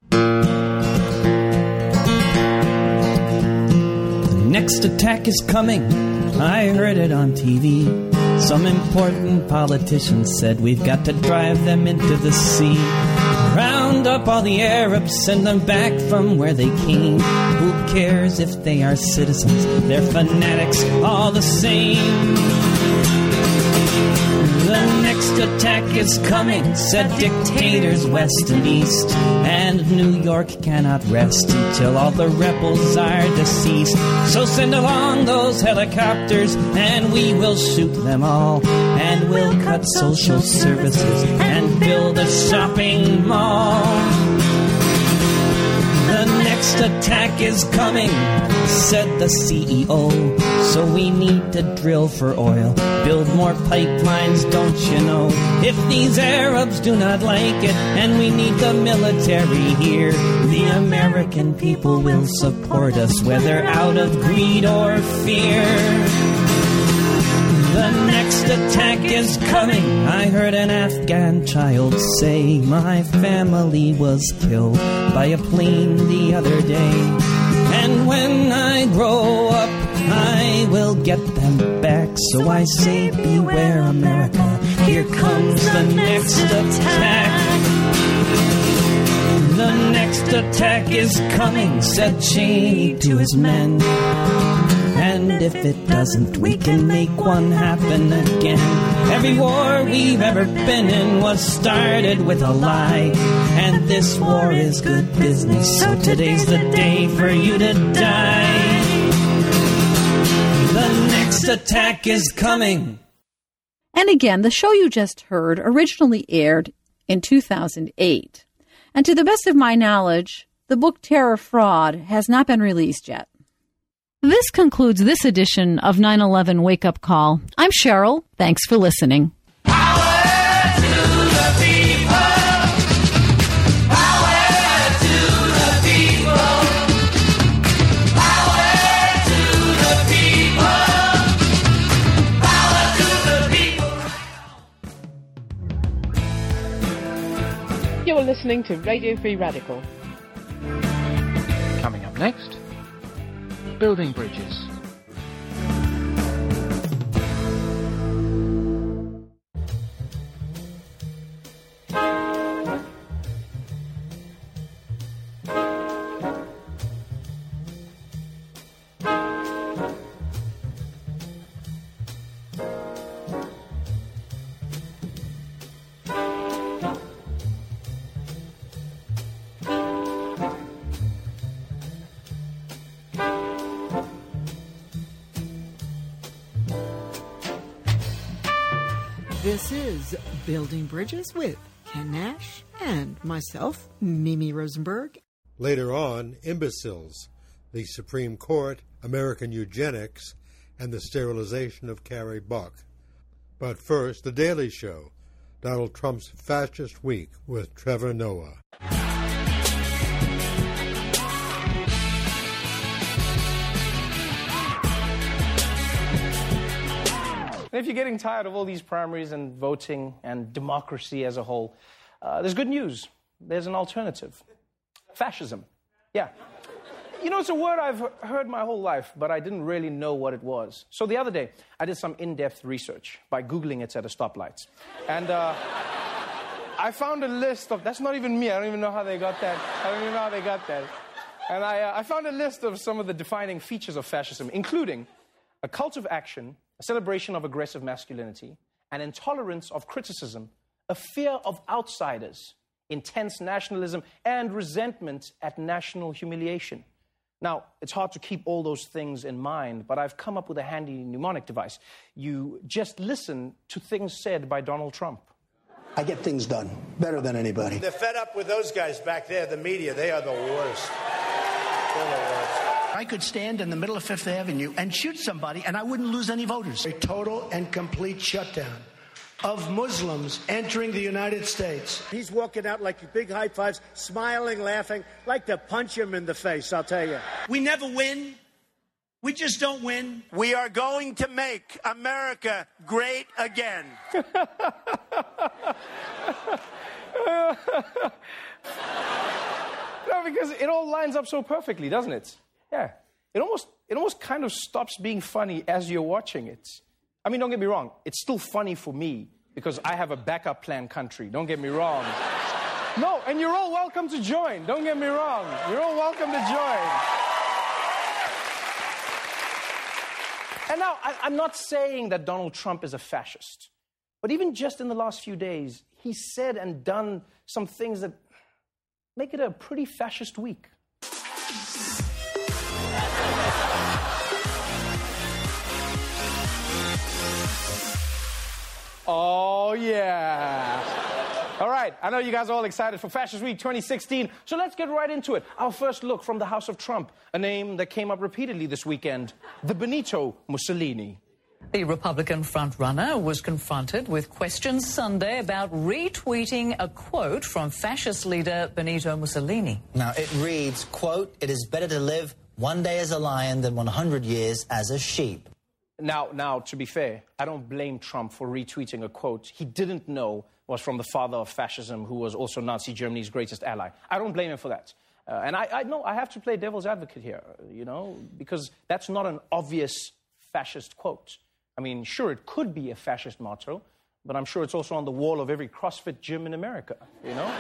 Next attack is coming, I heard it on T V. Some important politicians said we've got to drive them into the sea. Round up all the Arabs, send them back from where they came. Who cares if they are citizens? They're fanatics all the same. The next attack is coming, said dictators west and east. And New York cannot rest until all the rebels are deceased. So send along those helicopters and we will shoot them all. And we'll cut social services and build a shopping mall. The next next attack is coming, said the C E O. So we need to drill for oil, build more pipelines, don't you know? If these Arabs do not like it, and we need the military here, the American people will support us, whether out of greed or fear. The next attack is coming, I heard an Afghan child say. My family was killed by a plane the other day. And when I grow up, I will get them back. So I say, beware America, here comes the next attack. The next attack is coming, said Cheney to his men. And if it doesn't, we can make one happen again. Every war we've ever been in was started with a lie. And this war is good business, so today's the day for you to die. The next attack is coming. And again, the show you just heard originally aired in two thousand eight. And to the best of my knowledge, the book Terror Fraud has not been released yet. This concludes this edition of nine eleven Wake Up Call. I'm Cheryl. Thanks for listening. You're listening to Radio Free Radical. Coming up next, building bridges. This is Building Bridges with Ken Nash and myself, Mimi Rosenberg. Later on, imbeciles, the Supreme Court, American eugenics, and the sterilization of Carrie Buck. But first, The Daily Show, Donald Trump's fascist week with Trevor Noah. And if you're getting tired of all these primaries and voting and democracy as a whole, uh, there's good news. There's an alternative. Fascism. Yeah. You know, it's a word I've heard my whole life, but I didn't really know what it was. So the other day, I did some in-depth research by Googling it at a stoplight. And uh, I found a list of... That's not even me. I don't even know how they got that. I don't even know how they got that. And I, uh, I found a list of some of the defining features of fascism, including a cult of action, a celebration of aggressive masculinity, an intolerance of criticism, a fear of outsiders, intense nationalism, and resentment at national humiliation. Now, it's hard to keep all those things in mind, but I've come up with a handy mnemonic device. You just listen to things said by Donald Trump. I get things done better than anybody. They're fed up with those guys back there, the media. They are the worst. They're the worst. I could stand in the middle of Fifth Avenue and shoot somebody, and I wouldn't lose any voters. A total and complete shutdown of Muslims entering the United States. He's walking out like big high fives, smiling, laughing, like to punch him in the face, I'll tell you. We never win. We just don't win. We are going to make America great again. No, because it all lines up so perfectly, doesn't it? Yeah. It almost, it almost kind of stops being funny as you're watching it. I mean, don't get me wrong. It's still funny for me because I have a backup plan country. Don't get me wrong. No, and you're all welcome to join. Don't get me wrong. You're all welcome to join. And now, I, I'm not saying that Donald Trump is a fascist. But even just in the last few days, he said and done some things that make it a pretty fascist week. Oh, yeah. All right, I know you guys are all excited for Fascist Week twenty sixteen, so let's get right into it. Our first look from the House of Trump, a name that came up repeatedly this weekend, the Benito Mussolini. The Republican frontrunner was confronted with questions Sunday about retweeting a quote from fascist leader Benito Mussolini. Now, it reads, quote, "It is better to live one day as a lion than one hundred years as a sheep." Now, now, to be fair, I don't blame Trump for retweeting a quote he didn't know was from the father of fascism, who was also Nazi Germany's greatest ally. I don't blame him for that. Uh, and I, I know I have to play devil's advocate here, you know, because that's not an obvious fascist quote. I mean, sure, it could be a fascist motto, but I'm sure it's also on the wall of every CrossFit gym in America, you know?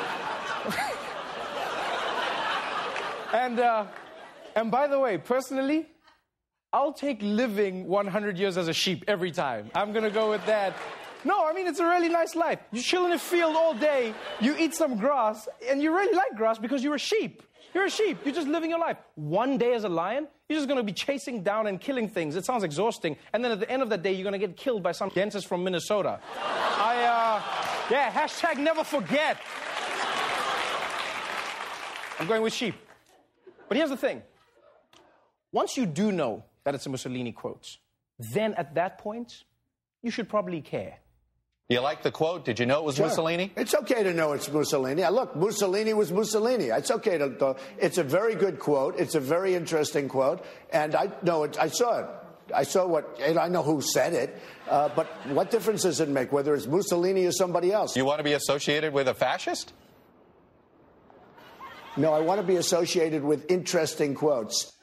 and, uh, and by the way, personally, I'll take living one hundred years as a sheep every time. I'm going to go with that. No, I mean, it's a really nice life. You chill in a field all day, you eat some grass, and you really like grass because you're a sheep. You're a sheep. You're just living your life. One day as a lion, you're just going to be chasing down and killing things. It sounds exhausting. And then at the end of the day, you're going to get killed by some dentist from Minnesota. I, uh, yeah, hashtag never forget. I'm going with sheep. But here's the thing. Once you do know that it's a Mussolini quote, then at that point, you should probably care. You like the quote? Did you know it was Sure. Mussolini? It's okay to know it's Mussolini. Look, Mussolini was Mussolini. It's okay to, to. It's a very good quote. It's a very interesting quote, and I know it. I saw it. I saw what, and I know who said it. Uh, but what difference does it make whether it's Mussolini or somebody else? You want to be associated with a fascist? No, I want to be associated with interesting quotes.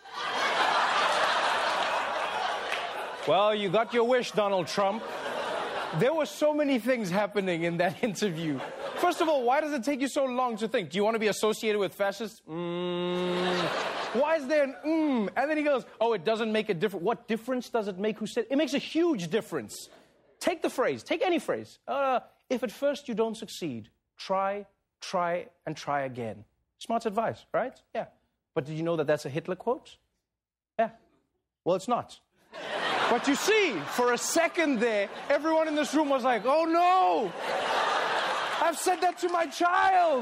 Well, you got your wish, Donald Trump. There were so many things happening in that interview. First of all, why does it take you so long to think? Do you want to be associated with fascists? Mm. Why is there an mm? And then he goes, oh, it doesn't make a difference. What difference does it make who said it? It makes a huge difference. Take the phrase. Take any phrase. Uh, if at first you don't succeed, try, try, and try again. Smart advice, right? Yeah. But did you know that that's a Hitler quote? Yeah. Well, it's not. But you see, for a second there, everyone in this room was like, oh no! I've said that to my child!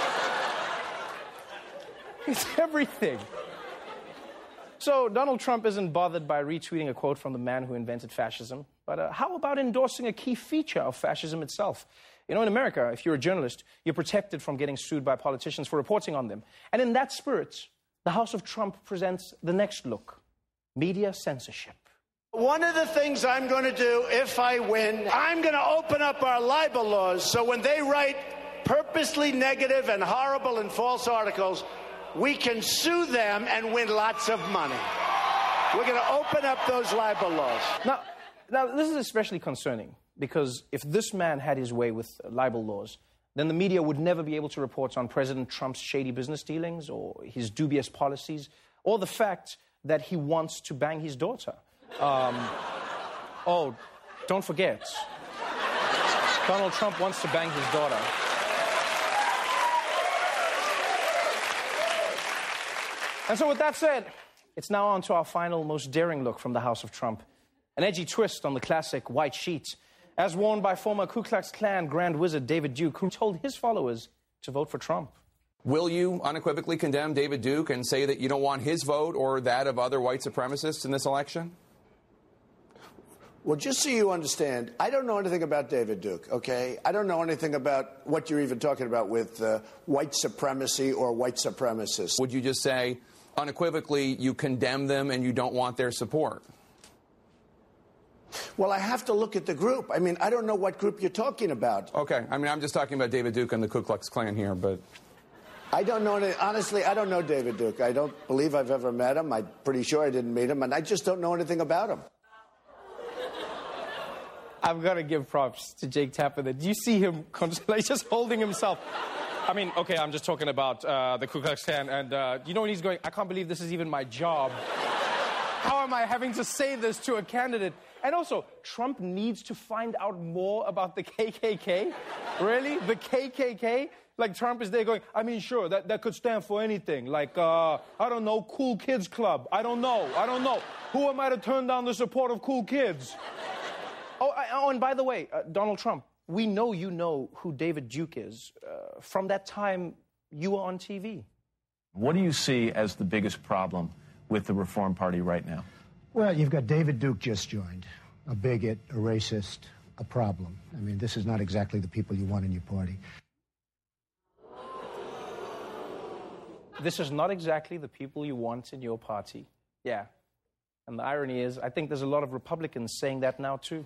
It's everything. So Donald Trump isn't bothered by retweeting a quote from the man who invented fascism. But uh, how about endorsing a key feature of fascism itself? You know, in America, if you're a journalist, you're protected from getting sued by politicians for reporting on them. And in that spirit, the House of Trump presents the next look: media censorship. One of the things I'm going to do if I win, I'm going to open up our libel laws so when they write purposely negative and horrible and false articles, we can sue them and win lots of money. We're going to open up those libel laws. Now, now, this is especially concerning because if this man had his way with libel laws, then the media would never be able to report on President Trump's shady business dealings or his dubious policies or the fact that he wants to bang his daughter. Um, oh, don't forget, Donald Trump wants to bang his daughter. And so with that said, it's now on to our final, most daring look from the House of Trump. An edgy twist on the classic white sheet, as worn by former Ku Klux Klan Grand Wizard David Duke, who told his followers to vote for Trump. Will you unequivocally condemn David Duke and say that you don't want his vote or that of other white supremacists in this election? Well, just so you understand, I don't know anything about David Duke, okay? I don't know anything about what you're even talking about with uh, white supremacy or white supremacists. Would you just say, unequivocally, you condemn them and you don't want their support? Well, I have to look at the group. I mean, I don't know what group you're talking about. Okay, I mean, I'm just talking about David Duke and the Ku Klux Klan here, but... I don't know, any, honestly, I don't know David Duke. I don't believe I've ever met him. I'm pretty sure I didn't meet him, and I just don't know anything about him. I've got to give props to Jake Tapper. Do you see him like, just holding himself? I mean, okay, I'm just talking about uh, the Ku Klux Klan, and uh, you know when he's going, I can't believe this is even my job. How am I having to say this to a candidate? And also, Trump needs to find out more about the K K K. Really? The K K K? Like Trump is there going, I mean, sure, that, that could stand for anything. Like, uh, I don't know, Cool Kids Club. I don't know. I don't know. Who am I to turn down the support of cool kids? Oh, I, oh and by the way, uh, Donald Trump, we know you know who David Duke is. Uh, from that time, you were on T V. What do you see as the biggest problem with the Reform Party right now? Well, you've got David Duke just joined, a bigot, a racist, a problem. I mean, this is not exactly the people you want in your party. This is not exactly the people you want in your party. Yeah. And the irony is, I think there's a lot of Republicans saying that now, too.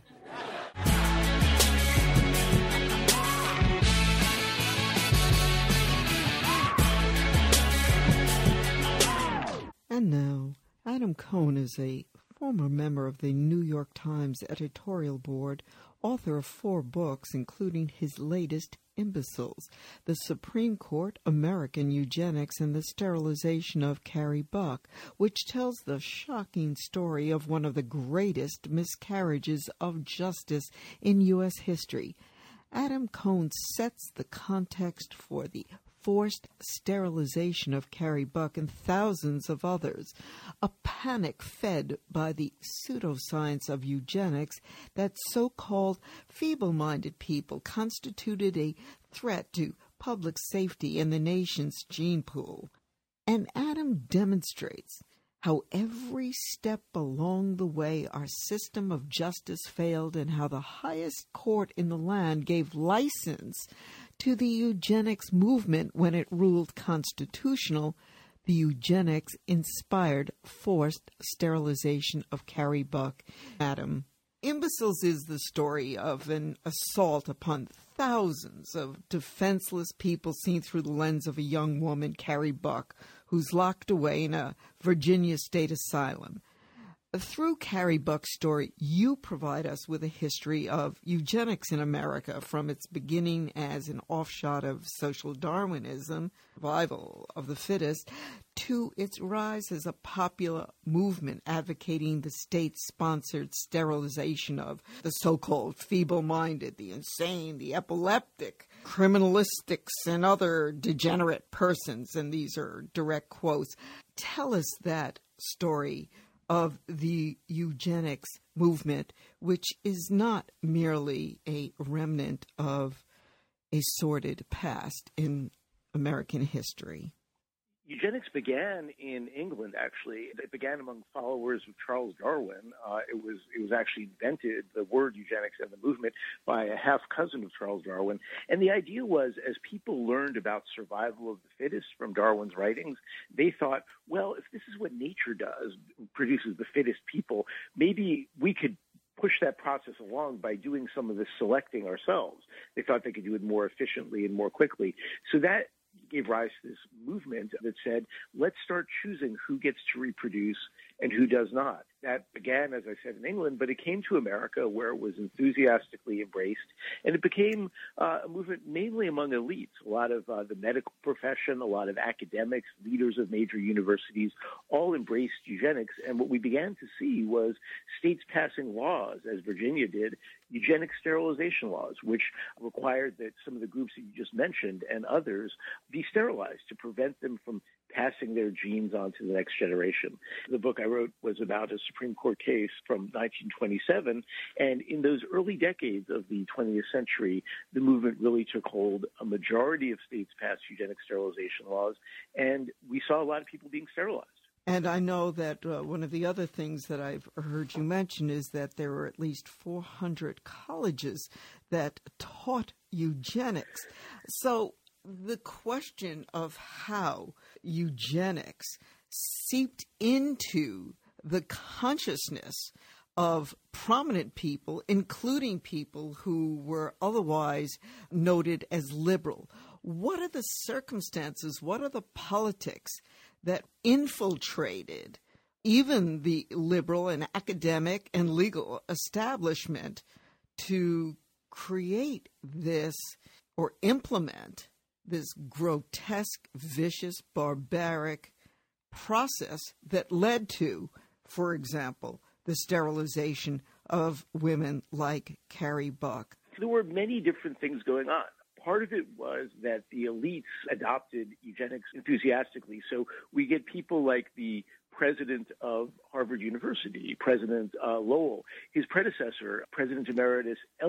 And now, Adam Cohn is a former member of the New York Times editorial board, author of four books, including his latest, Imbeciles, The Supreme Court, American Eugenics, and the Sterilization of Carrie Buck, which tells the shocking story of one of the greatest miscarriages of justice in U S history. Adam Cohn sets the context for the forced sterilization of Carrie Buck and thousands of others, a panic fed by the pseudoscience of eugenics that so-called feeble-minded people constituted a threat to public safety and the nation's gene pool. And Adam demonstrates how every step along the way our system of justice failed and how the highest court in the land gave license to the eugenics movement when it ruled constitutional the eugenics-inspired forced sterilization of Carrie Buck. Adam, Imbeciles is the story of an assault upon thousands of defenseless people seen through the lens of a young woman, Carrie Buck, who's locked away in a Virginia state asylum. Through Carrie Buck's story, you provide us with a history of eugenics in America, from its beginning as an offshoot of social Darwinism, survival of the fittest, to its rise as a popular movement advocating the state-sponsored sterilization of the so-called feeble-minded, the insane, the epileptic, criminalistics, and other degenerate persons. And these are direct quotes. Tell us that story of the eugenics movement, which is not merely a remnant of a sordid past in American history. Eugenics began in England, actually. It began among followers of Charles Darwin. Uh, it was it was actually invented, the word eugenics and the movement, by a half-cousin of Charles Darwin. And the idea was, as people learned about survival of the fittest from Darwin's writings, they thought, well, if this is what nature does, produces the fittest people, maybe we could push that process along by doing some of the selecting ourselves. They thought they could do it more efficiently and more quickly. So that gave rise to this movement that said, let's start choosing who gets to reproduce and who does not. That began, as I said, in England, but it came to America where it was enthusiastically embraced, and it became uh, a movement mainly among elites. A lot of uh, the medical profession, a lot of academics, leaders of major universities all embraced eugenics, and what we began to see was states passing laws, as Virginia did, eugenic sterilization laws, which required that some of the groups that you just mentioned and others be sterilized to prevent them from passing their genes on to the next generation. The book I wrote was about a Supreme Court case from nineteen twenty-seven, and in those early decades of the twentieth century, the movement really took hold. A majority of states passed eugenic sterilization laws, and we saw a lot of people being sterilized. And I know that uh, one of the other things that I've heard you mention is that there were at least four hundred colleges that taught eugenics. So the question of how eugenics seeped into the consciousness of prominent people, including people who were otherwise noted as liberal. What are the circumstances, what are the politics that infiltrated even the liberal and academic and legal establishment to create this or implement this grotesque, vicious, barbaric process that led to, for example, the sterilization of women like Carrie Buck? There were many different things going on. Part of it was that the elites adopted eugenics enthusiastically. So we get people like the president of Harvard University, President uh, Lowell. His predecessor, President Emeritus Eliot,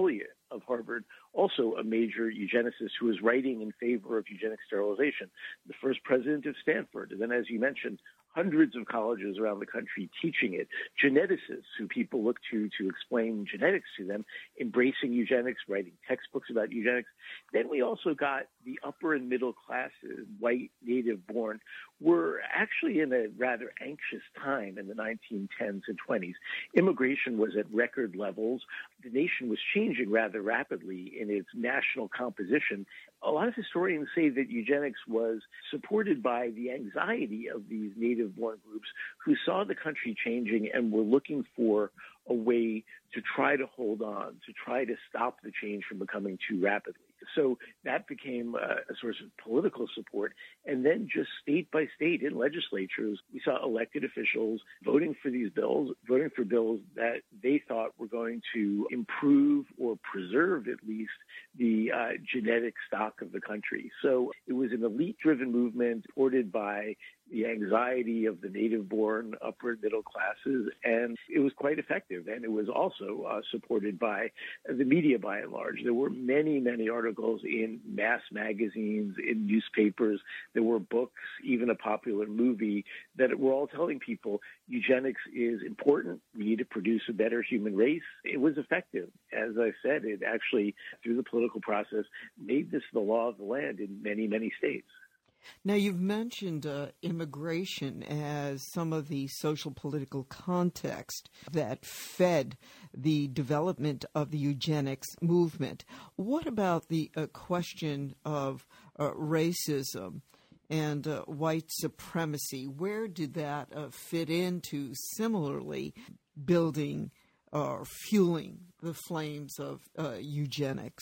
of Harvard, also a major eugenicist who was writing in favor of eugenic sterilization, the first president of Stanford, and then, as you mentioned, hundreds of colleges around the country teaching it, geneticists who people look to to explain genetics to them, embracing eugenics, writing textbooks about eugenics. Then we also got the upper and middle classes, white, native-born, were actually in a rather anxious time in the nineteen tens and twenties. Immigration was at record levels. The nation was changing rather rapidly in its national composition. A lot of historians say that eugenics was supported by the anxiety of these native-born groups who saw the country changing and were looking for a way to try to hold on, to try to stop the change from becoming too rapidly. So that became a, a source of political support. And then just state by state in legislatures, we saw elected officials voting for these bills, voting for bills that they thought were going to improve or preserve at least the uh, genetic stock of the country. So it was an elite-driven movement supported by the anxiety of the native-born upper middle classes, and it was quite effective. And it was also uh, supported by the media by and large. There were many, many articles in mass magazines, in newspapers. There were books, even a popular movie that were all telling people eugenics is important. We need to produce a better human race. It was effective. As I said, it actually, through the political process, made this the law of the land in many, many states. Now, you've mentioned uh, immigration as some of the social political context that fed the development of the eugenics movement. What about the uh, question of uh, racism and uh, white supremacy? Where did that uh, fit into similarly building or fueling the flames of uh, eugenics?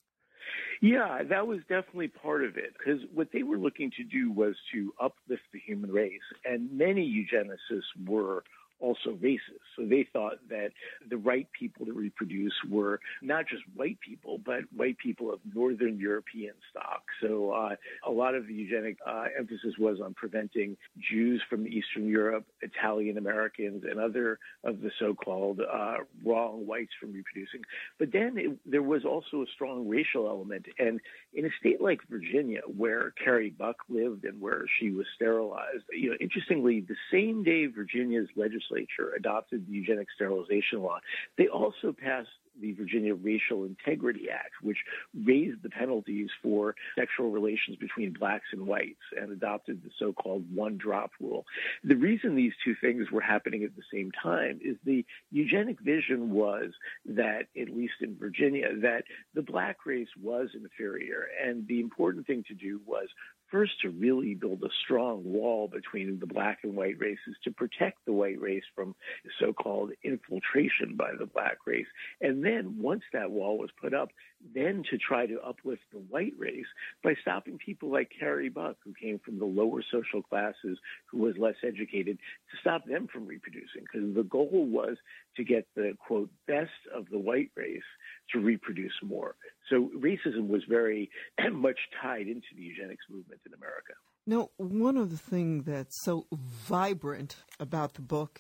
Yeah, that was definitely part of it, because what they were looking to do was to uplift the human race, and many eugenicists were also racist. So they thought that the right people to reproduce were not just white people, but white people of Northern European stock. So uh, a lot of the eugenic uh, emphasis was on preventing Jews from Eastern Europe, Italian Americans, and other of the so-called uh, wrong whites from reproducing. But then it, there was also a strong racial element. And in a state like Virginia, where Carrie Buck lived and where she was sterilized, you know, interestingly, the same day Virginia's legislature adopted the eugenic sterilization law, they also passed the Virginia Racial Integrity Act, which raised the penalties for sexual relations between blacks and whites and adopted the so-called one-drop rule. The reason these two things were happening at the same time is the eugenic vision was that, at least in Virginia, that the black race was inferior, and the important thing to do was first to really build a strong wall between the black and white races to protect the white race from so-called infiltration by the black race. And then once that wall was put up, then to try to uplift the white race by stopping people like Carrie Buck, who came from the lower social classes, who was less educated, to stop them from reproducing, because the goal was to get the, quote, best of the white race to reproduce more. So racism was very much tied into the eugenics movement in America. Now, one of the things that's so vibrant about the book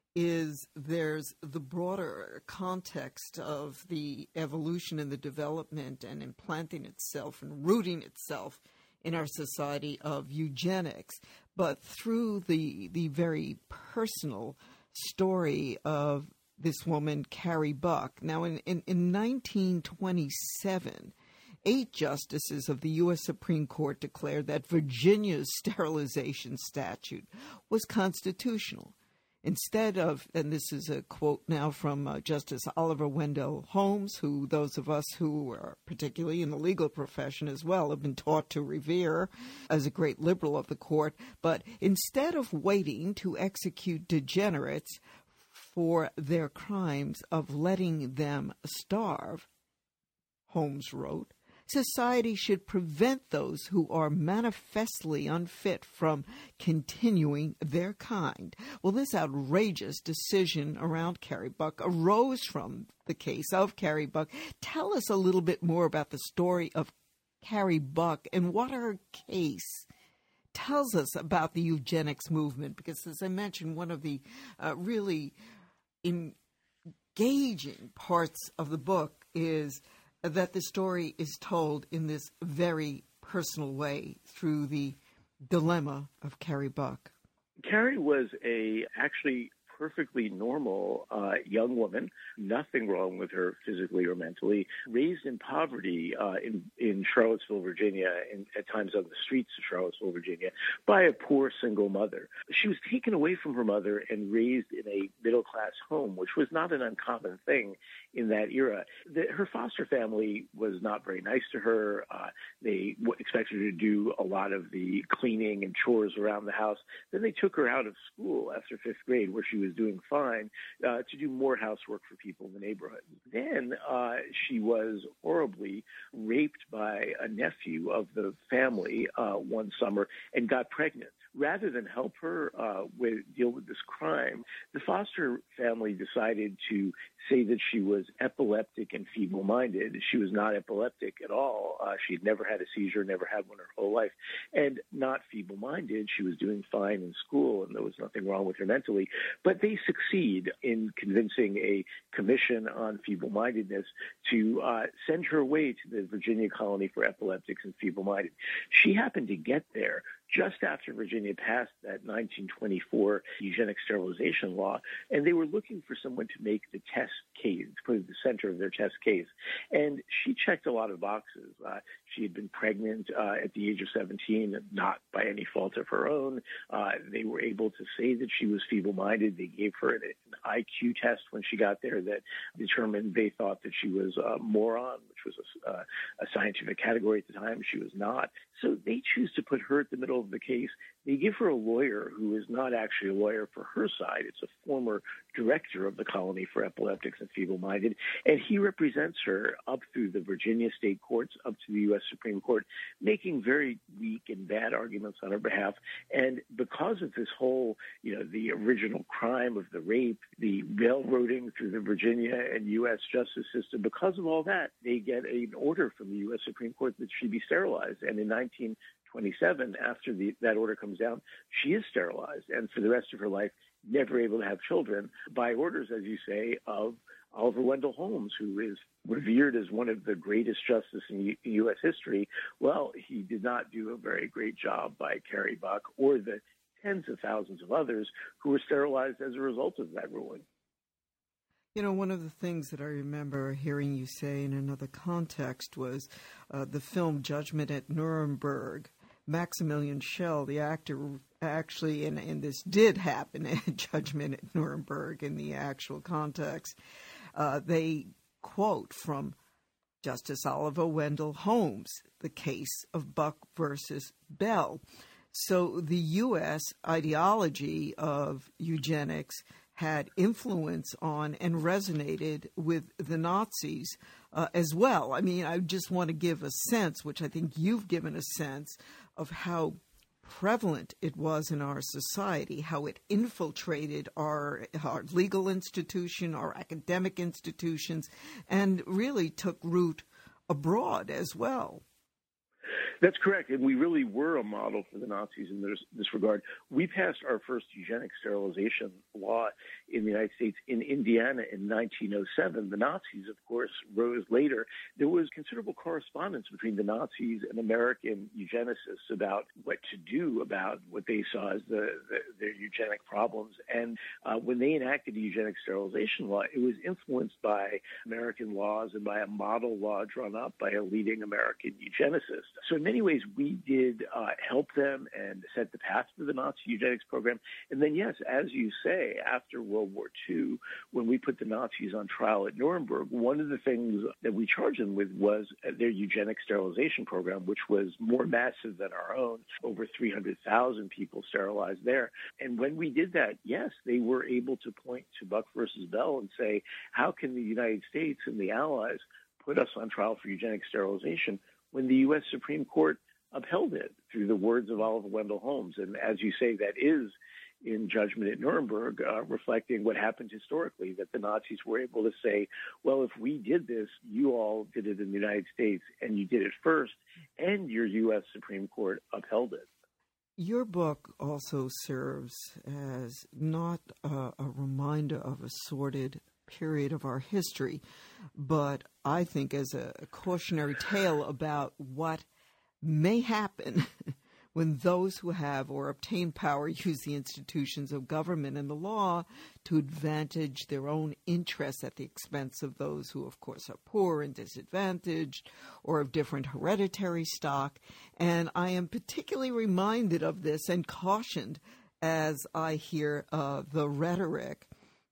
is there's the broader context of the evolution and the development and implanting itself and rooting itself in our society of eugenics, but through the the very personal story of this woman, Carrie Buck. Now, in, in, in nineteen twenty-seven, eight justices of the U S Supreme Court declared that Virginia's sterilization statute was constitutional. Instead of, and this is a quote now from uh, Justice Oliver Wendell Holmes, who those of us who are particularly in the legal profession as well have been taught to revere as a great liberal of the court, but instead of waiting to execute degenerates for their crimes of letting them starve, Holmes wrote, society should prevent those who are manifestly unfit from continuing their kind. Well, this outrageous decision around Carrie Buck arose from the case of Carrie Buck. Tell us a little bit more about the story of Carrie Buck and what her case tells us about the eugenics movement, because, as I mentioned, one of the uh, really engaging parts of the book is that the story is told in this very personal way through the dilemma of Carrie Buck. Carrie was a actually perfectly normal uh, young woman, nothing wrong with her physically or mentally, raised in poverty uh, in, in Charlottesville, Virginia, and at times on the streets of Charlottesville, Virginia, by a poor single mother. She was taken away from her mother and raised in a middle-class home, which was not an uncommon thing in that era. The, her foster family was not very nice to her. Uh, they w- expected her to do a lot of the cleaning and chores around the house. Then they took her out of school after fifth grade, where she was doing fine, uh, to do more housework for people in the neighborhood. Then uh, she was horribly raped by a nephew of the family uh, one summer and got pregnant. Rather than help her uh, with, deal with this crime, the foster family decided to say that she was epileptic and feeble-minded. She was not epileptic at all. Uh, she had never had a seizure, never had one her whole life, and not feeble-minded. She was doing fine in school, and there was nothing wrong with her mentally. But they succeed in convincing a commission on feeble-mindedness to uh, send her away to the Virginia Colony for Epileptics and Feeble-Minded. She happened to get there just after Virginia passed that nineteen twenty-four eugenic sterilization law, and they were looking for someone to make the test case, to put at the center of their test case. And she checked a lot of boxes. Uh, she had been pregnant uh, at the age of seventeen, not by any fault of her own. Uh, they were able to say that she was feeble-minded. They gave her an, an I Q test when she got there that determined they thought that she was a moron, which was a, uh, a scientific category at the time. She was not. So they choose to put her at the middle of the case. They give her a lawyer who is not actually a lawyer for her side. It's a former director of the Colony for Epileptics and Feeble-Minded, and he represents her up through the Virginia state courts, up to the U S Supreme Court, making very weak and bad arguments on her behalf. And because of this whole, you know, the original crime of the rape, the railroading through the Virginia and U S justice system, because of all that, they get an order from the U S Supreme Court that she be sterilized. And in nineteen twenty-seven, after the, that order comes down, she is sterilized, and for the rest of her life, never able to have children, by orders, as you say, of Oliver Wendell Holmes, who is revered as one of the greatest justices in U- U S history. Well, he did not do a very great job by Carrie Buck or the tens of thousands of others who were sterilized as a result of that ruling. You know, one of the things that I remember hearing you say in another context was uh, the film Judgment at Nuremberg. Maximilian Schell, the actor, actually, and, and this did happen at Judgment at Nuremberg in the actual context, uh, they quote from Justice Oliver Wendell Holmes, the case of Buck versus Bell. So the U S ideology of eugenics had influence on and resonated with the Nazis uh, as well. I mean, I just want to give a sense, which I think you've given a sense, of how prevalent it was in our society, how it infiltrated our, our legal institution, our academic institutions, and really took root abroad as well. That's correct, and we really were a model for the Nazis in this, this regard. We passed our first eugenic sterilization law in the United States in Indiana in nineteen oh seven. The Nazis, of course, rose later. There was considerable correspondence between the Nazis and American eugenicists about what to do about what they saw as the, the, their eugenic problems. And uh, when they enacted the eugenic sterilization law, it was influenced by American laws and by a model law drawn up by a leading American eugenicist. So in many ways, we did uh, help them and set the path for the Nazi eugenics program. And then, yes, as you say, after World War Two, when we put the Nazis on trial at Nuremberg, one of the things that we charged them with was their eugenic sterilization program, which was more massive than our own, over three hundred thousand people sterilized there. And when we did that, yes, they were able to point to Buck versus Bell and say, how can the United States and the Allies put us on trial for eugenic sterilization when the U S Supreme Court upheld it through the words of Oliver Wendell Holmes? And as you say, that is in Judgment at Nuremberg, uh, reflecting what happened historically, that the Nazis were able to say, well, if we did this, you all did it in the United States, and you did it first, and your U S Supreme Court upheld it. Your book also serves as not uh, a reminder of a sordid period of our history, but I think as a cautionary tale about what may happen when those who have or obtain power use the institutions of government and the law to advantage their own interests at the expense of those who, of course, are poor and disadvantaged or of different hereditary stock. And I am particularly reminded of this and cautioned as I hear uh, the rhetoric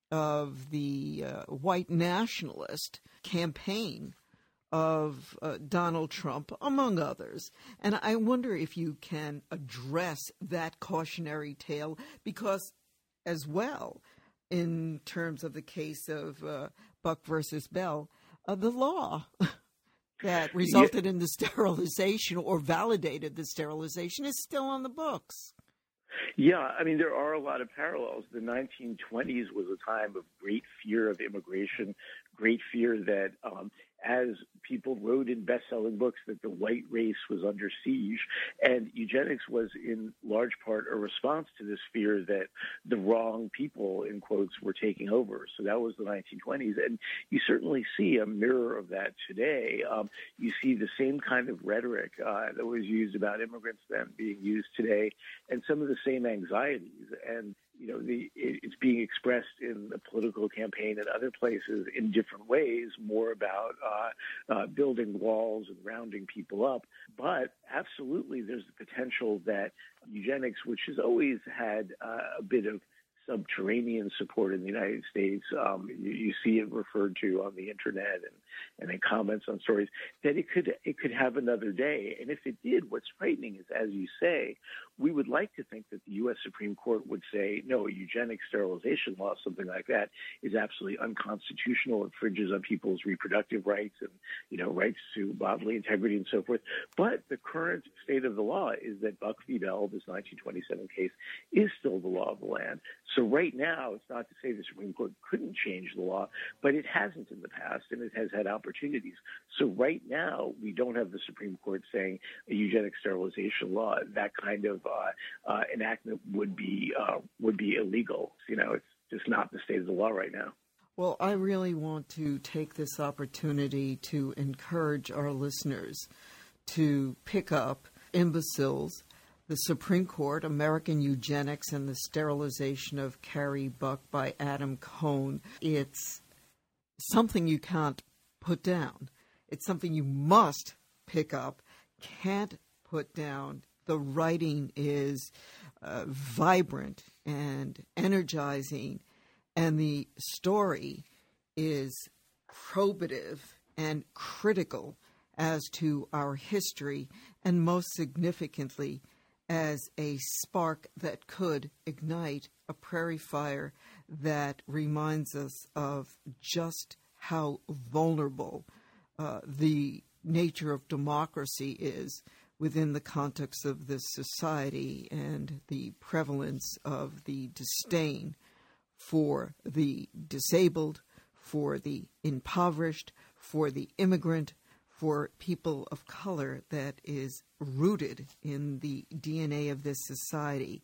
of the uh, white nationalist campaign of uh, Donald Trump, among others. And I wonder if you can address that cautionary tale, because as well, in terms of the case of uh, Buck versus Bell, uh, the law that resulted yeah. in the sterilization or validated the sterilization is still on the books. Yeah, I mean, there are a lot of parallels. The nineteen twenties was a time of great fear of immigration, great fear that um, as people wrote in best-selling books that the white race was under siege, and eugenics was in large part a response to this fear that the wrong people, in quotes, were taking over. So that was the nineteen twenties, and you certainly see a mirror of that today. Um, you see the same kind of rhetoric uh, that was used about immigrants then being used today, and some of the same anxieties. And you know, the, it, it's being expressed in the political campaign and other places in different ways, more about uh, uh, building walls and rounding people up. But absolutely, there's the potential that eugenics, which has always had uh, a bit of subterranean support in the United States, um, you, you see it referred to on the internet and, and in comments on stories, that it could it could have another day. And if it did, what's frightening is, as you say, we would like to think that the U S Supreme Court would say, no, a eugenic sterilization law, something like that, is absolutely unconstitutional, infringes on people's reproductive rights and, you know, rights to bodily integrity and so forth. But the current state of the law is that Buck v. Bell, this nineteen twenty-seven case, is still the law of the land. So right now, it's not to say the Supreme Court couldn't change the law, but it hasn't in the past, and it has had opportunities. So right now, we don't have the Supreme Court saying a eugenic sterilization law, that kind of uh, uh, enactment would be uh, would be illegal. You know, it's just not the state of the law right now. Well, I really want to take this opportunity to encourage our listeners to pick up Imbeciles, the Supreme Court, American Eugenics, and the Sterilization of Carrie Buck by Adam Cohn. It's something you can't put down. It's something you must pick up, can't put down. The writing is uh, vibrant and energizing, and the story is probative and critical as to our history, and most significantly, as a spark that could ignite a prairie fire that reminds us of just how vulnerable uh, the nature of democracy is within the context of this society, and the prevalence of the disdain for the disabled, for the impoverished, for the immigrant, for people of color that is rooted in the D N A of this society.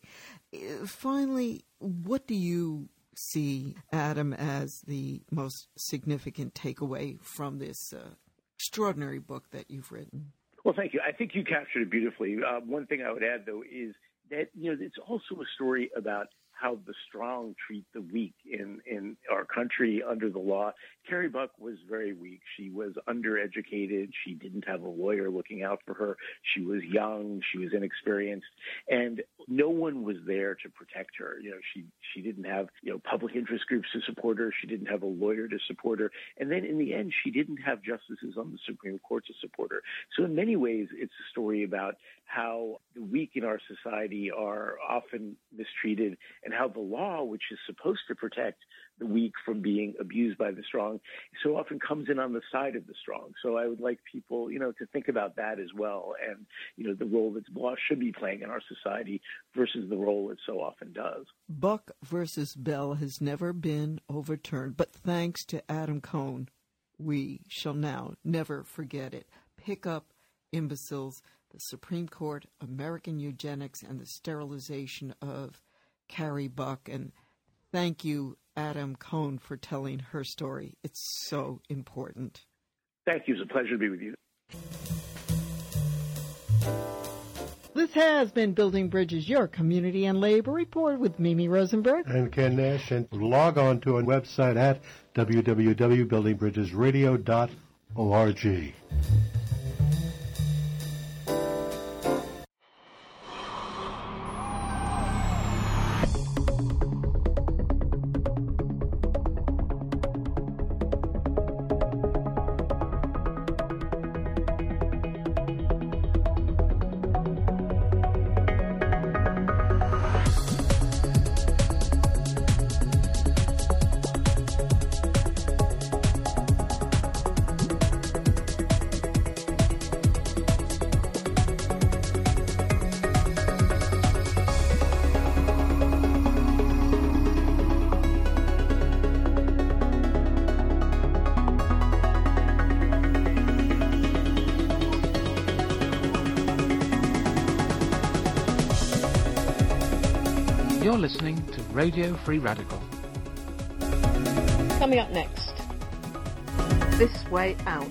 Finally, what do you see, Adam, as the most significant takeaway from this uh, extraordinary book that you've written? Well, thank you. I think you captured it beautifully. Uh, one thing I would add, though, is that, you know, it's also a story about how the strong treat the weak in, in our country under the law. Carrie Buck was very weak. She was undereducated. She didn't have a lawyer looking out for her. She was young. She was inexperienced. And no one was there to protect her. You know, she, she didn't have, you know, public interest groups to support her. She didn't have a lawyer to support her. And then in the end, she didn't have justices on the Supreme Court to support her. So in many ways, it's a story about how the weak in our society are often mistreated, and how the law, which is supposed to protect the weak from being abused by the strong, so often comes in on the side of the strong. So I would like people, you know, to think about that as well, and, you know, the role that law should be playing in our society versus the role it so often does. Buck versus Bell has never been overturned, but thanks to Adam Cohn, we shall now never forget it. Pick up Imbeciles, the Supreme Court, American Eugenics, and the Sterilization of Carrie Buck. And thank you, Adam Cohn for telling her story. It's so important. Thank you. It's a pleasure to be with you. This has been Building Bridges, your community and labor report with Mimi Rosenberg and Ken Nash. And log on to our website at w w w dot building bridges radio dot org. You're listening to Radio Free Radical. Coming up next, This Way Out.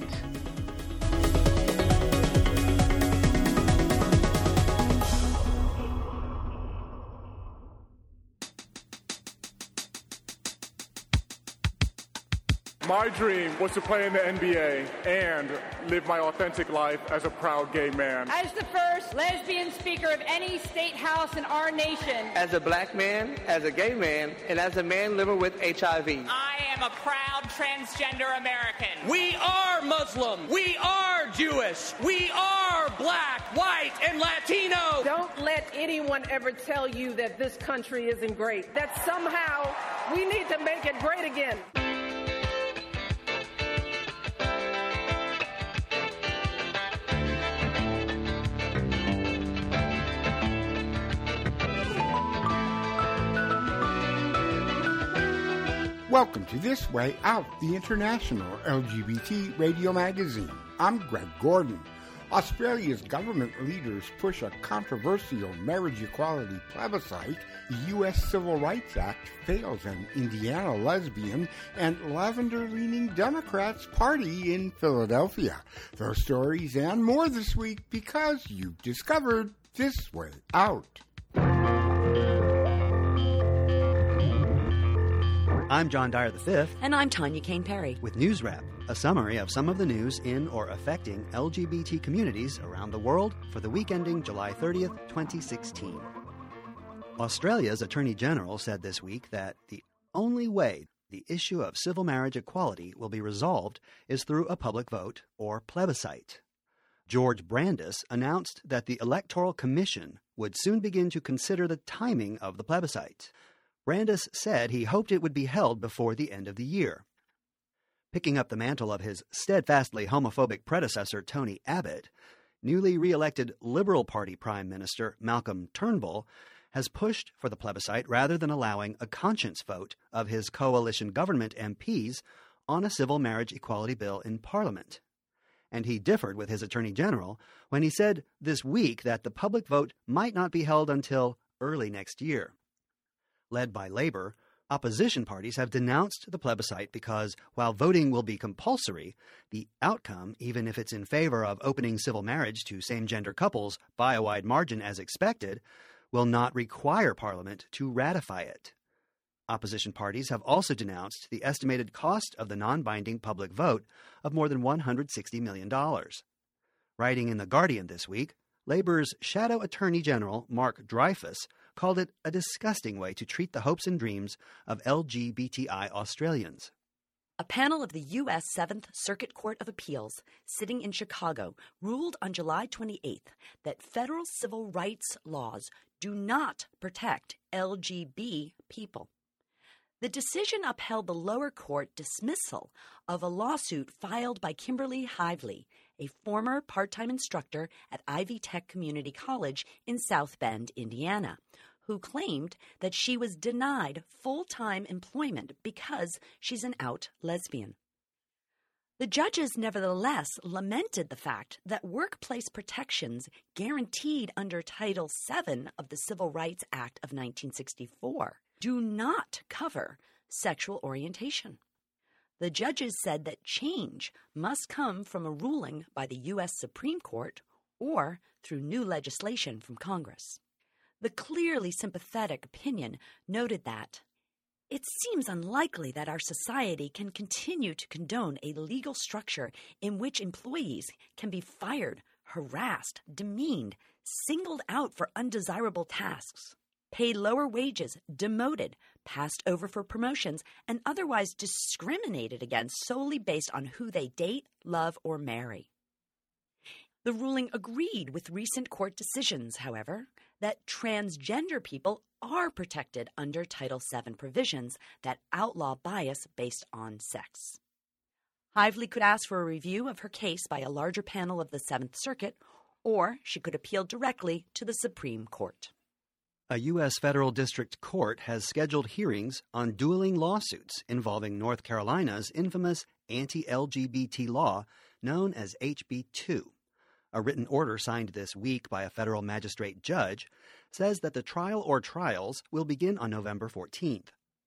My dream was to play in the N B A and live my authentic life as a proud gay man. As the first lesbian speaker of any state house in our nation. As a black man, as a gay man, and as a man living with H I V. I am a proud transgender American. We are Muslim. We are Jewish. We are black, white, and Latino. Don't let anyone ever tell you that this country isn't great. That somehow we need to make it great again. Welcome to This Way Out, the international L G B T radio magazine. I'm Greg Gordon. Australia's government leaders push a controversial marriage equality plebiscite. The U S Civil Rights Act fails an Indiana lesbian and lavender-leaning Democrats party in Philadelphia. Those stories and more this week because you've discovered This Way Out. I'm John Dyer the fifth. And I'm Tanya Kane Perry. With News Wrap, a summary of some of the news in or affecting L G B T communities around the world for the week ending July thirtieth, twenty sixteen. Australia's Attorney General said this week that the only way the issue of civil marriage equality will be resolved is through a public vote or plebiscite. George Brandis announced that the Electoral Commission would soon begin to consider the timing of the plebiscite. Brandis said he hoped it would be held before the end of the year. Picking up the mantle of his steadfastly homophobic predecessor, Tony Abbott, newly re-elected Liberal Party Prime Minister Malcolm Turnbull has pushed for the plebiscite rather than allowing a conscience vote of his coalition government M Ps on a civil marriage equality bill in Parliament. And he differed with his Attorney General when he said this week that the public vote might not be held until early next year. Led by Labour, opposition parties have denounced the plebiscite because, while voting will be compulsory, the outcome, even if it's in favor of opening civil marriage to same-gender couples by a wide margin as expected, will not require Parliament to ratify it. Opposition parties have also denounced the estimated cost of the non-binding public vote of more than one hundred sixty million dollars. Writing in The Guardian this week, Labour's Shadow Attorney General, Mark Dreyfus, called it a disgusting way to treat the hopes and dreams of L G B T I Australians. A panel of the U S Seventh Circuit Court of Appeals, sitting in Chicago, ruled on July twenty-eighth that federal civil rights laws do not protect L G B people. The decision upheld the lower court dismissal of a lawsuit filed by Kimberly Hively, a former part-time instructor at Ivy Tech Community College in South Bend, Indiana, who claimed that she was denied full-time employment because she's an out lesbian. The judges nevertheless lamented the fact that workplace protections guaranteed under Title seven of the Civil Rights Act of nineteen sixty-four do not cover sexual orientation. The judges said that change must come from a ruling by the U S Supreme Court or through new legislation from Congress. The clearly sympathetic opinion noted that it seems unlikely that our society can continue to condone a legal structure in which employees can be fired, harassed, demeaned, singled out for undesirable tasks, paid lower wages, demoted, passed over for promotions, and otherwise discriminated against solely based on who they date, love, or marry. The ruling agreed with recent court decisions, however, that transgender people are protected under Title seven provisions that outlaw bias based on sex. Hively could ask for a review of her case by a larger panel of the Seventh Circuit, or she could appeal directly to the Supreme Court. A U S federal district court has scheduled hearings on dueling lawsuits involving North Carolina's infamous anti-L G B T law known as H B two. A written order signed this week by a federal magistrate judge says that the trial or trials will begin on November fourteenth.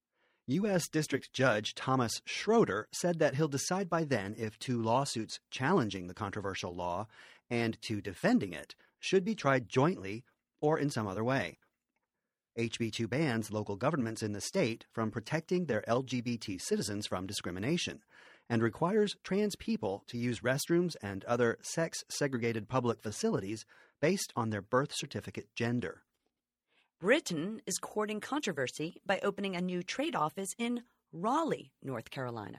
U S District Judge Thomas Schroeder said that he'll decide by then if two lawsuits challenging the controversial law and two defending it should be tried jointly or in some other way. H B two bans local governments in the state from protecting their L G B T citizens from discrimination and requires trans people to use restrooms and other sex-segregated public facilities based on their birth certificate gender. Britain is courting controversy by opening a new trade office in Raleigh, North Carolina.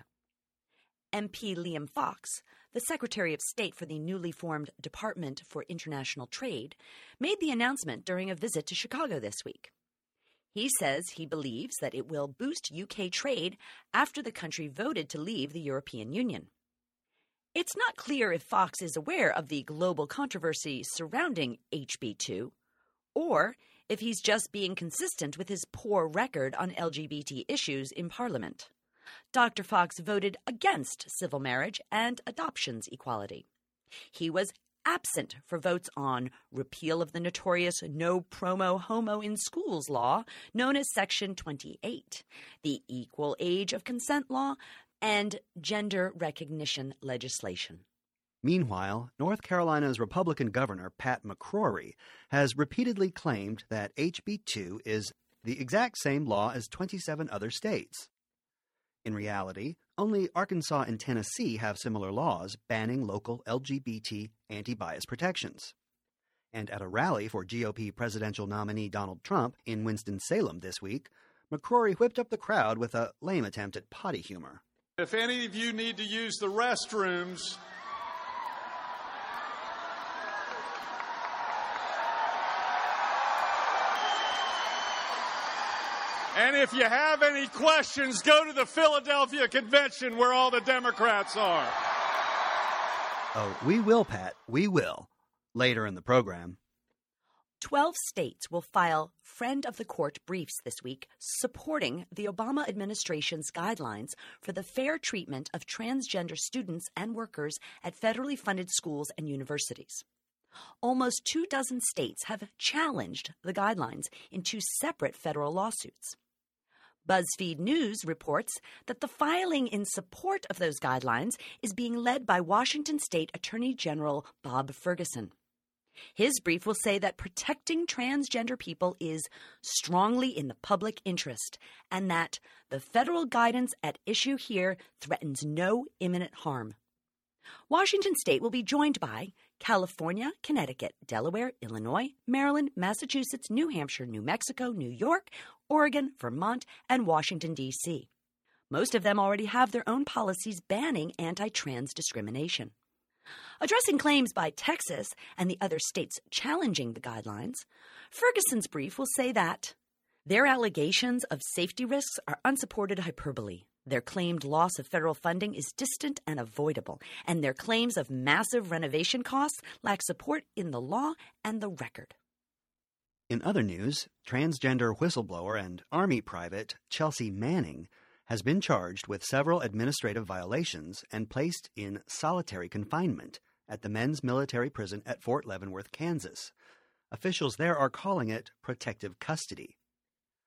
M P Liam Fox, the Secretary of State for the newly formed Department for International Trade, made the announcement during a visit to Chicago this week. He says he believes that it will boost U K trade after the country voted to leave the European Union. It's not clear if Fox is aware of the global controversy surrounding H B two, or if he's just being consistent with his poor record on L G B T issues in Parliament. Doctor Fox voted against civil marriage and adoptions equality. He was absent for votes on repeal of the notorious no promo homo in schools law, known as Section twenty-eight, the equal age of consent law, and gender recognition legislation. Meanwhile, North Carolina's Republican Governor Pat McCrory has repeatedly claimed that H B two is the exact same law as twenty-seven other states. In reality, only Arkansas and Tennessee have similar laws banning local L G B T anti-bias protections. And at a rally for G O P presidential nominee Donald Trump in Winston-Salem this week, McCrory whipped up the crowd with a lame attempt at potty humor. If any of you need to use the restrooms, and if you have any questions, go to the Philadelphia Convention where all the Democrats are. Oh, we will, Pat. We will. Later in the program. Twelve states will file friend of the court briefs this week supporting the Obama administration's guidelines for the fair treatment of transgender students and workers at federally funded schools and universities. Almost two dozen states have challenged the guidelines in two separate federal lawsuits. BuzzFeed News reports that the filing in support of those guidelines is being led by Washington State Attorney General Bob Ferguson. His brief will say that protecting transgender people is strongly in the public interest and that the federal guidance at issue here threatens no imminent harm. Washington State will be joined by California, Connecticut, Delaware, Illinois, Maryland, Massachusetts, New Hampshire, New Mexico, New York, Oregon, Vermont, and Washington, D C Most of them already have their own policies banning anti-trans discrimination. Addressing claims by Texas and the other states challenging the guidelines, Ferguson's brief will say that their allegations of safety risks are unsupported hyperbole. Their claimed loss of federal funding is distant and avoidable, and their claims of massive renovation costs lack support in the law and the record. In other news, transgender whistleblower and Army private Chelsea Manning has been charged with several administrative violations and placed in solitary confinement at the men's military prison at Fort Leavenworth, Kansas. Officials there are calling it protective custody.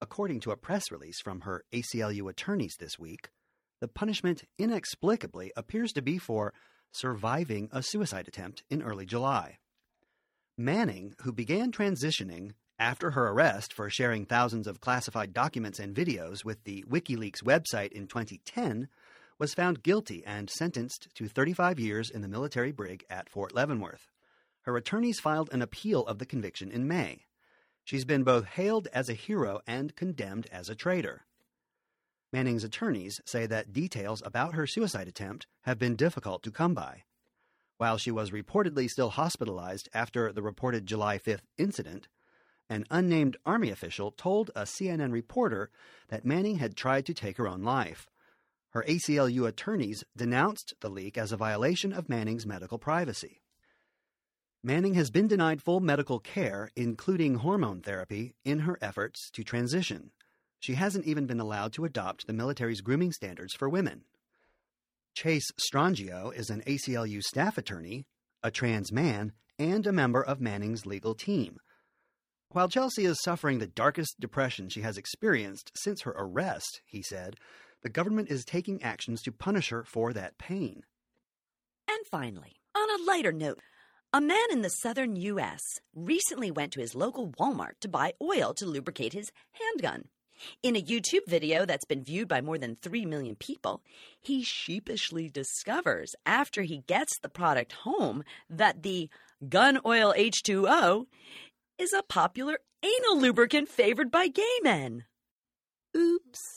According to a press release from her A C L U attorneys this week, the punishment inexplicably appears to be for surviving a suicide attempt in early July. Manning, who began transitioning after her arrest for sharing thousands of classified documents and videos with the WikiLeaks website in twenty ten, was found guilty and sentenced to thirty-five years in the military brig at Fort Leavenworth. Her attorneys filed an appeal of the conviction in May. She's been both hailed as a hero and condemned as a traitor. Manning's attorneys say that details about her suicide attempt have been difficult to come by. While she was reportedly still hospitalized after the reported July fifth incident, an unnamed Army official told a C N N reporter that Manning had tried to take her own life. Her A C L U attorneys denounced the leak as a violation of Manning's medical privacy. Manning has been denied full medical care, including hormone therapy, in her efforts to transition. She hasn't even been allowed to adopt the military's grooming standards for women. Chase Strangio is an A C L U staff attorney, a trans man, and a member of Manning's legal team. While Chelsea is suffering the darkest depression she has experienced since her arrest, he said, the government is taking actions to punish her for that pain. And finally, on a lighter note, a man in the southern U S recently went to his local Walmart to buy oil to lubricate his handgun. In a YouTube video that's been viewed by more than three million people, he sheepishly discovers after he gets the product home that the gun oil H two O is a popular anal lubricant favored by gay men. Oops.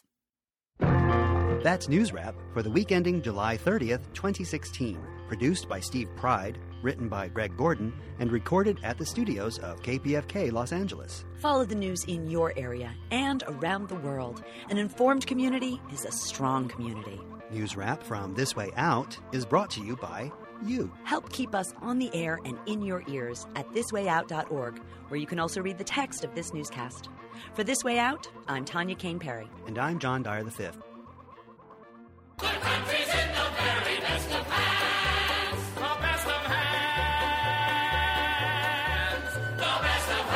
That's News Wrap for the week ending July thirtieth, twenty sixteen. Produced by Steve Pride, written by Greg Gordon, and recorded at the studios of K P F K Los Angeles. Follow the news in your area and around the world. An informed community is a strong community. News Wrap from This Way Out is brought to you by you. Help keep us on the air and in your ears at this way out dot org, where you can also read the text of this newscast. For This Way Out, I'm Tanya Kane Perry. And I'm John Dyer the fifth. The country's in the very best of hands. The best of hands. The best of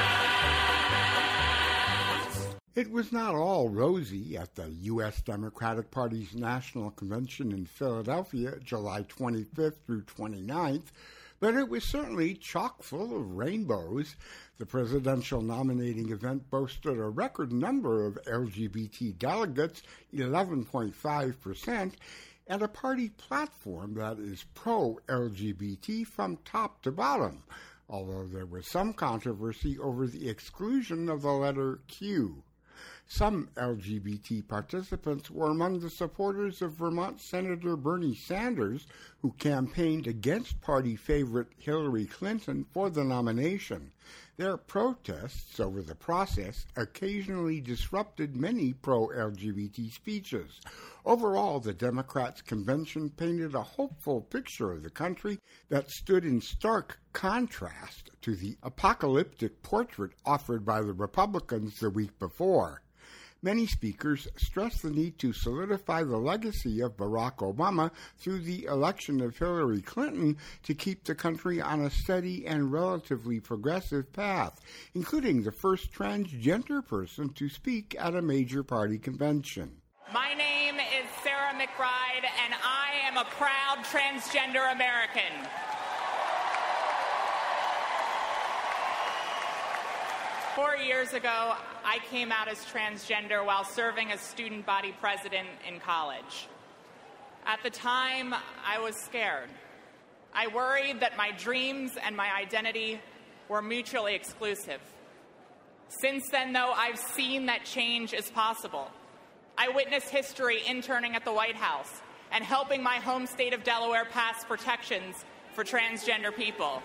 hands. It was not all rosy at the U S Democratic Party's National Convention in Philadelphia, July twenty-fifth through twenty-ninth, but it was certainly chock full of rainbows. The presidential nominating event boasted a record number of L G B T delegates, eleven point five percent, and a party platform that is pro-L G B T from top to bottom, although there was some controversy over the exclusion of the letter Q. Some L G B T participants were among the supporters of Vermont Senator Bernie Sanders, who campaigned against party favorite Hillary Clinton for the nomination. Their protests over the process occasionally disrupted many pro-L G B T speeches. Overall, the Democrats' convention painted a hopeful picture of the country that stood in stark contrast to the apocalyptic portrait offered by the Republicans the week before. Many speakers stressed the need to solidify the legacy of Barack Obama through the election of Hillary Clinton to keep the country on a steady and relatively progressive path, including the first transgender person to speak at a major party convention. My name is Sarah McBride, and I am a proud transgender American. Four years ago, I came out as transgender while serving as student body president in college. At the time, I was scared. I worried that my dreams and my identity were mutually exclusive. Since then, though, I've seen that change is possible. I witnessed history interning at the White House and helping my home state of Delaware pass protections for transgender people.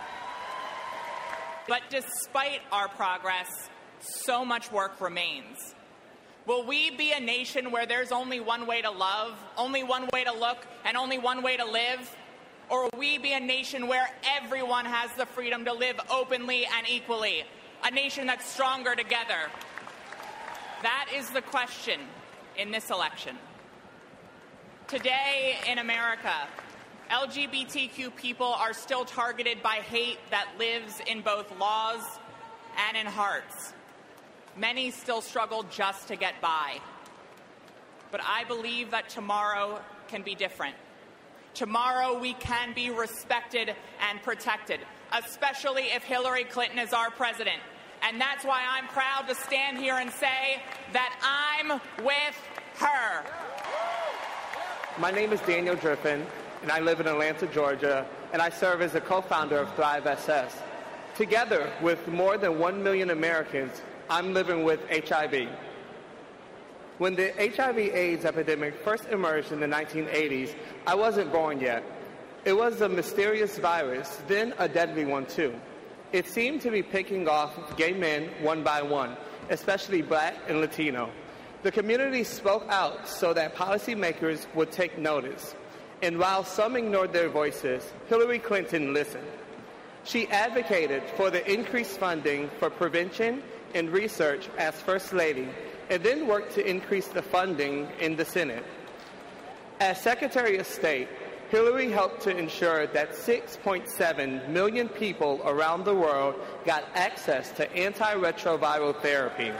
But despite our progress, so much work remains. Will we be a nation where there's only one way to love, only one way to look, and only one way to live? Or will we be a nation where everyone has the freedom to live openly and equally? A nation that's stronger together? That is the question in this election. Today in America, L G B T Q people are still targeted by hate that lives in both laws and in hearts. Many still struggle just to get by. But I believe that tomorrow can be different. Tomorrow we can be respected and protected, especially if Hillary Clinton is our president. And that's why I'm proud to stand here and say that I'm with her. My name is Daniel Drippin, and I live in Atlanta, Georgia, and I serve as the co-founder of Thrive S S. Together with more than one million Americans, I'm living with H I V. When the H I V AIDS epidemic first emerged in the nineteen eighties, I wasn't born yet. It was a mysterious virus, then a deadly one too. It seemed to be picking off gay men one by one, especially Black and Latino. The community spoke out so that policymakers would take notice. And while some ignored their voices, Hillary Clinton listened. She advocated for the increased funding for prevention and research as First Lady, and then worked to increase the funding in the Senate. As Secretary of State, Hillary helped to ensure that six point seven million people around the world got access to antiretroviral therapy.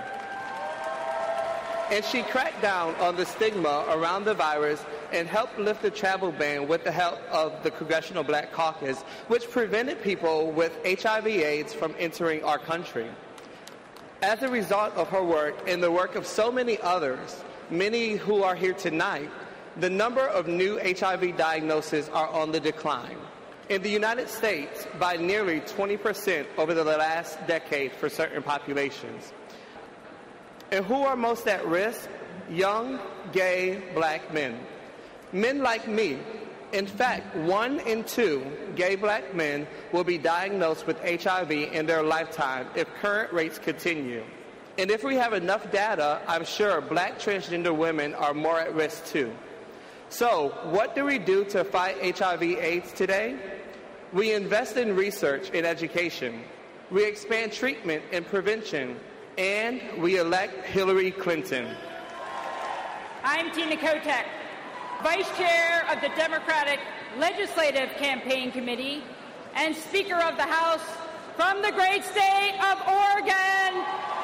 And she cracked down on the stigma around the virus and helped lift the travel ban with the help of the Congressional Black Caucus, which prevented people with H I V AIDS from entering our country. As a result of her work and the work of so many others, many who are here tonight, the number of new H I V diagnoses are on the decline. In the United States, by nearly twenty percent over the last decade for certain populations. And who are most at risk? Young, gay, Black men. Men like me. In fact, one in two gay Black men will be diagnosed with H I V in their lifetime if current rates continue. And if we have enough data, I'm sure Black transgender women are more at risk too. So, what do we do to fight H I V AIDS today? We invest in research and education. We expand treatment and prevention. And we elect Hillary Clinton. I'm Tina Kotek, Vice Chair of the Democratic Legislative Campaign Committee and Speaker of the House from the great state of Oregon.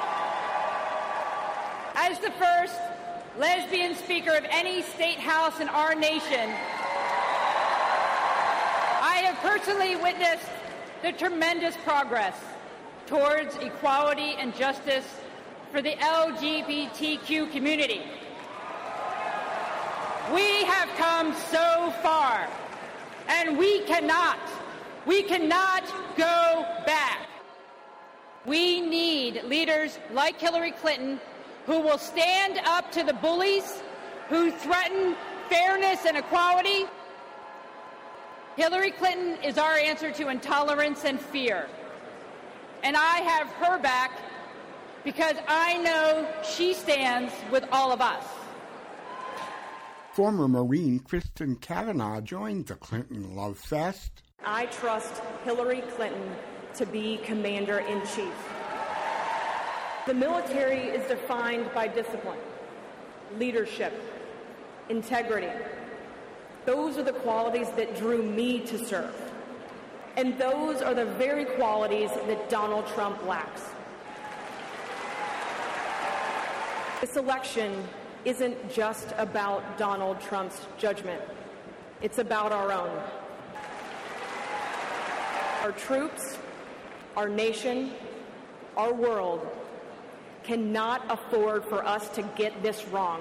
As the first lesbian Speaker of any state house in our nation, I have personally witnessed the tremendous progress towards equality and justice for the L G B T Q community. We have come so far, and we cannot, we cannot go back. We need leaders like Hillary Clinton who will stand up to the bullies who threaten fairness and equality. Hillary Clinton is our answer to intolerance and fear. And I have her back because I know she stands with all of us. Former Marine Kristen Kavanaugh joined the Clinton Love Fest. I trust Hillary Clinton to be Commander-in-Chief. The military is defined by discipline, leadership, integrity. Those are the qualities that drew me to serve. And those are the very qualities that Donald Trump lacks. This election isn't just about Donald Trump's judgment. It's about our own. Our troops, our nation, our world cannot afford for us to get this wrong.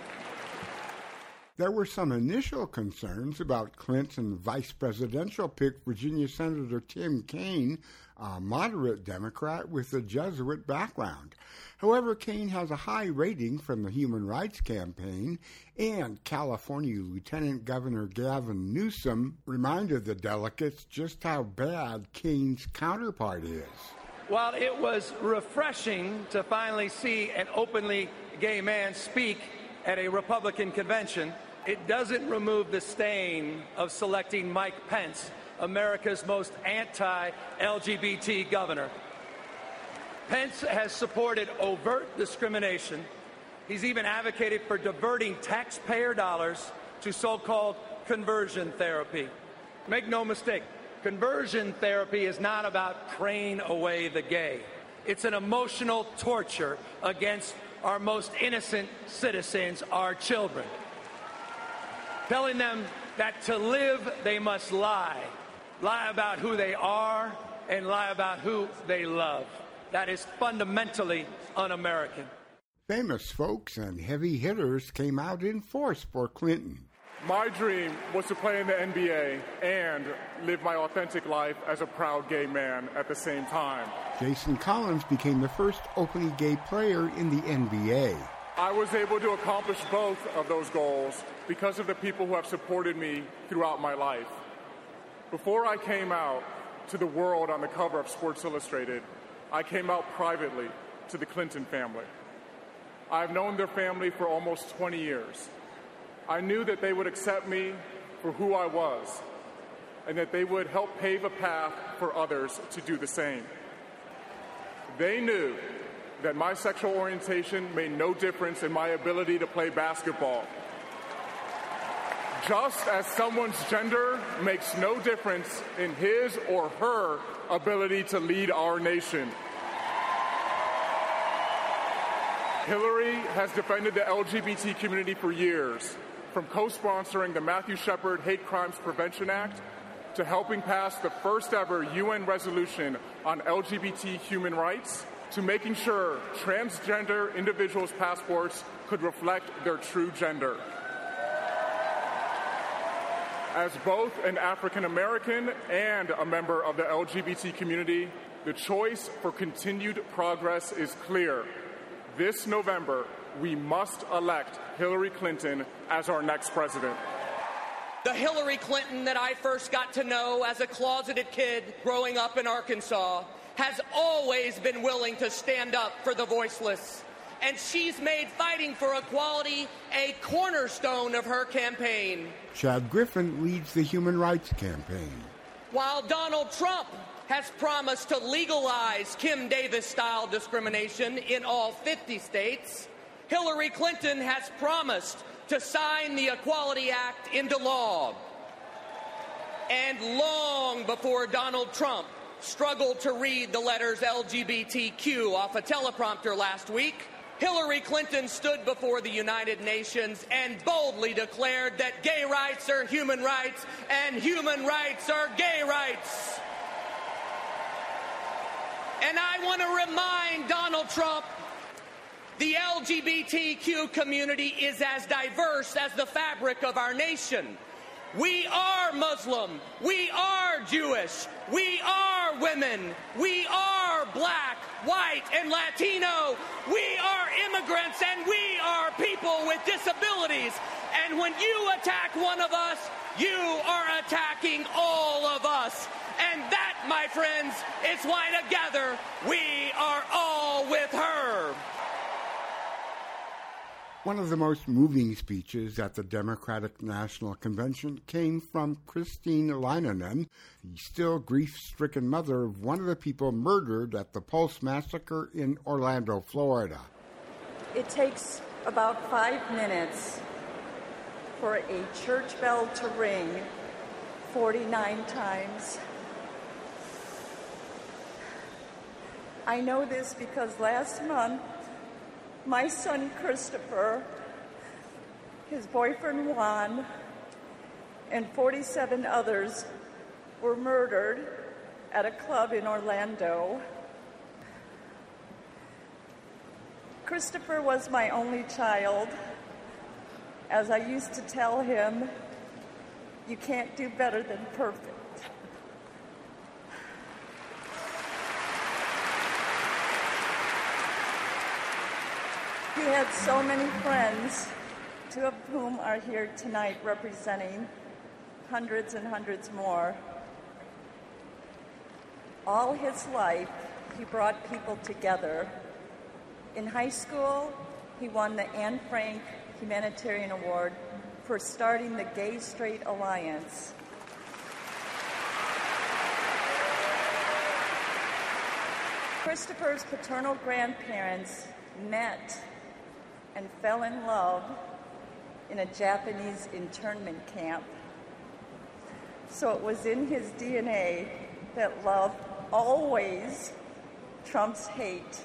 There were some initial concerns about Clinton vice presidential pick Virginia Senator Tim Kaine, a moderate Democrat with a Jesuit background. However, Kaine has a high rating from the Human Rights Campaign, and California Lieutenant Governor Gavin Newsom reminded the delegates just how bad Kaine's counterpart is. While it was refreshing to finally see an openly gay man speak at a Republican convention, it doesn't remove the stain of selecting Mike Pence, America's most anti-L G B T governor. Pence has supported overt discrimination. He's even advocated for diverting taxpayer dollars to so-called conversion therapy. Make no mistake, conversion therapy is not about praying away the gay. It's an emotional torture against our most innocent citizens, our children. Telling them that to live, they must lie. Lie about who they are and lie about who they love. That is fundamentally un-American. Famous folks and heavy hitters came out in force for Clinton. My dream was to play in the N B A and live my authentic life as a proud gay man at the same time. Jason Collins became the first openly gay player in the N B A. I was able to accomplish both of those goals because of the people who have supported me throughout my life. Before I came out to the world on the cover of Sports Illustrated, I came out privately to the Clinton family. I've known their family for almost twenty years. I knew that they would accept me for who I was and that they would help pave a path for others to do the same. They knew that my sexual orientation made no difference in my ability to play basketball. Just as someone's gender makes no difference in his or her ability to lead our nation. Hillary has defended the L G B T community for years, from co-sponsoring the Matthew Shepard Hate Crimes Prevention Act to helping pass the first ever U N resolution on L G B T human rights, to making sure transgender individuals' passports could reflect their true gender. As both an African American and a member of the L G B T community, the choice for continued progress is clear. This November, we must elect Hillary Clinton as our next president. The Hillary Clinton that I first got to know as a closeted kid growing up in Arkansas has always been willing to stand up for the voiceless. And she's made fighting for equality a cornerstone of her campaign. Chad Griffin leads the Human Rights Campaign. While Donald Trump has promised to legalize Kim Davis-style discrimination in all fifty states, Hillary Clinton has promised to sign the Equality Act into law. And long before Donald Trump struggled to read the letters L G B T Q off a teleprompter last week, Hillary Clinton stood before the United Nations and boldly declared that gay rights are human rights and human rights are gay rights. And I want to remind Donald Trump, the L G B T Q community is as diverse as the fabric of our nation. We are Muslim. We are Jewish. We are women. We are black, white, and Latino. We are immigrants, and we are people with disabilities. And when you attack one of us, you are attacking all of us. And that, my friends, is why together we are all with her. One of the most moving speeches at the Democratic National Convention came from Christine Leinonen, the still grief-stricken mother of one of the people murdered at the Pulse Massacre in Orlando, Florida. It takes about five minutes for a church bell to ring forty-nine times. I know this because last month, my son Christopher, his boyfriend Juan, and forty-seven others were murdered at a club in Orlando. Christopher was my only child. As I used to tell him, you can't do better than perfect. He had so many friends, two of whom are here tonight representing hundreds and hundreds more. All his life, he brought people together. In high school, he won the Anne Frank Humanitarian Award for starting the Gay Straight Alliance. Christopher's paternal grandparents met and fell in love in a Japanese internment camp. So it was in his D N A that love always Trump's hate.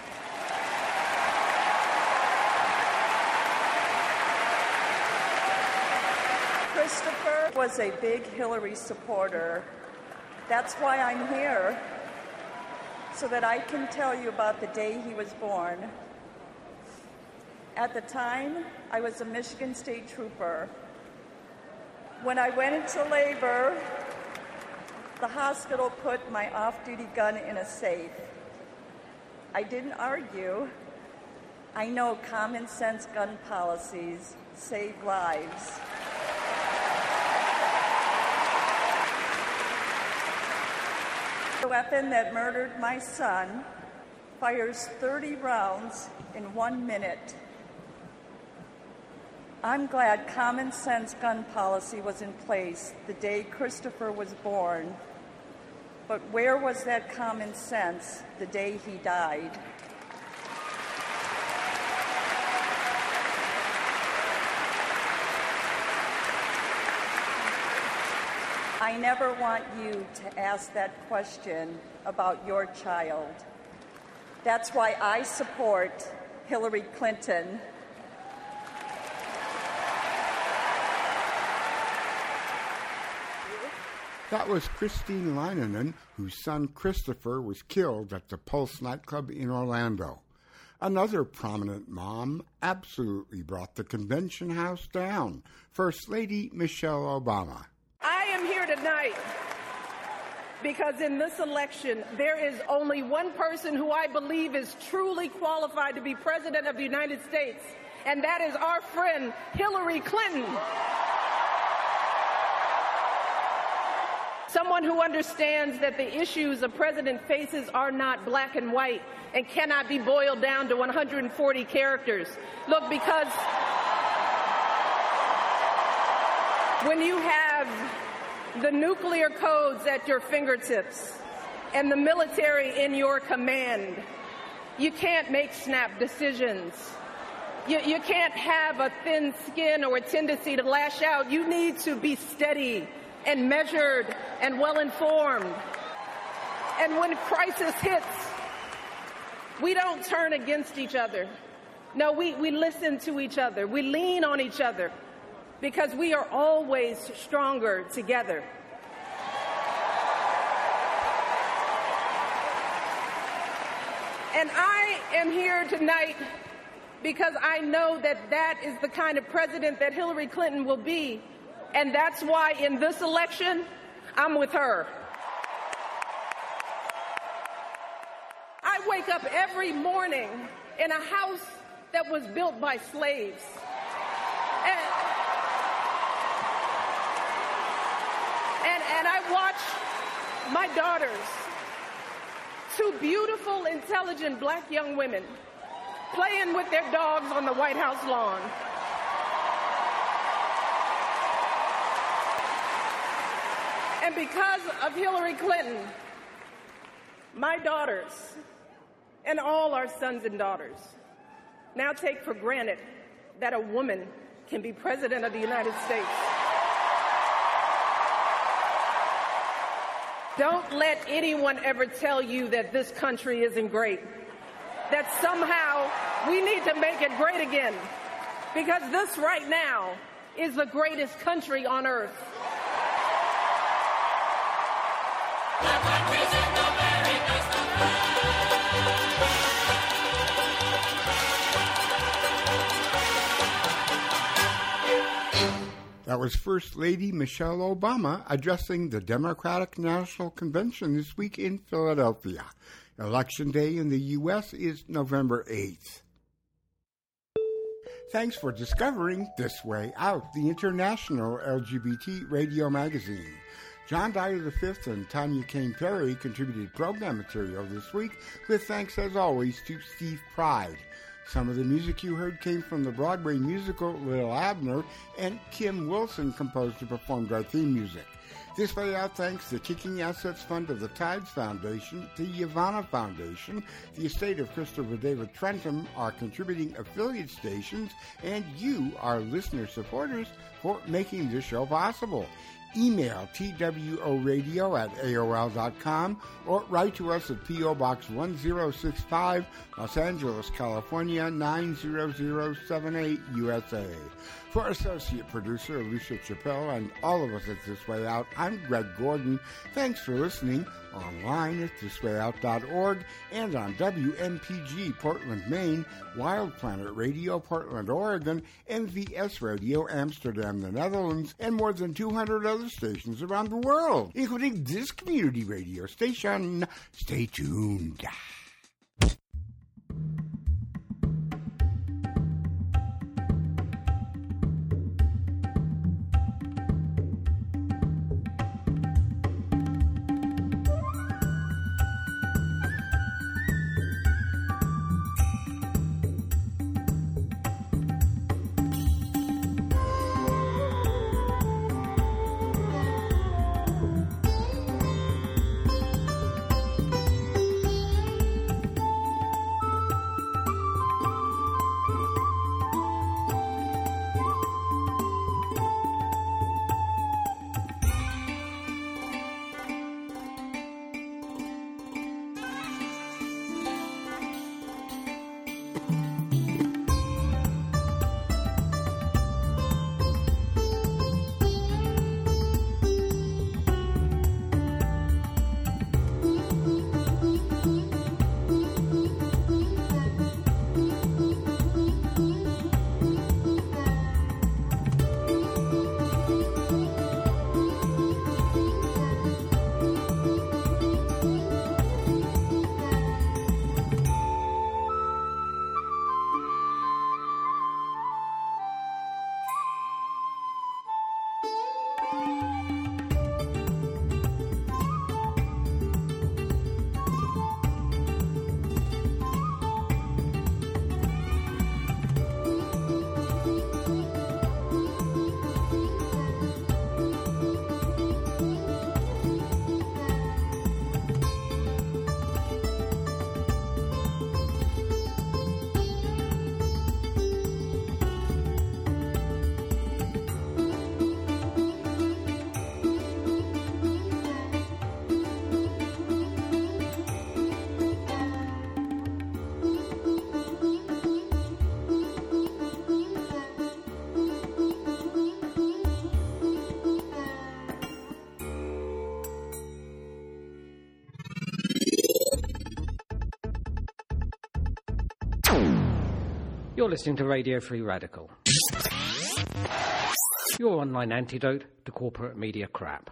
Christopher was a big Hillary supporter. That's why I'm here, so that I can tell you about the day he was born. At the time, I was a Michigan State Trooper. When I went into labor, the hospital put my off-duty gun in a safe. I didn't argue. I know common sense gun policies save lives. The weapon that murdered my son fires thirty rounds in one minute. I'm glad common sense gun policy was in place the day Christopher was born. But where was that common sense the day he died? I never want you to ask that question about your child. That's why I support Hillary Clinton. That was Christine Leinonen, whose son Christopher was killed at the Pulse nightclub in Orlando. Another prominent mom absolutely brought the convention house down, First Lady Michelle Obama. I am here tonight because in this election, there is only one person who I believe is truly qualified to be President of the United States, and that is our friend Hillary Clinton. Someone who understands that the issues a president faces are not black and white and cannot be boiled down to one hundred forty characters. Look, because when you have the nuclear codes at your fingertips and the military in your command, you can't make snap decisions. You, you can't have a thin skin or a tendency to lash out. You need to be steady and measured and well-informed. And when crisis hits, we don't turn against each other. No, we, we listen to each other. We lean on each other because we are always stronger together. And I am here tonight because I know that that is the kind of president that Hillary Clinton will be. And that's why in this election, I'm with her. I wake up every morning in a house that was built by slaves. And, and, and I watch my daughters, two beautiful, intelligent black young women, playing with their dogs on the White House lawn. And because of Hillary Clinton, my daughters and all our sons and daughters now take for granted that a woman can be president of the United States. Don't let anyone ever tell you that this country isn't great, that somehow we need to make it great again, because this right now is the greatest country on earth. That was First Lady Michelle Obama addressing the Democratic National Convention this week in Philadelphia. Election Day in the U S is November eighth. Thanks for discovering This Way Out, the international L G B T radio magazine. John Dyer the fifth and Tanya Kane Perry contributed program material this week, with thanks as always to Steve Pride. Some of the music you heard came from the Broadway musical Little Abner, and Kim Wilson composed and performed our theme music. This Way Out thanks the Kicking Assets Fund of the Tides Foundation, the Yavana Foundation, the estate of Christopher David Trentham, our contributing affiliate stations, and you, our listener supporters, for making this show possible. Email T W O radio at A O L dot com or write to us at P O. Box one zero six five, Los Angeles, California, nine zero zero seven eight, U S A. For Associate Producer Alicia Chappelle and all of us at This Way Out, I'm Greg Gordon. Thanks for listening online at this way out dot org and on W M P G Portland, Maine, Wild Planet Radio Portland, Oregon, M V S Radio Amsterdam, the Netherlands, and more than two hundred other stations around the world, including this community radio station. Stay tuned. You're listening to Radio Free Radical, your online antidote to corporate media crap.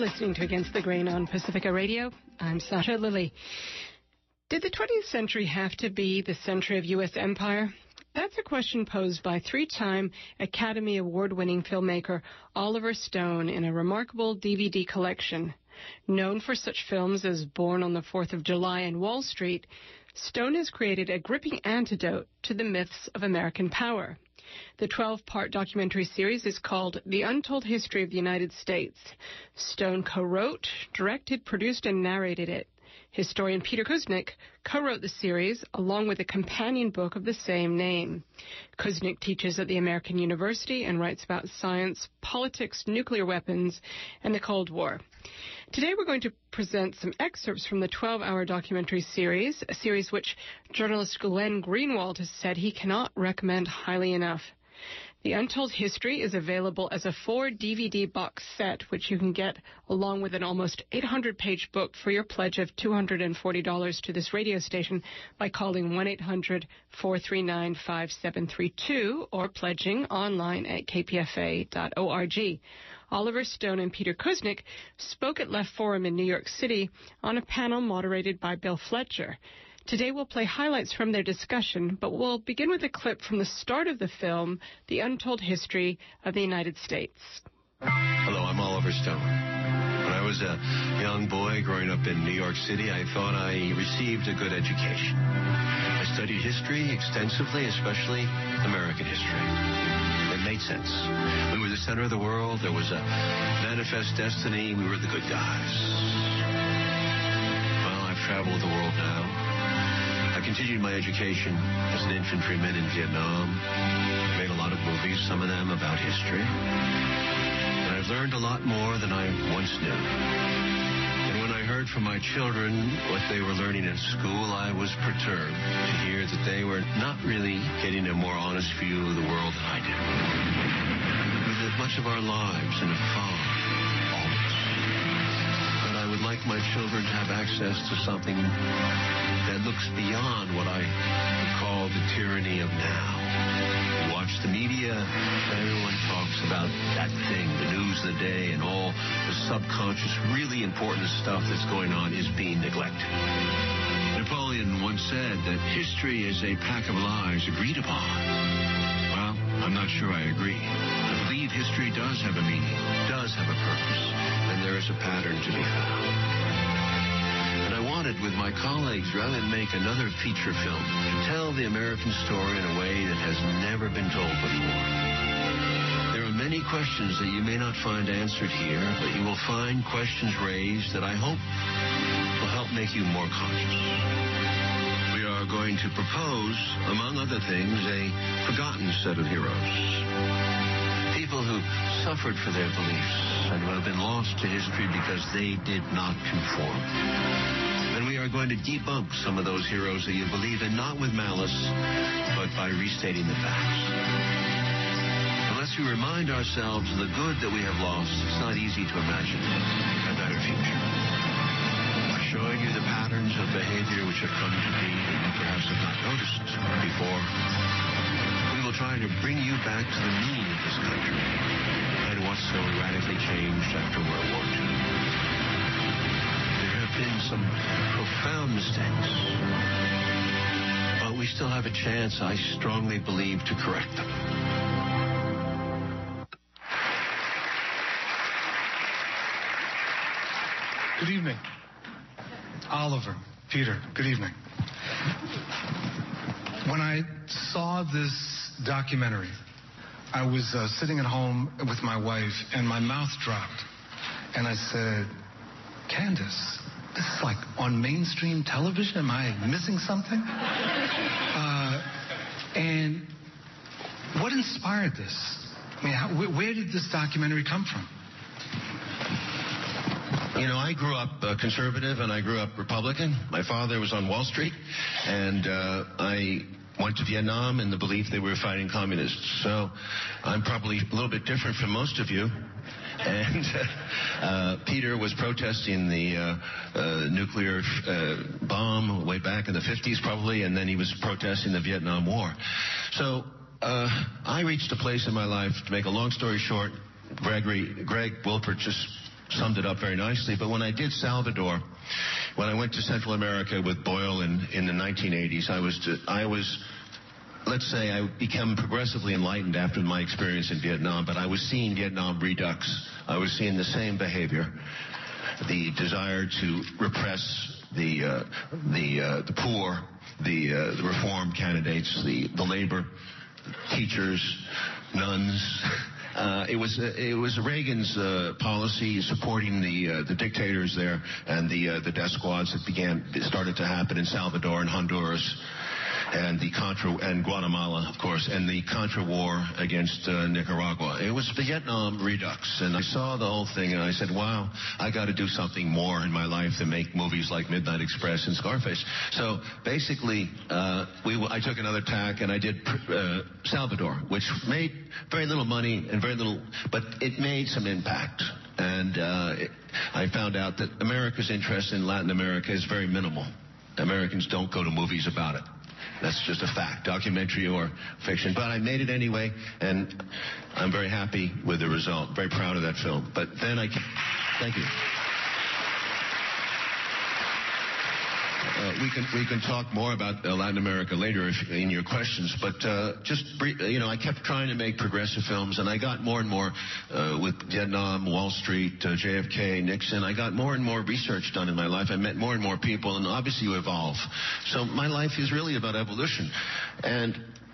listening to Against the Grain on Pacifica Radio. I'm Sasha Lilly. Did the twentieth century have to be the century of U S empire? That's a question posed by three-time Academy Award-winning filmmaker Oliver Stone in a remarkable D V D collection. Known for such films as Born on the Fourth of July and Wall Street, Stone has created a gripping antidote to the myths of American power. The twelve-part documentary series is called The Untold History of the United States. Stone co-wrote, directed, produced, and narrated it. Historian Peter Kuznick co-wrote the series along with a companion book of the same name. Kuznick teaches at the American University and writes about science, politics, nuclear weapons, and the Cold War. Today we're going to present some excerpts from the twelve-hour documentary series, a series which journalist Glenn Greenwald has said he cannot recommend highly enough. The Untold History is available as a four D V D box set, which you can get along with an almost eight hundred page book for your pledge of two hundred forty dollars to this radio station by calling one eight hundred, four three nine, five seven three two or pledging online at k p f a dot org. Oliver Stone and Peter Kuznick spoke at Left Forum in New York City on a panel moderated by Bill Fletcher. Today we'll play highlights from their discussion, but we'll begin with a clip from the start of the film, The Untold History of the United States. Hello, I'm Oliver Stone. When I was a young boy growing up in New York City, I thought I received a good education. I studied history extensively, especially American history. It made sense. We were the center of the world. There was a manifest destiny. We were the good guys. Well, I've traveled the world now. I continued my education as an infantryman in Vietnam. Made a lot of movies, some of them about history. And I've learned a lot more than I once knew. And when I heard from my children what they were learning in school, I was perturbed to hear that they were not really getting a more honest view of the world than I did. We live much of our lives in a fog, all of us. But I would like my children to have access to something that looks beyond what I would call the tyranny of now. You watch the media, everyone talks about that thing, the news of the day, and all the subconscious, really important stuff that's going on is being neglected. Napoleon once said that history is a pack of lies agreed upon. Well, I'm not sure I agree. I believe history does have a meaning, does have a purpose, and there is a pattern to be found. With my colleagues, rather than make another feature film, to tell the American story in a way that has never been told before. There are many questions that you may not find answered here, but you will find questions raised that I hope will help make you more conscious. We are going to propose, among other things, a forgotten set of heroes. People who suffered for their beliefs and who have been lost to history because they did not conform. And we are going to debunk some of those heroes that you believe in, not with malice, but by restating the facts. Unless we remind ourselves of the good that we have lost, it's not easy to imagine a better future. By showing you the patterns of behavior which have come to be that you perhaps have not noticed before, we will try to bring you back to the meaning of this country and what's so radically changed after World War Two. Been some profound mistakes, but we still have a chance, I strongly believe, to correct them. Good evening. Oliver, Peter, good evening. When I saw this documentary, I was uh, sitting at home with my wife, and my mouth dropped, and I said, Candace, this is like on mainstream television. Am I missing something? Uh, and what inspired this? I mean, how, where, where did this documentary come from? You know, I grew up uh, conservative and I grew up Republican. My father was on Wall Street, and uh, I went to Vietnam in the belief they were fighting communists. So I'm probably a little bit different from most of you. And uh, Peter was protesting the uh, uh, nuclear uh, bomb way back in the fifties probably, and then he was protesting the Vietnam War. So uh, I reached a place in my life, to make a long story short, Gregory, Greg Wilpert just summed it up very nicely. But when I did Salvador, when I went to Central America with Boyle in, in the nineteen eighties, I was, I was, let's say I became progressively enlightened after my experience in Vietnam, but I was seeing Vietnam redux. I was seeing the same behavior, the desire to repress the uh, the uh, the poor, the, uh, the reform candidates, the, the labor, teachers, nuns. Uh, it was uh, it was Reagan's uh, policy supporting the uh, the dictators there and the uh, the death squads that began started to happen in Salvador and Honduras. And the Contra and Guatemala, of course, and the Contra War against uh, Nicaragua. It was Vietnam redux, and I saw the whole thing, and I said, "Wow, I got to do something more in my life than make movies like Midnight Express and Scarface." So basically, uh, we I took another tack, and I did uh, Salvador, which made very little money and very little, but it made some impact. And uh, it, I found out that America's interest in Latin America is very minimal. Americans don't go to movies about it. That's just a fact, documentary or fiction. But I made it anyway, and I'm very happy with the result. Very proud of that film. But then I... Thank you. Uh, we can we can talk more about uh, Latin America later if, in your questions, but uh, just brief, you know, I kept trying to make progressive films, and I got more and more uh, with Vietnam, Wall Street, uh, J F K, Nixon. I got more and more research done in my life. I met more and more people, and obviously you evolve. So my life is really about evolution, and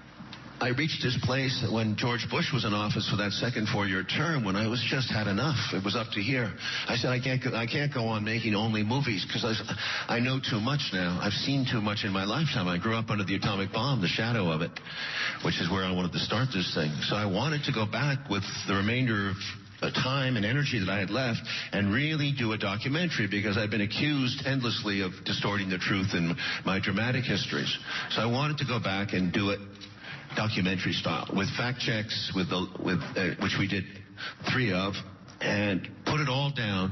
I reached this place when George Bush was in office for that second four-year term when I was just had enough. It was up to here. I said, I can't go, I can't go on making only movies because I, I know too much now. I've seen too much in my lifetime. I grew up under the atomic bomb, the shadow of it, which is where I wanted to start this thing. So I wanted to go back with the remainder of the time and energy that I had left and really do a documentary because I'd been accused endlessly of distorting the truth in my dramatic histories. So I wanted to go back and do it documentary style with fact checks, with the with uh, which we did three of, and put it all down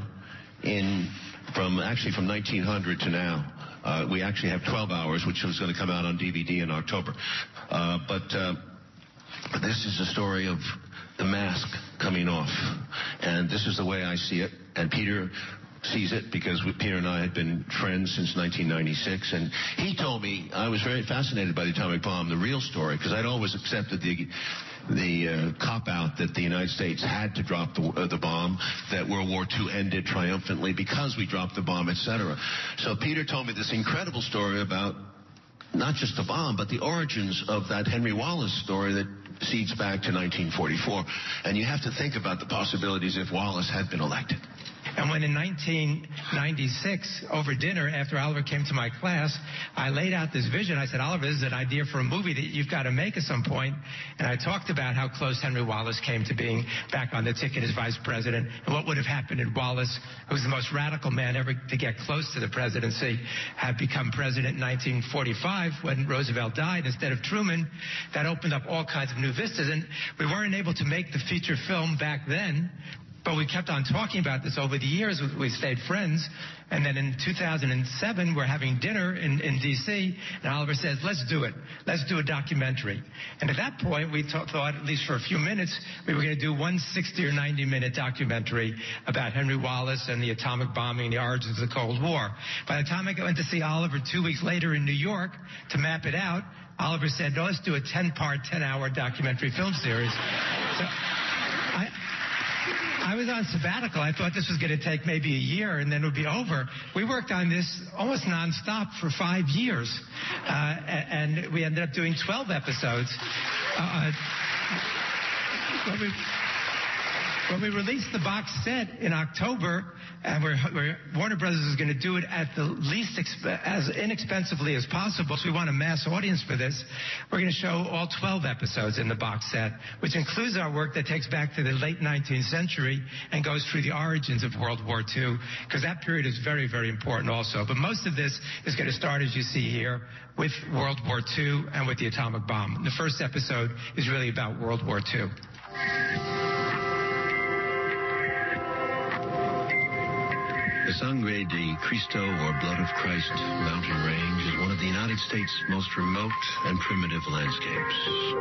in from actually from nineteen hundred to now. Uh, we actually have twelve hours, which is going to come out on D V D in October. Uh, but uh, this is a story of the mask coming off, and this is the way I see it. And Peter sees it because Peter and I had been friends since nineteen ninety-six, and he told me, I was very fascinated by the atomic bomb, the real story, because I'd always accepted the the uh, cop-out that the United States had to drop the, uh, the bomb, that World War Two ended triumphantly because we dropped the bomb, et cetera. So Peter told me this incredible story about not just the bomb, but the origins of that Henry Wallace story that seeds back to nineteen forty-four. And you have to think about the possibilities if Wallace had been elected. And when in nineteen ninety-six, over dinner, after Oliver came to my class, I laid out this vision. I said, Oliver, this is an idea for a movie that you've got to make at some point. And I talked about how close Henry Wallace came to being back on the ticket as vice president and what would have happened if Wallace, who was the most radical man ever to get close to the presidency, had become president in nineteen forty-five when Roosevelt died instead of Truman. That opened up all kinds of new vistas. And we weren't able to make the feature film back then, but we kept on talking about this over the years. We stayed friends. And then in two thousand seven, we're having dinner in, in D C, and Oliver says, let's do it. Let's do a documentary. And at that point, we th- thought, at least for a few minutes, we were going to do one sixty or ninety minute documentary about Henry Wallace and the atomic bombing and the origins of the Cold War. By the time I went to see Oliver two weeks later in New York to map it out, Oliver said, no, let's do a ten-part, ten-hour documentary film series. So I... I was on sabbatical. I thought this was going to take maybe a year and then it would be over. We worked on this almost nonstop for five years. Uh, and we ended up doing twelve episodes. Uh, when, we, when we released the box set in October, and we're, we're, Warner Brothers is going to do it at the least exp- as inexpensively as possible, so we want a mass audience for this. We're going to show all twelve episodes in the box set, which includes our work that takes back to the late nineteenth century and goes through the origins of World War Two, because that period is very, very important also. But most of this is going to start, as you see here, with World War Two and with the atomic bomb. The first episode is really about World War Two. The Sangre de Cristo, or Blood of Christ, mountain range is one of the United States' most remote and primitive landscapes.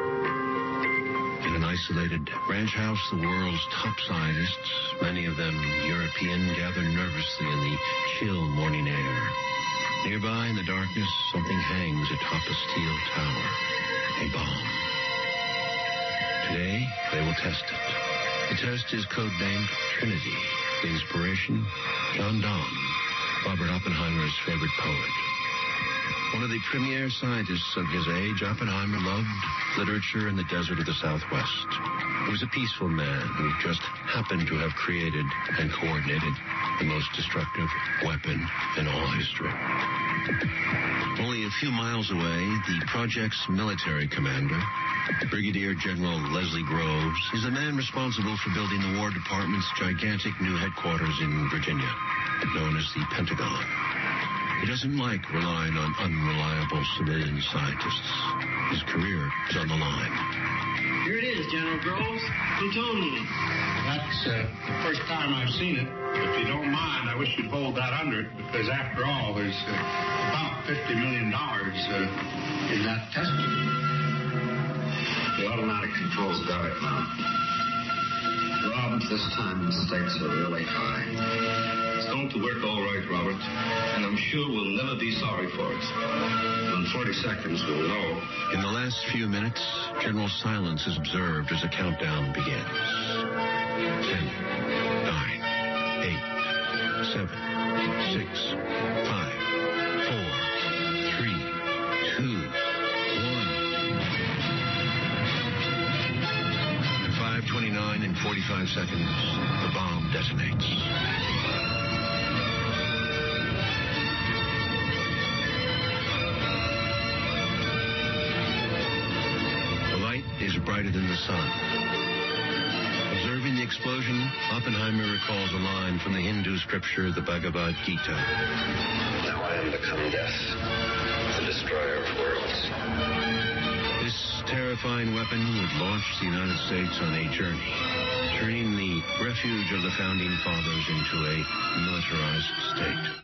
In an isolated ranch house, the world's top scientists, many of them European, gather nervously in the chill morning air. Nearby in the darkness, something hangs atop a steel tower, a bomb. Today, they will test it. The test is codenamed Trinity. The inspiration, John Donne, Robert Oppenheimer's favorite poet. One of the premier scientists of his age, Oppenheimer loved literature in the desert of the Southwest. He was a peaceful man who just happened to have created and coordinated the most destructive weapon in all history. Only a few miles away, the project's military commander, Brigadier General Leslie Groves, is the man responsible for building the War Department's gigantic new headquarters in Virginia, known as the Pentagon. He doesn't like relying on unreliable civilian scientists. His career is on the line. Here it is, General Groves. Plutonium. That's uh, the first time I've seen it. If you don't mind, I wish you'd hold that under it, because after all, there's uh, about fifty million dollars uh, in that test tube. The automatic controls got it now. Rob, this time the stakes are really high. It's going to work all right, Robert, and I'm sure we'll never be sorry for it. In forty seconds, we'll know. In the last few minutes, general silence is observed as the countdown begins. Ten, nine, eight, seven, six, five, four, three, two, one. At five twenty-nine and forty-five seconds, the bomb detonates. Is brighter than the sun. Observing the explosion, Oppenheimer recalls a line from the Hindu scripture, the Bhagavad Gita. Now I am become death, the destroyer of worlds. This terrifying weapon would launch the United States on a journey, turning the refuge of the Founding Fathers into a militarized state.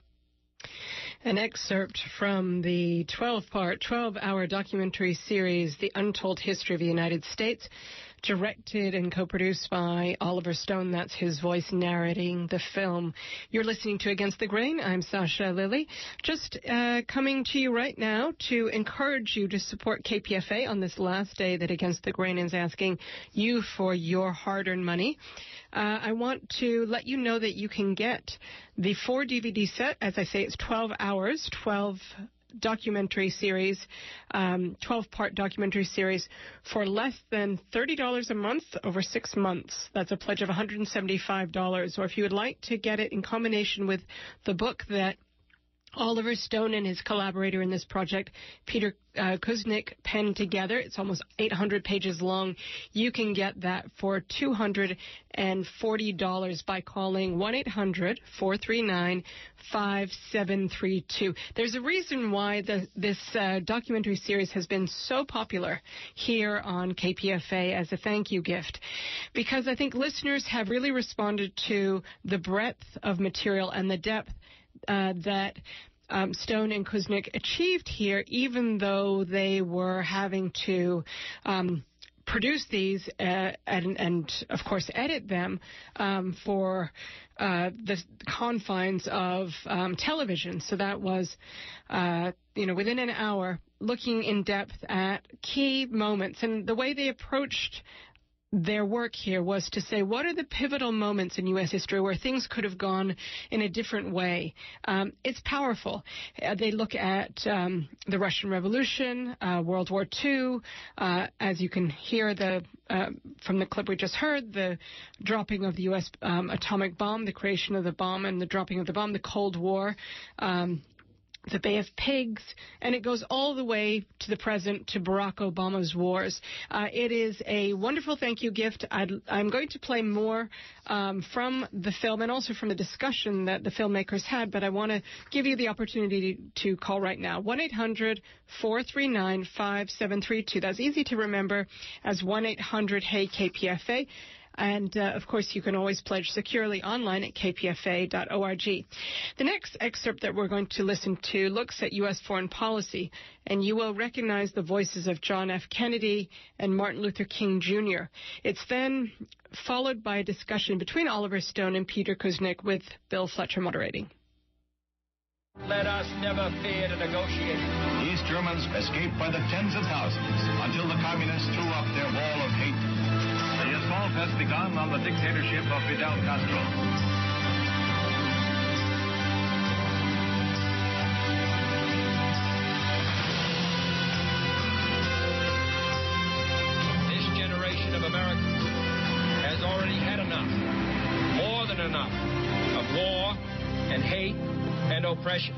An excerpt from the twelve-part, twelve-hour documentary series, The Untold History of the United States, directed and co-produced by Oliver Stone. That's his voice narrating the film. You're listening to Against the Grain. I'm Sasha Lilly. Just uh, coming to you right now to encourage you to support K P F A on this last day that Against the Grain is asking you for your hard-earned money. Uh, I want to let you know that you can get the four D V D set. As I say, it's twelve hours, twelve documentary series, um, twelve-part documentary series for less than thirty dollars a month over six months. That's a pledge of one hundred seventy-five dollars. Or if you would like to get it in combination with the book that Oliver Stone and his collaborator in this project, Peter uh, Kuznick, penned together. It's almost eight hundred pages long. You can get that for two hundred forty dollars by calling one eight hundred, four three nine, five seven three two. There's a reason why the, this uh, documentary series has been so popular here on K P F A as a thank you gift, because I think listeners have really responded to the breadth of material and the depth Uh, that um, Stone and Kuznick achieved here, even though they were having to um, produce these uh, and, and, of course, edit them um, for uh, the confines of um, television. So that was, uh, you know, within an hour, looking in depth at key moments. And the way they approached their work here was to say, what are the pivotal moments in U S history where things could have gone in a different way? Um, it's powerful. Uh, they look at um, the Russian Revolution, uh, World War Two, uh, as you can hear the uh, from the clip we just heard, the dropping of the U S um, atomic bomb, the creation of the bomb and the dropping of the bomb, the Cold War, um, the Bay of Pigs, and it goes all the way to the present, to Barack Obama's wars. Uh, it is a wonderful thank you gift. I'd, I'm going to play more um, from the film and also from the discussion that the filmmakers had, but I want to give you the opportunity to, to call right now. one eight hundred, four three nine, five seven three two. That's easy to remember as one eight hundred, hey K P F A. And, uh, of course, you can always pledge securely online at k p f a dot org. The next excerpt that we're going to listen to looks at U S foreign policy, and you will recognize the voices of John F. Kennedy and Martin Luther King Junior It's then followed by a discussion between Oliver Stone and Peter Kuznick with Bill Fletcher moderating. Let us never fear to negotiate. East Germans escaped by the tens of thousands until the communists threw up their wall of hate. The assault has begun on the dictatorship of Fidel Castro. This generation of Americans has already had enough, more than enough, of war and hate and oppression.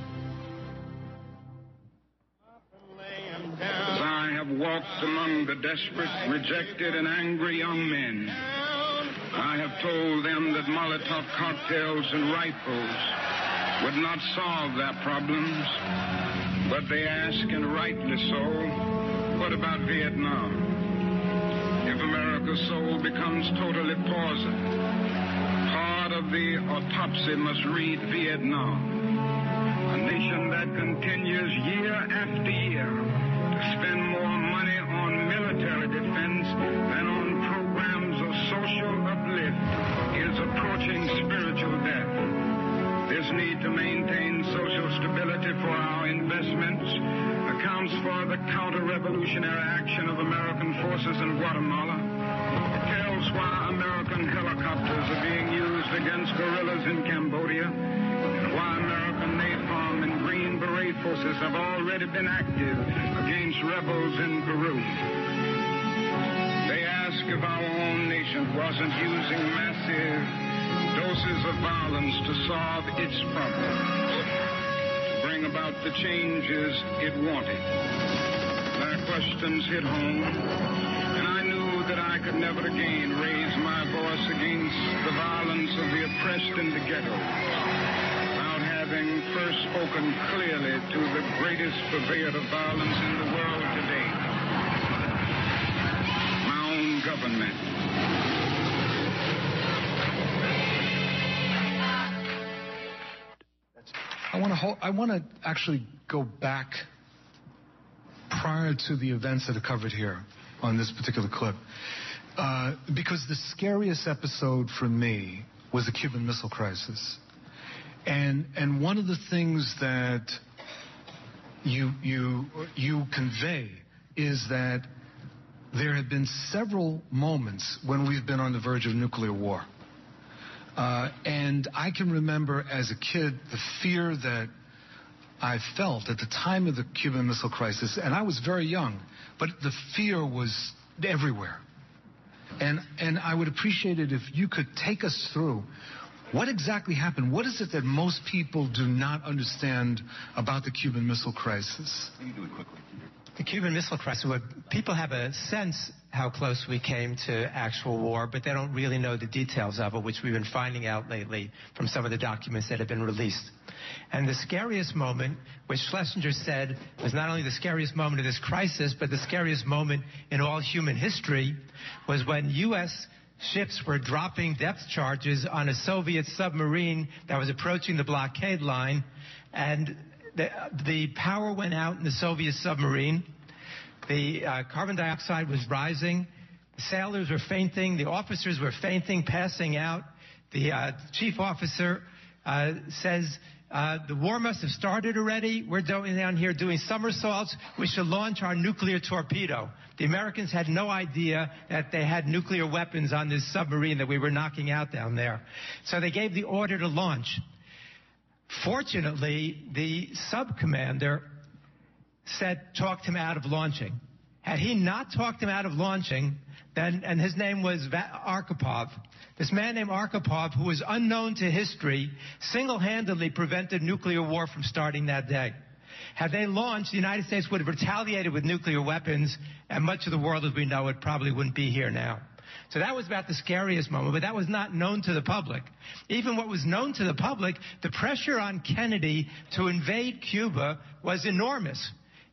As I have walked among the desperate, rejected, and angry young men, I have told them that Molotov cocktails and rifles would not solve their problems, but they ask, and rightly so, what about Vietnam? If America's soul becomes totally poisoned, part of the autopsy must read Vietnam. A nation that continues year after year to spend more money on military defense than on programs of social uplift is approaching spiritual death. This need to maintain social stability for our investments accounts for the counter-revolutionary action of American forces in Guatemala. It tells why American helicopters are being used against guerrillas in Cambodia, and why American napalm and Green Beret forces have already been active against rebels in Peru. They ask if our own nation wasn't using massive doses of violence to solve its problems, to bring about the changes it wanted. Their questions hit home, and I knew that I could never again raise my voice against the violence of the oppressed in the ghettos without having first spoken clearly to the greatest purveyor of violence in the world today, my own government. I want to hold, I want to actually go back prior to the events that are covered here on this particular clip, uh, because the scariest episode for me was the Cuban Missile Crisis, and and one of the things that you you you convey is that there have been several moments when we've been on the verge of nuclear war. Uh, and I can remember as a kid the fear that I felt at the time of the Cuban Missile Crisis, and I was very young, but the fear was everywhere. And and I would appreciate it if you could take us through what exactly happened. What is it that most people do not understand about the Cuban Missile Crisis? You do it quickly. The Cuban Missile Crisis, where people have a sense how close we came to actual war, but they don't really know the details of it, which we've been finding out lately from some of the documents that have been released. And the scariest moment, which Schlesinger said was not only the scariest moment of this crisis, but the scariest moment in all human history, was when U S ships were dropping depth charges on a Soviet submarine that was approaching the blockade line, and the, the power went out in the Soviet submarine. The uh, carbon dioxide was rising. The sailors were fainting. The officers were fainting, passing out. The uh, chief officer uh, says, uh, the war must have started already. We're doing down here doing somersaults. We should launch our nuclear torpedo. The Americans had no idea that they had nuclear weapons on this submarine that we were knocking out down there. So they gave the order to launch. Fortunately, the sub-commander said, talked him out of launching. Had he not talked him out of launching, then, and his name was Arkhipov, this man named Arkhipov, who was unknown to history, single-handedly prevented nuclear war from starting that day. Had they launched, the United States would have retaliated with nuclear weapons, and much of the world as we know it probably wouldn't be here now. So that was about the scariest moment, but that was not known to the public. Even what was known to the public, the pressure on Kennedy to invade Cuba was enormous.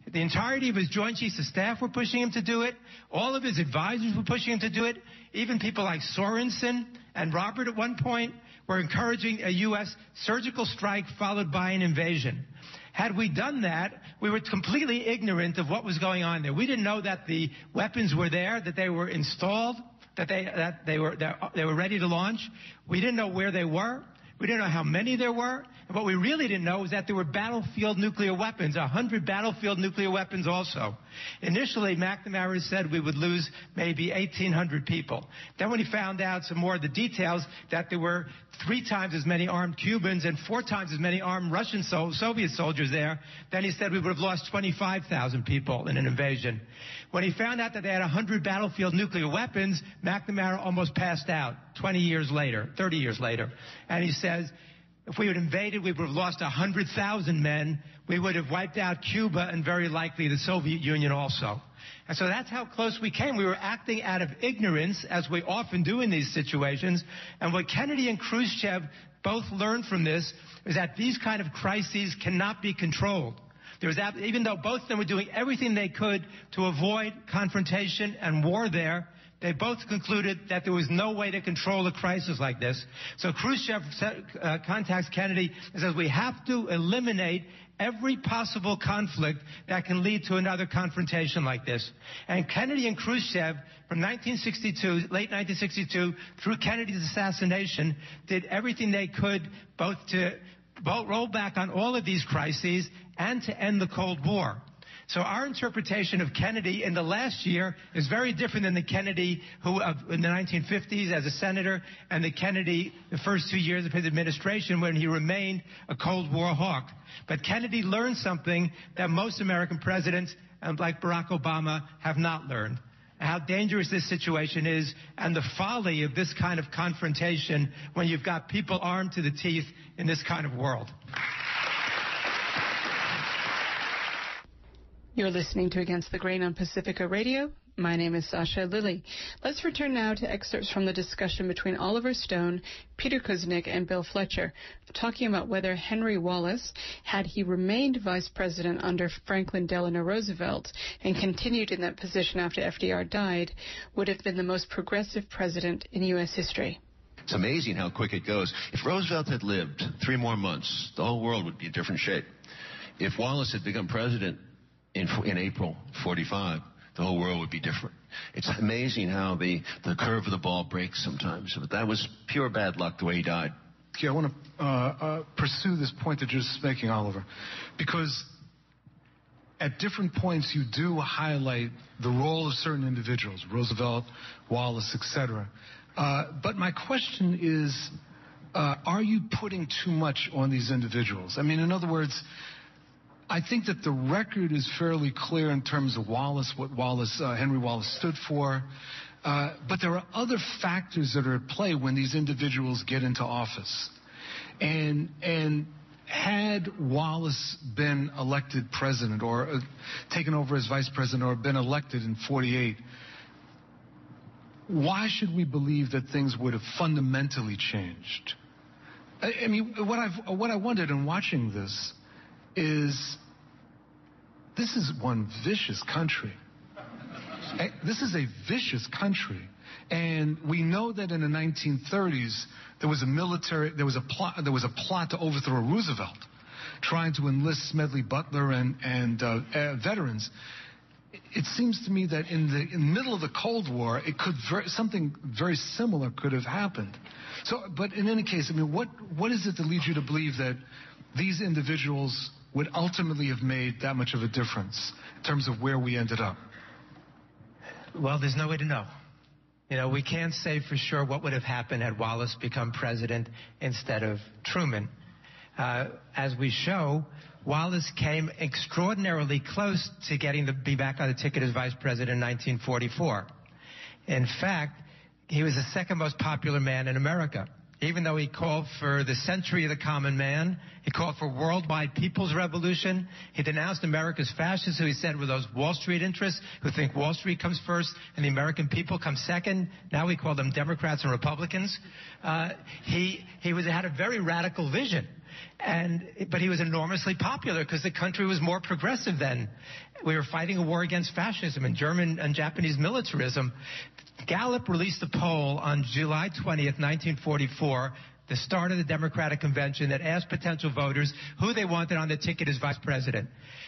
The entirety of his Joint Chiefs of Staff were pushing him to do it. All of his advisors were pushing him to do it. Even people like Sorensen and Robert at one point were encouraging a U S surgical strike followed by an invasion. Had we done that, we were completely ignorant of what was going on there. We didn't know that the weapons were there, that they were installed, that they, that they were, they were ready to launch. We didn't know where they were. We didn't know how many there were. And what we really didn't know was that there were battlefield nuclear weapons, one hundred battlefield nuclear weapons also. Initially, McNamara said we would lose maybe eighteen hundred people. Then when he found out some more of the details, that there were three times as many armed Cubans and four times as many armed Russian so- Soviet soldiers there, then he said we would have lost twenty-five thousand people in an invasion. When he found out that they had one hundred battlefield nuclear weapons, McNamara almost passed out twenty years later, thirty years later. And he says, if we had invaded, we would have lost one hundred thousand men. We would have wiped out Cuba and very likely the Soviet Union also. And so that's how close we came. We were acting out of ignorance, as we often do in these situations. And what Kennedy and Khrushchev both learned from this is that these kind of crises cannot be controlled. There was, even though both of them were doing everything they could to avoid confrontation and war there, they both concluded that there was no way to control a crisis like this. So Khrushchev uh, contacts Kennedy and says, we have to eliminate every possible conflict that can lead to another confrontation like this. And Kennedy and Khrushchev, from nineteen sixty-two, late nineteen sixty-two, through Kennedy's assassination, did everything they could both to both roll back on all of these crises and to end the Cold War. So our interpretation of Kennedy in the last year is very different than the Kennedy who uh, in the nineteen fifties as a senator and the Kennedy the first two years of his administration when he remained a Cold War hawk. But Kennedy learned something that most American presidents, um, like Barack Obama, have not learned. How dangerous this situation is and the folly of this kind of confrontation when you've got people armed to the teeth in this kind of world. You're listening to Against the Grain on Pacifica Radio. My name is Sasha Lilly. Let's return now to excerpts from the discussion between Oliver Stone, Peter Kuznick, and Bill Fletcher, talking about whether Henry Wallace, had he remained vice president under Franklin Delano Roosevelt and continued in that position after F D R died, would have been the most progressive president in U S history. It's amazing how quick it goes. If Roosevelt had lived three more months, the whole world would be in different shape. If Wallace had become president in, in April forty-five, the whole world would be different. It's amazing how the, the curve of the ball breaks sometimes. But that was pure bad luck the way he died. Yeah, I want to uh, uh, pursue this point that you're just making, Oliver, because at different points you do highlight the role of certain individuals, Roosevelt, Wallace, et cetera. Uh, but my question is, uh, are you putting too much on these individuals? I mean, in other words, I think that the record is fairly clear in terms of Wallace, what Wallace, uh, Henry Wallace stood for. Uh, but there are other factors that are at play when these individuals get into office. And, and had Wallace been elected president or uh, taken over as vice president or been elected in forty-eight, why should we believe that things would have fundamentally changed? I, I mean, what I've, what I wondered in watching this is, this is one vicious country. This is a vicious country. And we know that in the nineteen thirties, there was a military, there was a plot, there was a plot to overthrow Roosevelt, trying to enlist Smedley Butler and, and uh, uh, veterans. It seems to me that in the, in the middle of the Cold War, it could very, something very similar could have happened. So, but in any case, I mean, what what is it that leads you to believe that these individuals would ultimately have made that much of a difference in terms of where we ended up? Well, there's no way to know. You know, we can't say for sure what would have happened had Wallace become president instead of Truman. Uh, as we show, Wallace came extraordinarily close to getting to be back on the ticket as vice president in nineteen forty-four. In fact, he was the second most popular man in America. Even though he called for the century of the common man, he called for worldwide people's revolution. He denounced America's fascists, who he said were those Wall Street interests who think Wall Street comes first and the American people come second. Now we call them Democrats and Republicans. Uh, he he was had a very radical vision. and but he was enormously popular because the country was more progressive then. We were fighting a war against fascism and German and Japanese militarism. Gallup released a poll on July twentieth, nineteen forty-four, the start of the Democratic Convention, that asked potential voters who they wanted on the ticket as vice president.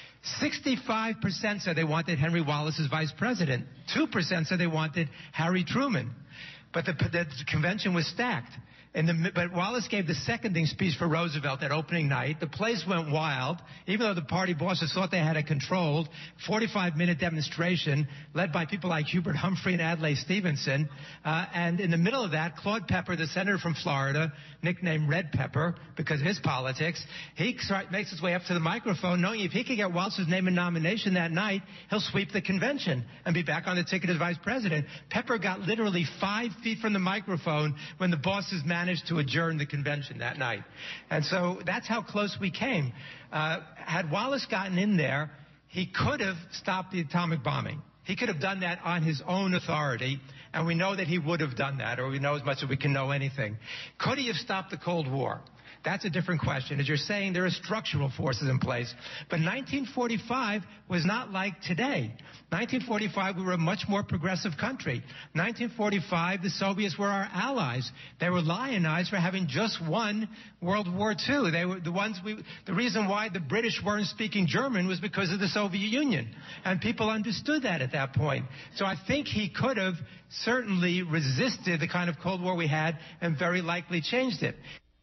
sixty-five percent said they wanted Henry Wallace as vice president. two percent said they wanted Harry Truman. But the, the convention was stacked. And the, but Wallace gave the seconding speech for Roosevelt at opening night. The place went wild, even though the party bosses thought they had it controlled. forty-five minute demonstration led by people like Hubert Humphrey and Adlai Stevenson. Uh, and in the middle of that, Claude Pepper, the senator from Florida, nicknamed Red Pepper because of his politics, he start, makes his way up to the microphone, knowing if he could get Wallace's name and nomination that night, he'll sweep the convention and be back on the ticket as vice president. Pepper got literally five feet from the microphone when the bosses managed to adjourn the convention that night. And so that's how close we came. Uh, had Wallace gotten in there, he could have stopped the atomic bombing. He could have done that on his own authority, and we know that he would have done that, or we know as much as we can know anything. Could he have stopped the Cold War? That's a different question. As you're saying, there are structural forces in place. But nineteen forty-five was not like today. nineteen forty-five, we were a much more progressive country. nineteen forty-five, the Soviets were our allies. They were lionized for having just won World War Two. They were the ones we, the reason why the British weren't speaking German was because of the Soviet Union. And people understood that at that point. So I think he could have certainly resisted the kind of Cold War we had and very likely changed it.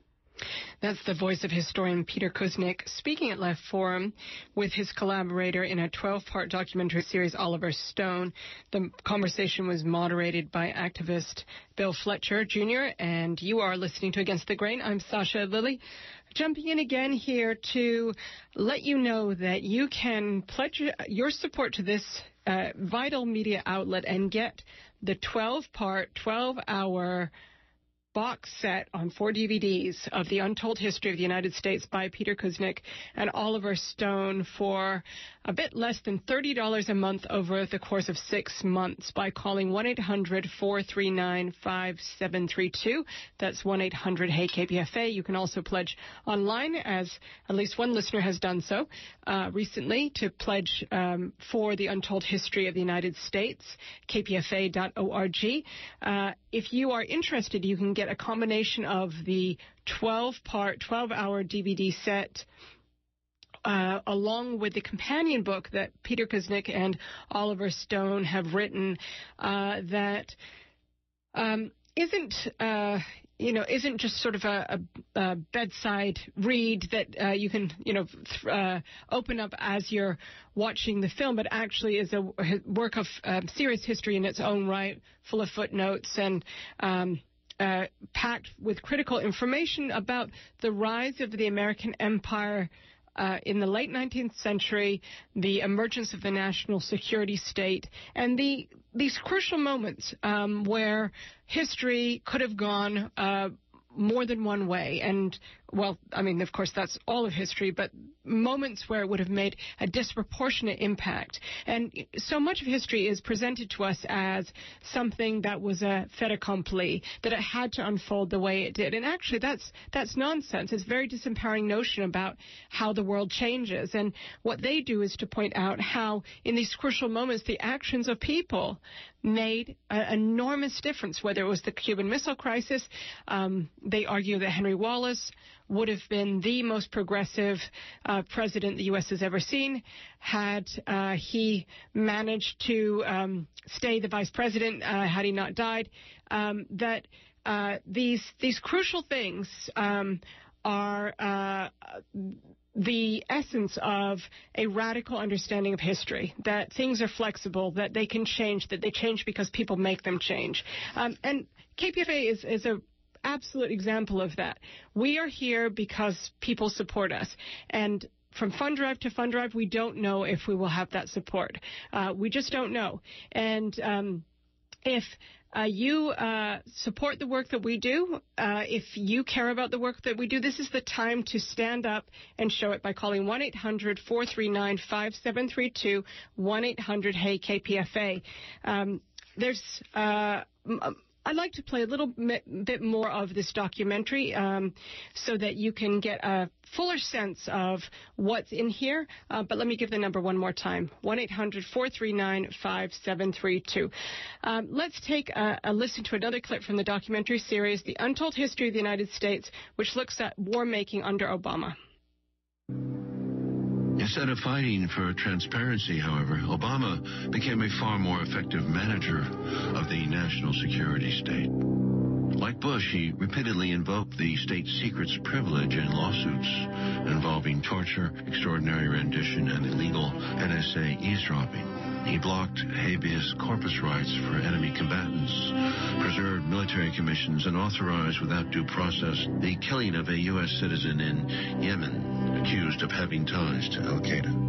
That's the voice of historian Peter Kuznick speaking at Left Forum with his collaborator in a twelve-part documentary series, Oliver Stone. The conversation was moderated by activist Bill Fletcher, Junior, and you are listening to Against the Grain. I'm Sasha Lilley, jumping in again here to let you know that you can pledge your support to this uh, vital media outlet and get the twelve-part, twelve-hour box set on four D V Ds of The Untold History of the United States by Peter Kuznick and Oliver Stone for a bit less than thirty dollars a month over the course of six months by calling one eight hundred, four three nine, five seven three two. That's one eight hundred, H E Y K P F A. You can also pledge online, as at least one listener has done so uh, recently, to pledge um, for The Untold History of the United States, k p f a dot org. Uh, if you are interested, you can get a combination of the twelve-part, twelve-hour D V D set uh, along with the companion book that Peter Kuznick and Oliver Stone have written uh, that um, isn't, uh, you know, isn't just sort of a, a, a bedside read that uh, you can, you know, th- uh, open up as you're watching the film, but actually is a work of uh, serious history in its own right, full of footnotes and um, uh, packed with critical information about the rise of the American empire Uh, in the late nineteenth century, the emergence of the national security state, and the these crucial moments um, where history could have gone uh, more than one way. And, well, I mean, of course, that's all of history, but moments where it would have made a disproportionate impact. And so much of history is presented to us as something that was a fait accompli, that it had to unfold the way it did. And actually, that's that's nonsense. It's a very disempowering notion about how the world changes. And what they do is to point out how, in these crucial moments, the actions of people made an enormous difference, whether it was the Cuban Missile Crisis. Um, they argue that Henry Wallace would have been the most progressive uh, president the U S has ever seen had uh, he managed to um, stay the vice president, uh, had he not died. Um, that uh, these these crucial things um, are uh, the essence of a radical understanding of history, that things are flexible, that they can change, that they change because people make them change. Um, and K P F A is, is a absolute example of that. We are here because people support us. And from fund drive to fund drive, we don't know if we will have that support. Uh, we just don't know. And um, if uh, you uh, support the work that we do, uh, if you care about the work that we do, this is the time to stand up and show it by calling one eight hundred, four three nine, five seven three two, one eight hundred, H E Y K P F A. Um, there's... Uh, I'd like to play a little bit more of this documentary um, so that you can get a fuller sense of what's in here. Uh, but let me give the number one more time, one eight hundred four three nine five seven three two. Um, let's take a, a listen to another clip from the documentary series, The Untold History of the United States, which looks at war making under Obama. Instead of fighting for transparency, however, Obama became a far more effective manager of the national security state. Like Bush, he repeatedly invoked the state secrets privilege in lawsuits involving torture, extraordinary rendition, and illegal N S A eavesdropping. He blocked habeas corpus rights for enemy combatants, preserved military commissions, and authorized without due process the killing of a U S citizen in Yemen, accused of having ties to Al-Qaeda.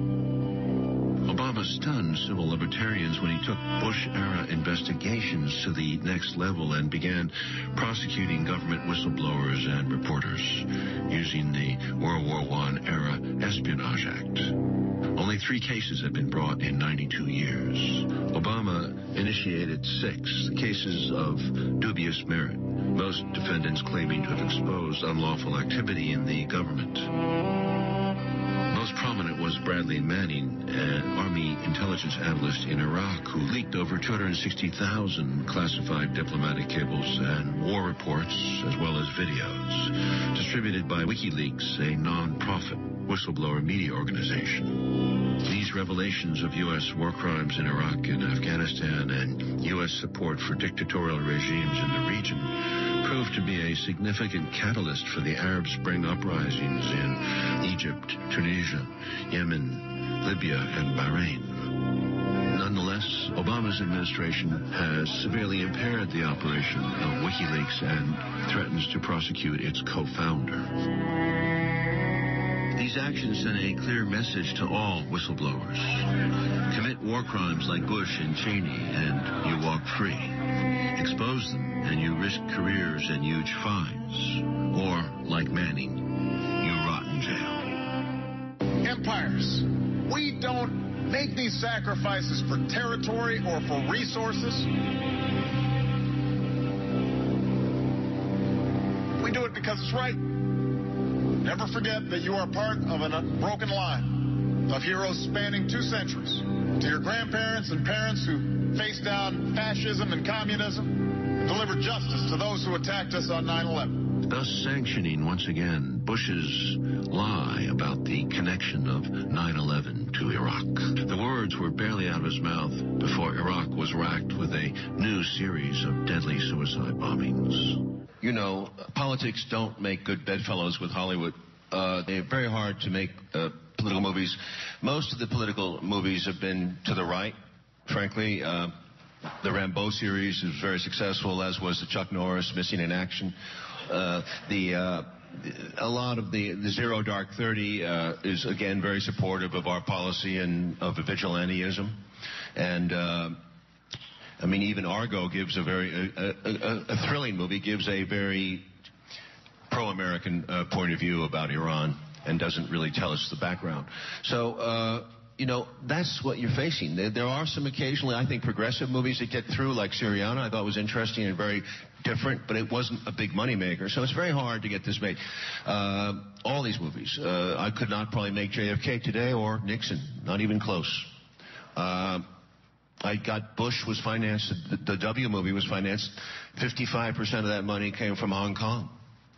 Obama stunned civil libertarians when he took Bush-era investigations to the next level and began prosecuting government whistleblowers and reporters using the World War One era Espionage Act. Only three cases had been brought in ninety-two years. Obama initiated six cases of dubious merit, most defendants claiming to have exposed unlawful activity in the government. Most prominent was Bradley Manning, an Army intelligence analyst in Iraq who leaked over two hundred sixty thousand classified diplomatic cables and war reports, as well as videos, distributed by WikiLeaks, a non-profit whistleblower media organization. These revelations of U S war crimes in Iraq and Afghanistan and U S support for dictatorial regimes in the region proved to be a significant catalyst for the Arab Spring uprisings in Egypt, Tunisia, Yemen, Libya, and Bahrain. Nonetheless, Obama's administration has severely impaired the operation of WikiLeaks and threatens to prosecute its co-founder. These actions send a clear message to all whistleblowers. Commit war crimes like Bush and Cheney, and you walk free. Expose them, and you risk careers and huge fines. Or, like Manning, you rot in jail. Empires. We don't make these sacrifices for territory or for resources. We do it because it's right. Never forget that you are part of an unbroken line of heroes spanning two centuries. To your grandparents and parents who faced down fascism and communism, and delivered justice to those who attacked us on nine eleven. Thus sanctioning, once again, Bush's lie about the connection of nine eleven to Iraq. The words were barely out of his mouth before Iraq was racked with a new series of deadly suicide bombings. You know, politics don't make good bedfellows with Hollywood. Uh, they're very hard to make uh, political movies. Most of the political movies have been to the right, frankly. Uh, the Rambo series was very successful, as was the Chuck Norris Missing in Action. Uh, the uh, a lot of the, the Zero Dark Thirty uh, is, again, very supportive of our policy and of vigilantism. And... Uh, I mean, even Argo gives a very, a, a, a thrilling movie, gives a very pro-American uh, point of view about Iran and doesn't really tell us the background. So, uh, you know, that's what you're facing. There, there are some occasionally, I think, progressive movies that get through, like Syriana. I thought was interesting and very different, but it wasn't a big moneymaker. So it's very hard to get this made. Uh, all these movies. Uh, I could not probably make J F K today or Nixon. Not even close. Uh, I got Bush was financed, the, the W movie was financed, fifty-five percent of that money came from Hong Kong.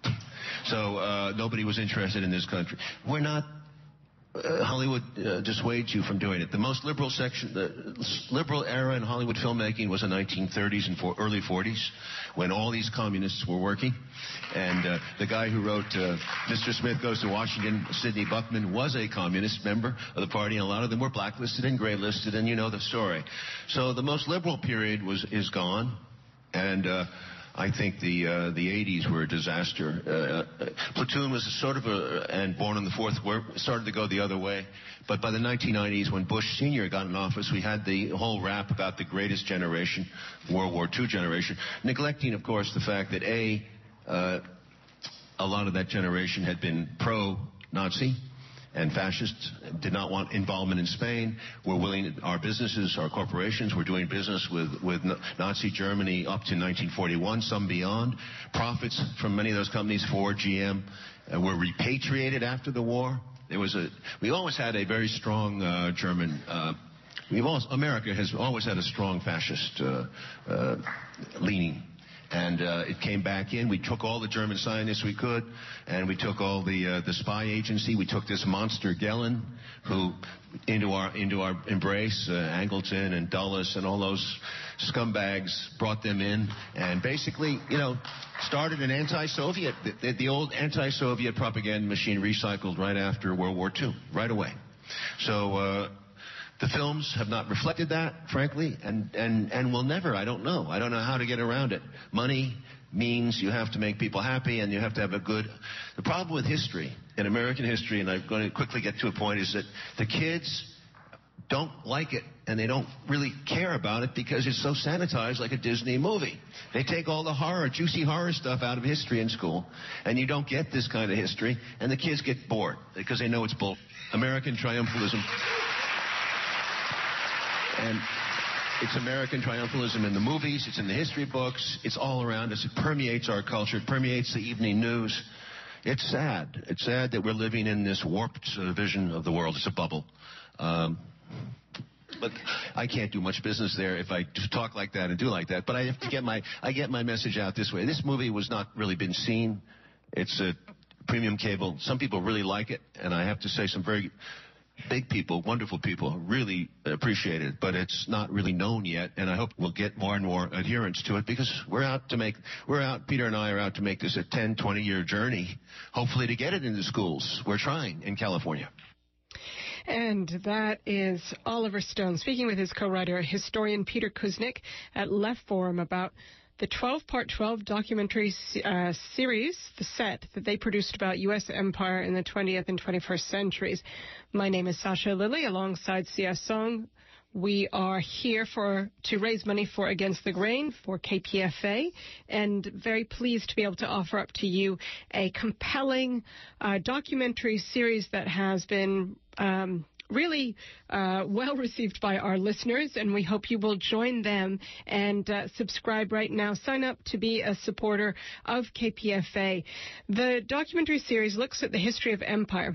So uh, nobody was interested in this country. We're not, uh, Hollywood uh, dissuades you from doing it. The most liberal section, the liberal era in Hollywood filmmaking was the nineteen thirties and for, early forties, when all these communists were working. And uh, the guy who wrote uh, Mister Smith Goes to Washington, Sidney Buckman, was a communist member of the party, and a lot of them were blacklisted and graylisted, and you know the story. So the most liberal period was is gone, and uh, I think the uh, the eighties were a disaster. Uh, Platoon was sort of a, and Born on the Fourth were, started to go the other way. But by the nineteen nineties, when Bush Senior got in office, we had the whole rap about the greatest generation, World War Two generation, neglecting, of course, the fact that, A, uh, a lot of that generation had been pro-Nazi, and fascists did not want involvement in Spain. We're willing, our businesses, our corporations, were doing business with, with Nazi Germany up to nineteen forty-one, some beyond. Profits from many of those companies, Ford, G M, uh, were repatriated after the war. There was a, we always had a very strong uh, German, uh, we've always, America has always had a strong fascist uh, uh, leaning. And uh, it came back in. We took all the German scientists we could, and we took all the uh, the spy agency. We took this monster Gehlen, who into our into our embrace, uh, Angleton and Dulles and all those scumbags, brought them in, and basically, you know, started an anti-Soviet, the, the old anti-Soviet propaganda machine recycled right after World War Two, right away. So. Uh, The films have not reflected that, frankly, and, and, and will never. I don't know. I don't know how to get around it. Money means you have to make people happy, and you have to have a good... The problem with history, in American history, and I'm going to quickly get to a point, is that the kids don't like it, and they don't really care about it because it's so sanitized like a Disney movie. They take all the horror, juicy horror stuff out of history in school, and you don't get this kind of history, and the kids get bored because they know it's bull. American triumphalism... And it's American triumphalism in the movies, it's in the history books, it's all around us, it permeates our culture, it permeates the evening news. It's sad. It's sad that we're living in this warped uh, vision of the world. It's a bubble. Um, but I can't do much business there if I just talk like that and do like that. But I have to get my, I get my message out this way. This movie was not really been seen. It's a premium cable. Some people really like it, and I have to say some very... big people, wonderful people, really appreciate it, but it's not really known yet, and I hope we'll get more and more adherence to it because we're out to make, we're out, Peter and I are out to make this a ten, twenty year journey, hopefully to get it into schools. We're trying in California. And that is Oliver Stone speaking with his co-writer, historian Peter Kuznick at Left Forum about the twelve-part, twelve documentary uh, series, The Set, that they produced about U S empire in the twentieth and twenty-first centuries. My name is Sasha Lilly, alongside C S Song. We are here for to raise money for Against the Grain for K P F A, and very pleased to be able to offer up to you a compelling uh, documentary series that has been um, really uh, well received by our listeners, and we hope you will join them and uh, subscribe right now. Sign up to be a supporter of K P F A. The documentary series looks at the history of empire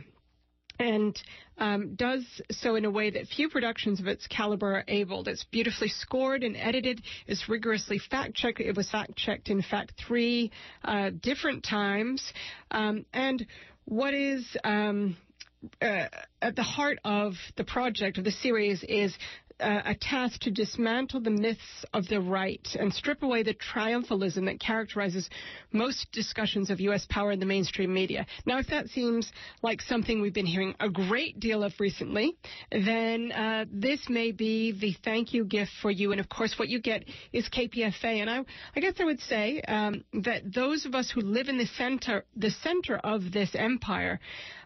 and um, does so in a way that few productions of its caliber are able. It's beautifully scored and edited. It's rigorously fact-checked. It was fact-checked, in fact, three uh, different times. Um, and what is... Um, Uh, at the heart of the project, of the series, is uh, a task to dismantle the myths of the right and strip away the triumphalism that characterizes most discussions of U S power in the mainstream media. Now, if that seems like something we've been hearing a great deal of recently, then uh, this may be the thank you gift for you. And, of course, what you get is K P F A. And I, I guess I would say um, that those of us who live in the center, the center of this empire,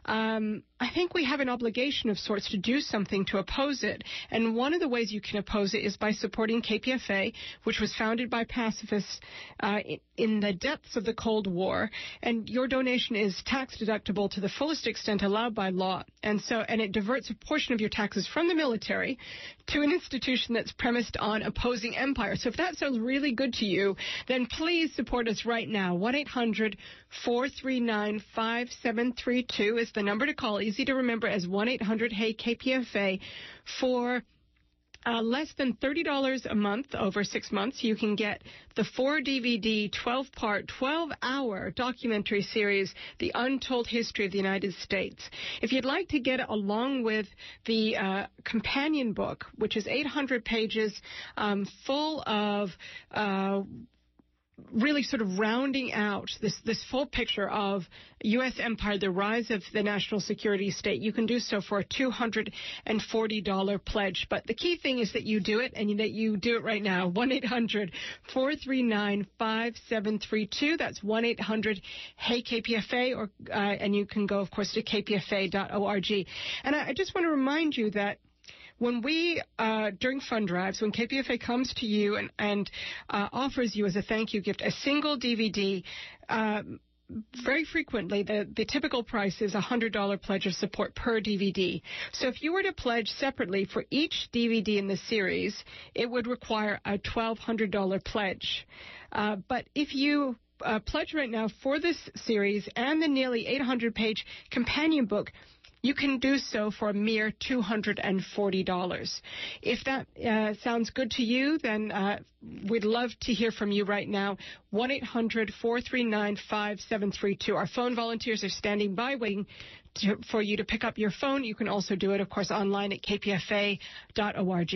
Um, I think we have an obligation of sorts to do something to oppose it. And one of the ways you can oppose it is by supporting K P F A, which was founded by pacifists uh, in the depths of the Cold War. And your donation is tax deductible to the fullest extent allowed by law. And so, and it diverts a portion of your taxes from the military to an institution that's premised on opposing empire. So if that sounds really good to you, then please support us right now. one eight hundred four three nine five seven three two is the number to call. Easy to remember as one eight hundred Hey K P F A. For uh, less than thirty dollars a month over six months, you can get the four D V D, twelve-part, twelve-hour documentary series, The Untold History of the United States. If you'd like to get it along with the uh, companion book, which is eight hundred pages, um, full of Uh, really sort of rounding out this, this full picture of U S empire, the rise of the national security state, you can do so for a two hundred forty dollars pledge. But the key thing is that you do it, and that you do it right now. one eight hundred four three nine five seven three two. That's one eight hundred Hey K P F A, or uh, and you can go, of course, to k p f a dot org. And I, I just want to remind you that when we, uh, during fund drives, when K P F A comes to you and, and uh, offers you as a thank you gift a single D V D, uh, very frequently, the, the typical price is a one hundred dollars pledge of support per D V D. So if you were to pledge separately for each D V D in the series, it would require a twelve hundred dollars pledge. Uh, but if you uh, pledge right now for this series and the nearly eight hundred page companion book, you can do so for a mere two hundred forty dollars. If that uh, sounds good to you, then uh, we'd love to hear from you right now. one eight hundred four three nine five seven three two. Our phone volunteers are standing by waiting to, for you to pick up your phone. You can also do it, of course, online at k p f a dot org.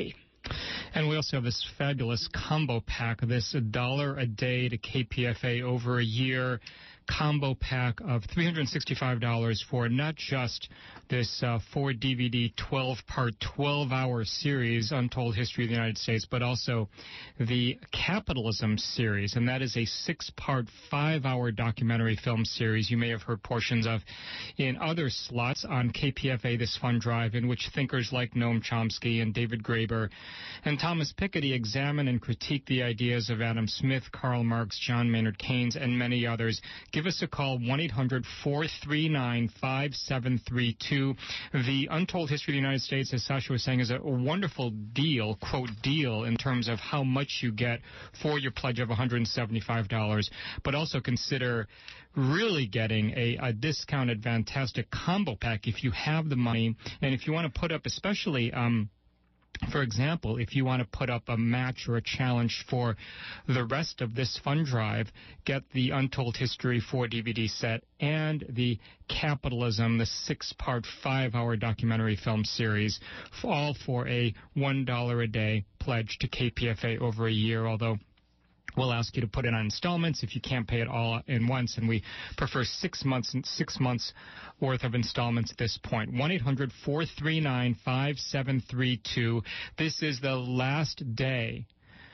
And we also have this fabulous combo pack, this a dollar a day to K P F A over a year combo pack of three hundred sixty-five dollars for not just this uh, four D V D, twelve-part, twelve-hour series, Untold History of the United States, but also the Capitalism series, and that is a six-part, five-hour documentary film series you may have heard portions of in other slots on K P F A This Fund Drive, in which thinkers like Noam Chomsky and David Graeber and Thomas Piketty examine and critique the ideas of Adam Smith, Karl Marx, John Maynard Keynes, and many others. Give us a call, one eight hundred four three nine five seven three two. The Untold History of the United States, as Sasha was saying, is a wonderful deal, quote, deal, in terms of how much you get for your pledge of one hundred seventy-five dollars. But also consider really getting a, a discounted, fantastic combo pack if you have the money. And if you want to put up, especially... Um, For example, if you want to put up a match or a challenge for the rest of this fund drive, get the Untold History four D V D set and the Capitalism, the six-part, five-hour documentary film series, all for a one dollar a day pledge to K P F A over a year, although we'll ask you to put it on installments if you can't pay it all in once, and we prefer six months six months worth of installments at this point. one eight hundred four three nine five seven three two. This is the last day,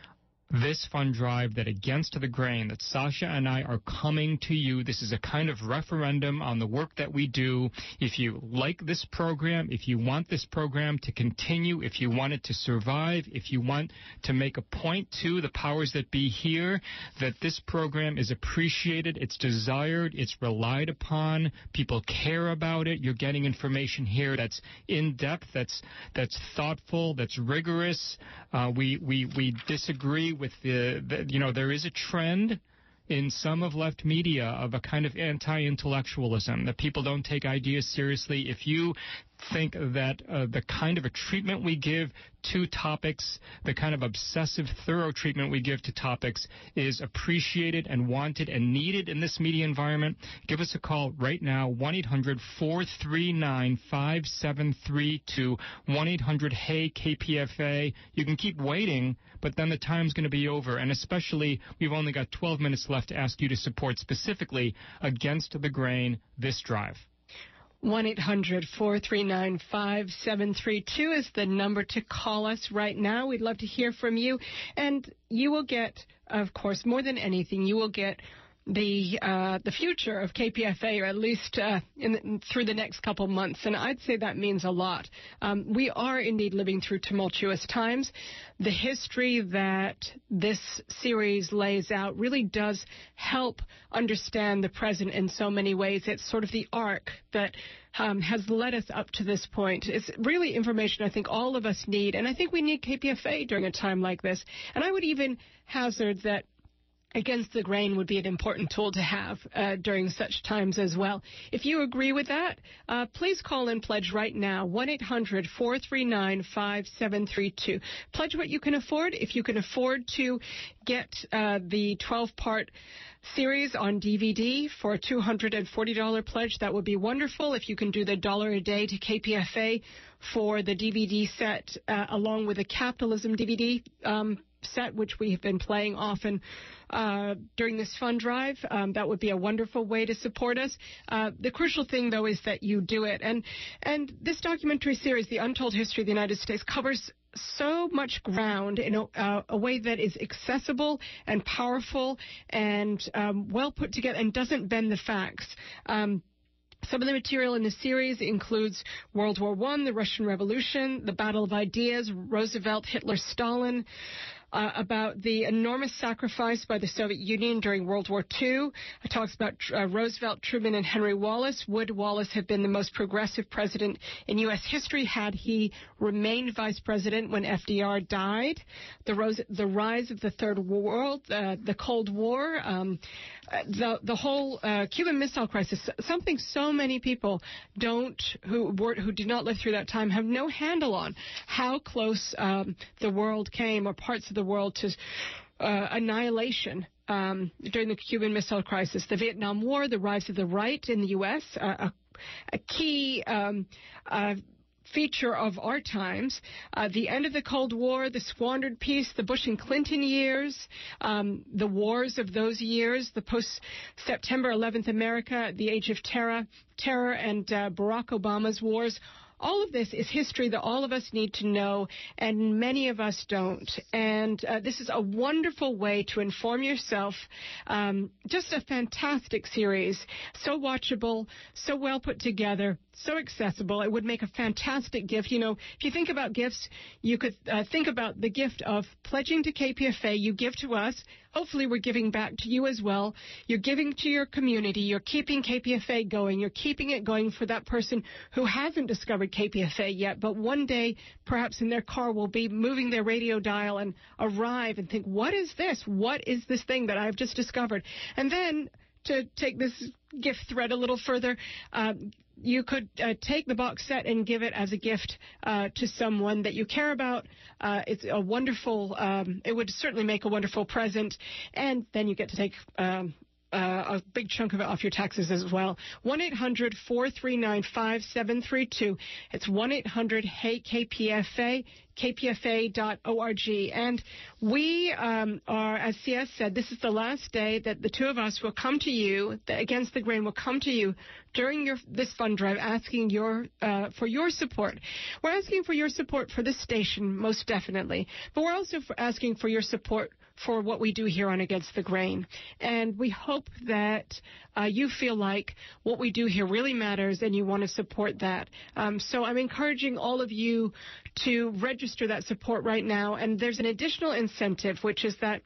this fund drive, that Against the Grain, that Sasha and I are coming to you. This is a kind of referendum on the work that we do. If you like this program, if you want this program to continue, if you want it to survive, if you want to make a point to the powers that be here that this program is appreciated, it's desired, it's relied upon, people care about it, you're getting information here that's in-depth, that's that's thoughtful, that's rigorous. Uh, we, we, we disagree with the, the, you know, there is a trend in some of left media of a kind of anti-intellectualism, that people don't take ideas seriously. If you think that uh, the kind of a treatment we give to topics, the kind of obsessive, thorough treatment we give to topics is appreciated and wanted and needed in this media environment, give us a call right now, one eight hundred four three nine five seven three two, one eight hundred H E Y K P F A. You can keep waiting, but then the time's going to be over, and especially we've only got twelve minutes left to ask you to support specifically Against the Grain this drive. one eight hundred four three nine five seven three two is the number to call us right now. We'd love to hear from you. And you will get, of course, more than anything, you will get the uh, the future of K P F A, or at least uh, in the, through the next couple months. And I'd say that means a lot. Um, we are indeed living through tumultuous times. The history that this series lays out really does help understand the present in so many ways. It's sort of the arc that um, has led us up to this point. It's really information I think all of us need, and I think we need K P F A during a time like this. And I would even hazard that Against the Grain would be an important tool to have uh, during such times as well. If you agree with that, uh, please call and pledge right now, one eight hundred four three nine five seven three two. Pledge what you can afford. If you can afford to get uh, the twelve-part series on D V D for a two hundred forty dollars pledge, that would be wonderful. If you can do the dollar a day to K P F A for the D V D set, uh, along with the Capitalism D V D um, set, which we have been playing often uh, during this fund drive, um, that would be a wonderful way to support us. Uh, the crucial thing, though, is that you do it. And and this documentary series, The Untold History of the United States, covers so much ground in a, uh, a way that is accessible and powerful and um, well put together and doesn't bend the facts. Um, Some of the material in the series includes World War One, the Russian Revolution, the Battle of Ideas, Roosevelt, Hitler, Stalin, uh, about the enormous sacrifice by the Soviet Union during World War Two. It talks about uh, Roosevelt, Truman, and Henry Wallace. Would Wallace have been the most progressive president in U S history had he remained vice president when F D R died? The, Rose, the rise of the Third World, uh, the Cold War, um, the the whole uh, Cuban Missile Crisis, something so many people don't, who were, who did not live through that time, have no handle on how close um, the world came, or parts of the world, to uh, annihilation um, during the Cuban Missile Crisis. The Vietnam War, the rise of the right in the U S, uh, a, a key um, uh, feature of our times, uh, the end of the Cold War, the squandered peace, the Bush and Clinton years, um, the wars of those years, the post-September eleventh America, the age of terror, terror and uh, Barack Obama's wars. All of this is history that all of us need to know, and many of us don't. And uh, this is a wonderful way to inform yourself. Um, just a fantastic series, so watchable, so well put together, so accessible. It would make a fantastic gift. You know, if you think about gifts, you could uh, think about the gift of pledging to K P F A. You give to us. Hopefully we're giving back to you as well. You're giving to your community. You're keeping K P F A going. You're keeping it going for that person who hasn't discovered K P F A yet, but one day, perhaps in their car, will be moving their radio dial and arrive and think, what is this? What is this thing that I've just discovered? And then, to take this gift thread a little further, uh, you could uh, take the box set and give it as a gift uh, to someone that you care about. Uh, it's a wonderful, um, it would certainly make a wonderful present, and then you get to take um, uh, a big chunk of it off your taxes as well. one eight hundred four three nine five seven three two. It's one eight hundred hey K P F A. K P F A dot org. And we um, are, as C S said, this is the last day that the two of us will come to you, the Against the Grain will come to you during your this fund drive, asking your uh, for your support. We're asking for your support for this station, most definitely, but we're also for asking for your support for what we do here on Against the Grain. And we hope that uh, you feel like what we do here really matters and you want to support that. Um, so I'm encouraging all of you to register that support right now. And there's an additional incentive, which is that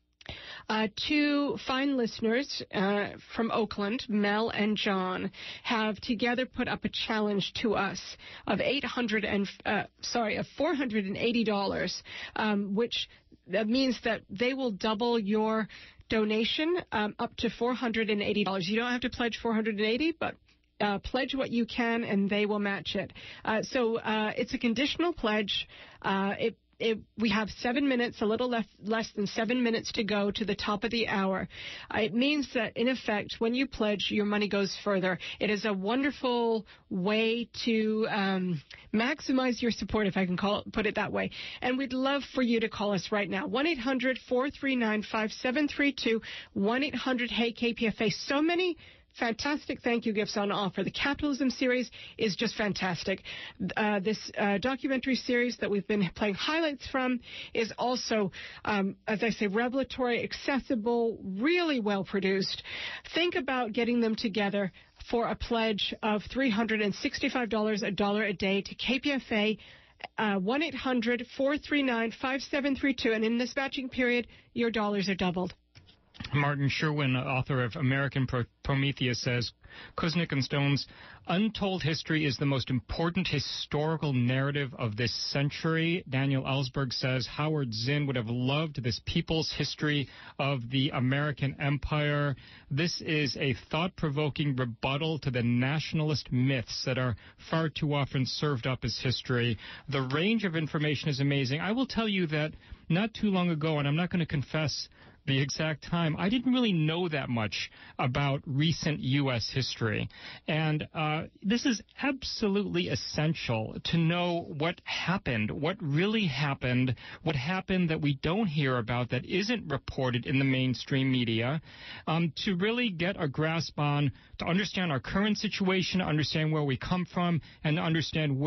Uh, two fine listeners uh, from Oakland, Mel and John, have together put up a challenge to us of eight hundred and uh, sorry, of four hundred and eighty dollars, um, which that means that they will double your donation um, up to four hundred and eighty dollars. You don't have to pledge four hundred and eighty dollars, but Uh, pledge what you can, and they will match it. Uh, so uh, it's a conditional pledge. Uh, it, it, we have seven minutes, a little less, less than seven minutes to go to the top of the hour. Uh, it means that, in effect, when you pledge, your money goes further. It is a wonderful way to um, maximize your support, if I can call it, put it that way. And we'd love for you to call us right now. one eight hundred four three nine five seven three two, one eight hundred hey K P F A. So many fantastic thank you gifts on offer. The Capitalism series is just fantastic. Uh, this uh, documentary series that we've been playing highlights from is also, um, as I say, revelatory, accessible, really well produced. Think about getting them together for a pledge of three hundred sixty-five dollars, a dollar a day to K P F A. Uh, one eight hundred four three nine five seven three two. And in this batching period, your dollars are doubled. Martin Sherwin, author of American Prometheus, says, Kuznick and Stone's untold history is the most important historical narrative of this century. Daniel Ellsberg says Howard Zinn would have loved this people's history of the American empire. This is a thought-provoking rebuttal to the nationalist myths that are far too often served up as history. The range of information is amazing. I will tell you that not too long ago, and I'm not going to confess the exact time, I didn't really know that much about recent U S history. And uh, this is absolutely essential to know what happened, what really happened, what happened that we don't hear about, that isn't reported in the mainstream media, um, to really get a grasp on, to understand our current situation, understand where we come from, and understand where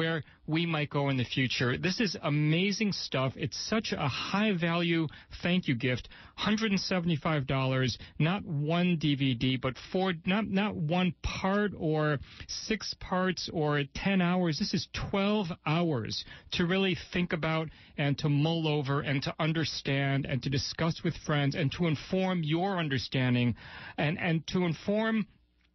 we might go in the future. This is amazing stuff. It's such a high-value thank you gift. one hundred seventy-five dollars, not one D V D, but four, not, not one part or six parts or ten hours. This is twelve hours to really think about and to mull over and to understand and to discuss with friends and to inform your understanding and, and to inform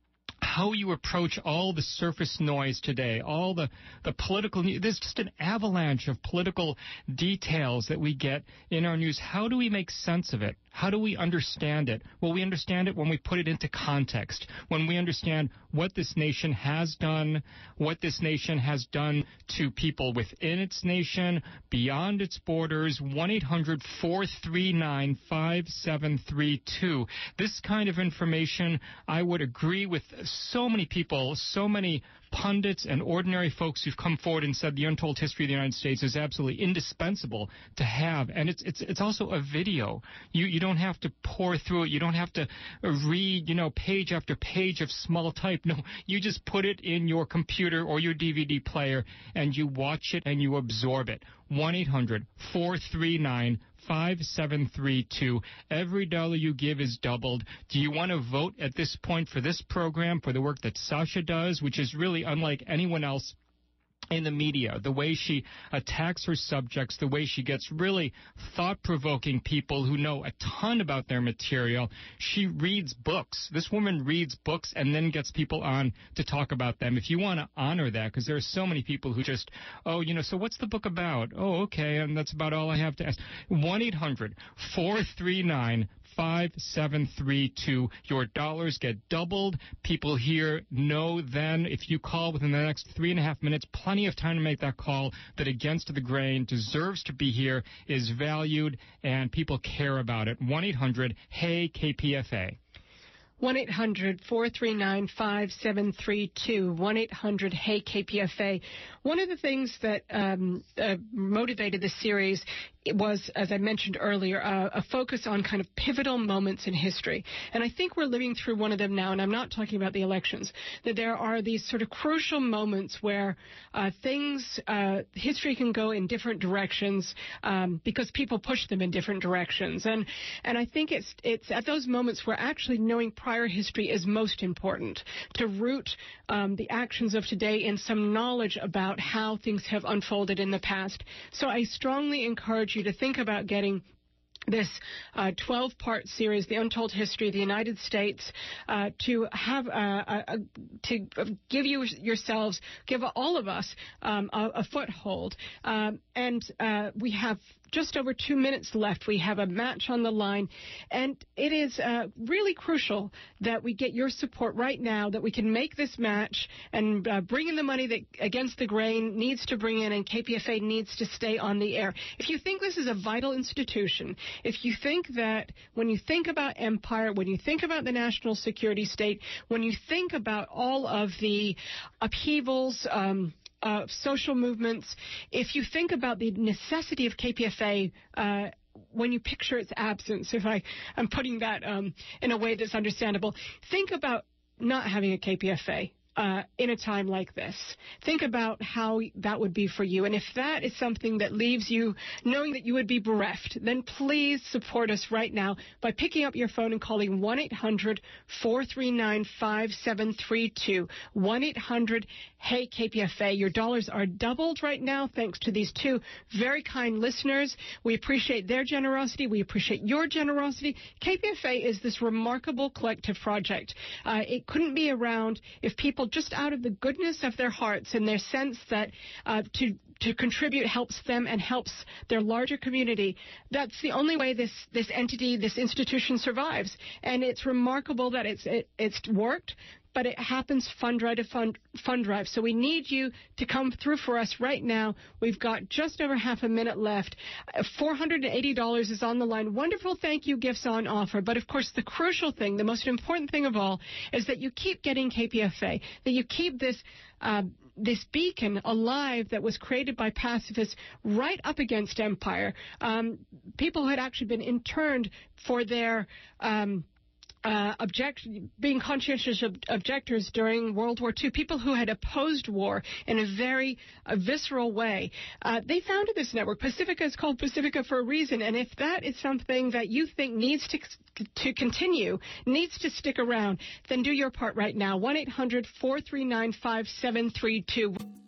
how you approach all the surface noise today, all the, the political news. There's just an avalanche of political details that we get in our news. How do we make sense of it? How do we understand it? Well, we understand it when we put it into context, when we understand what this nation has done, what this nation has done to people within its nation, beyond its borders. one eight hundred four three nine five seven three two. This kind of information, I would agree with so many people, so many pundits and ordinary folks who've come forward and said the untold history of the United States is absolutely indispensable to have. And it's it's it's also a video. You you don't have to pour through it. You don't have to read, you know, page after page of small type. No, you just put it in your computer or your D V D player and you watch it and you absorb it. one eight hundred four three nine five seven three two. Every dollar you give is doubled. Do you want to vote at this point for this program, for the work that Sasha does, which is really unlike anyone else in the media, the way she attacks her subjects, the way she gets really thought-provoking people who know a ton about their material. She reads books. This woman reads books and then gets people on to talk about them. If you want to honor that, because there are so many people who just, oh, you know, so what's the book about? Oh, okay, and that's about all I have to ask. one eight hundred four three nine five seven three two. Your dollars get doubled. People here know then, if you call within the next three and a half minutes, plenty of time to make that call, that Against the Grain deserves to be here, is valued, and people care about it. one eight hundred hey K P F A. one eight hundred four three nine five seven three two. one eight hundred hey K P F A. One of the things that um, uh, motivated this series was, as I mentioned earlier, uh, a focus on kind of pivotal moments in history. And I think we're living through one of them now, and I'm not talking about the elections, that there are these sort of crucial moments where uh, things, uh, history can go in different directions um, because people push them in different directions. And and I think it's it's at those moments where actually knowing prior history is most important, to root um, the actions of today in some knowledge about how things have unfolded in the past. So I strongly encourage you to think about getting this uh, twelve-part series, The Untold History of the United States, uh, to have a, a, a, to give you yourselves, give all of us um, a, a foothold. Um, and uh, we have just over two minutes left. We have a match on the line, and it is uh, really crucial that we get your support right now, that we can make this match and uh, bring in the money that Against the Grain needs to bring in and K P F A needs to stay on the air. If you think this is a vital institution, if you think that when you think about empire, when you think about the national security state, when you think about all of the upheavals, um, Uh, social movements, if you think about the necessity of K P F A, uh, when you picture its absence, if I, I'm putting that um, in a way that's understandable, think about not having a K P F A. Uh, in a time like this. Think about how that would be for you. And if that is something that leaves you knowing that you would be bereft, then please support us right now by picking up your phone and calling one eight hundred four three nine five seven three two. one eight hundred hey K P F A. Your dollars are doubled right now thanks to these two very kind listeners. We appreciate their generosity. We appreciate your generosity. K P F A is this remarkable collective project. Uh, it couldn't be around if people just out of the goodness of their hearts and their sense that uh, to to contribute helps them and helps their larger community. That's the only way this this entity, this institution survives. And it's remarkable that it's it, it's worked, but it happens fund drive to fund, fund drive. So we need you to come through for us right now. We've got just over half a minute left. four hundred eighty dollars is on the line. Wonderful thank you gifts on offer. But, of course, the crucial thing, the most important thing of all, is that you keep getting K P F A, that you keep this uh, this beacon alive that was created by pacifists right up against empire. Um, people who had actually been interned for their um, uh, object, being conscientious ob- objectors during World War Two, people who had opposed war in a very uh, visceral way. Uh, they founded this network. Pacifica is called Pacifica for a reason, and if that is something that you think needs to to continue, needs to stick around, then do your part right now. one eight hundred four three nine five seven three two.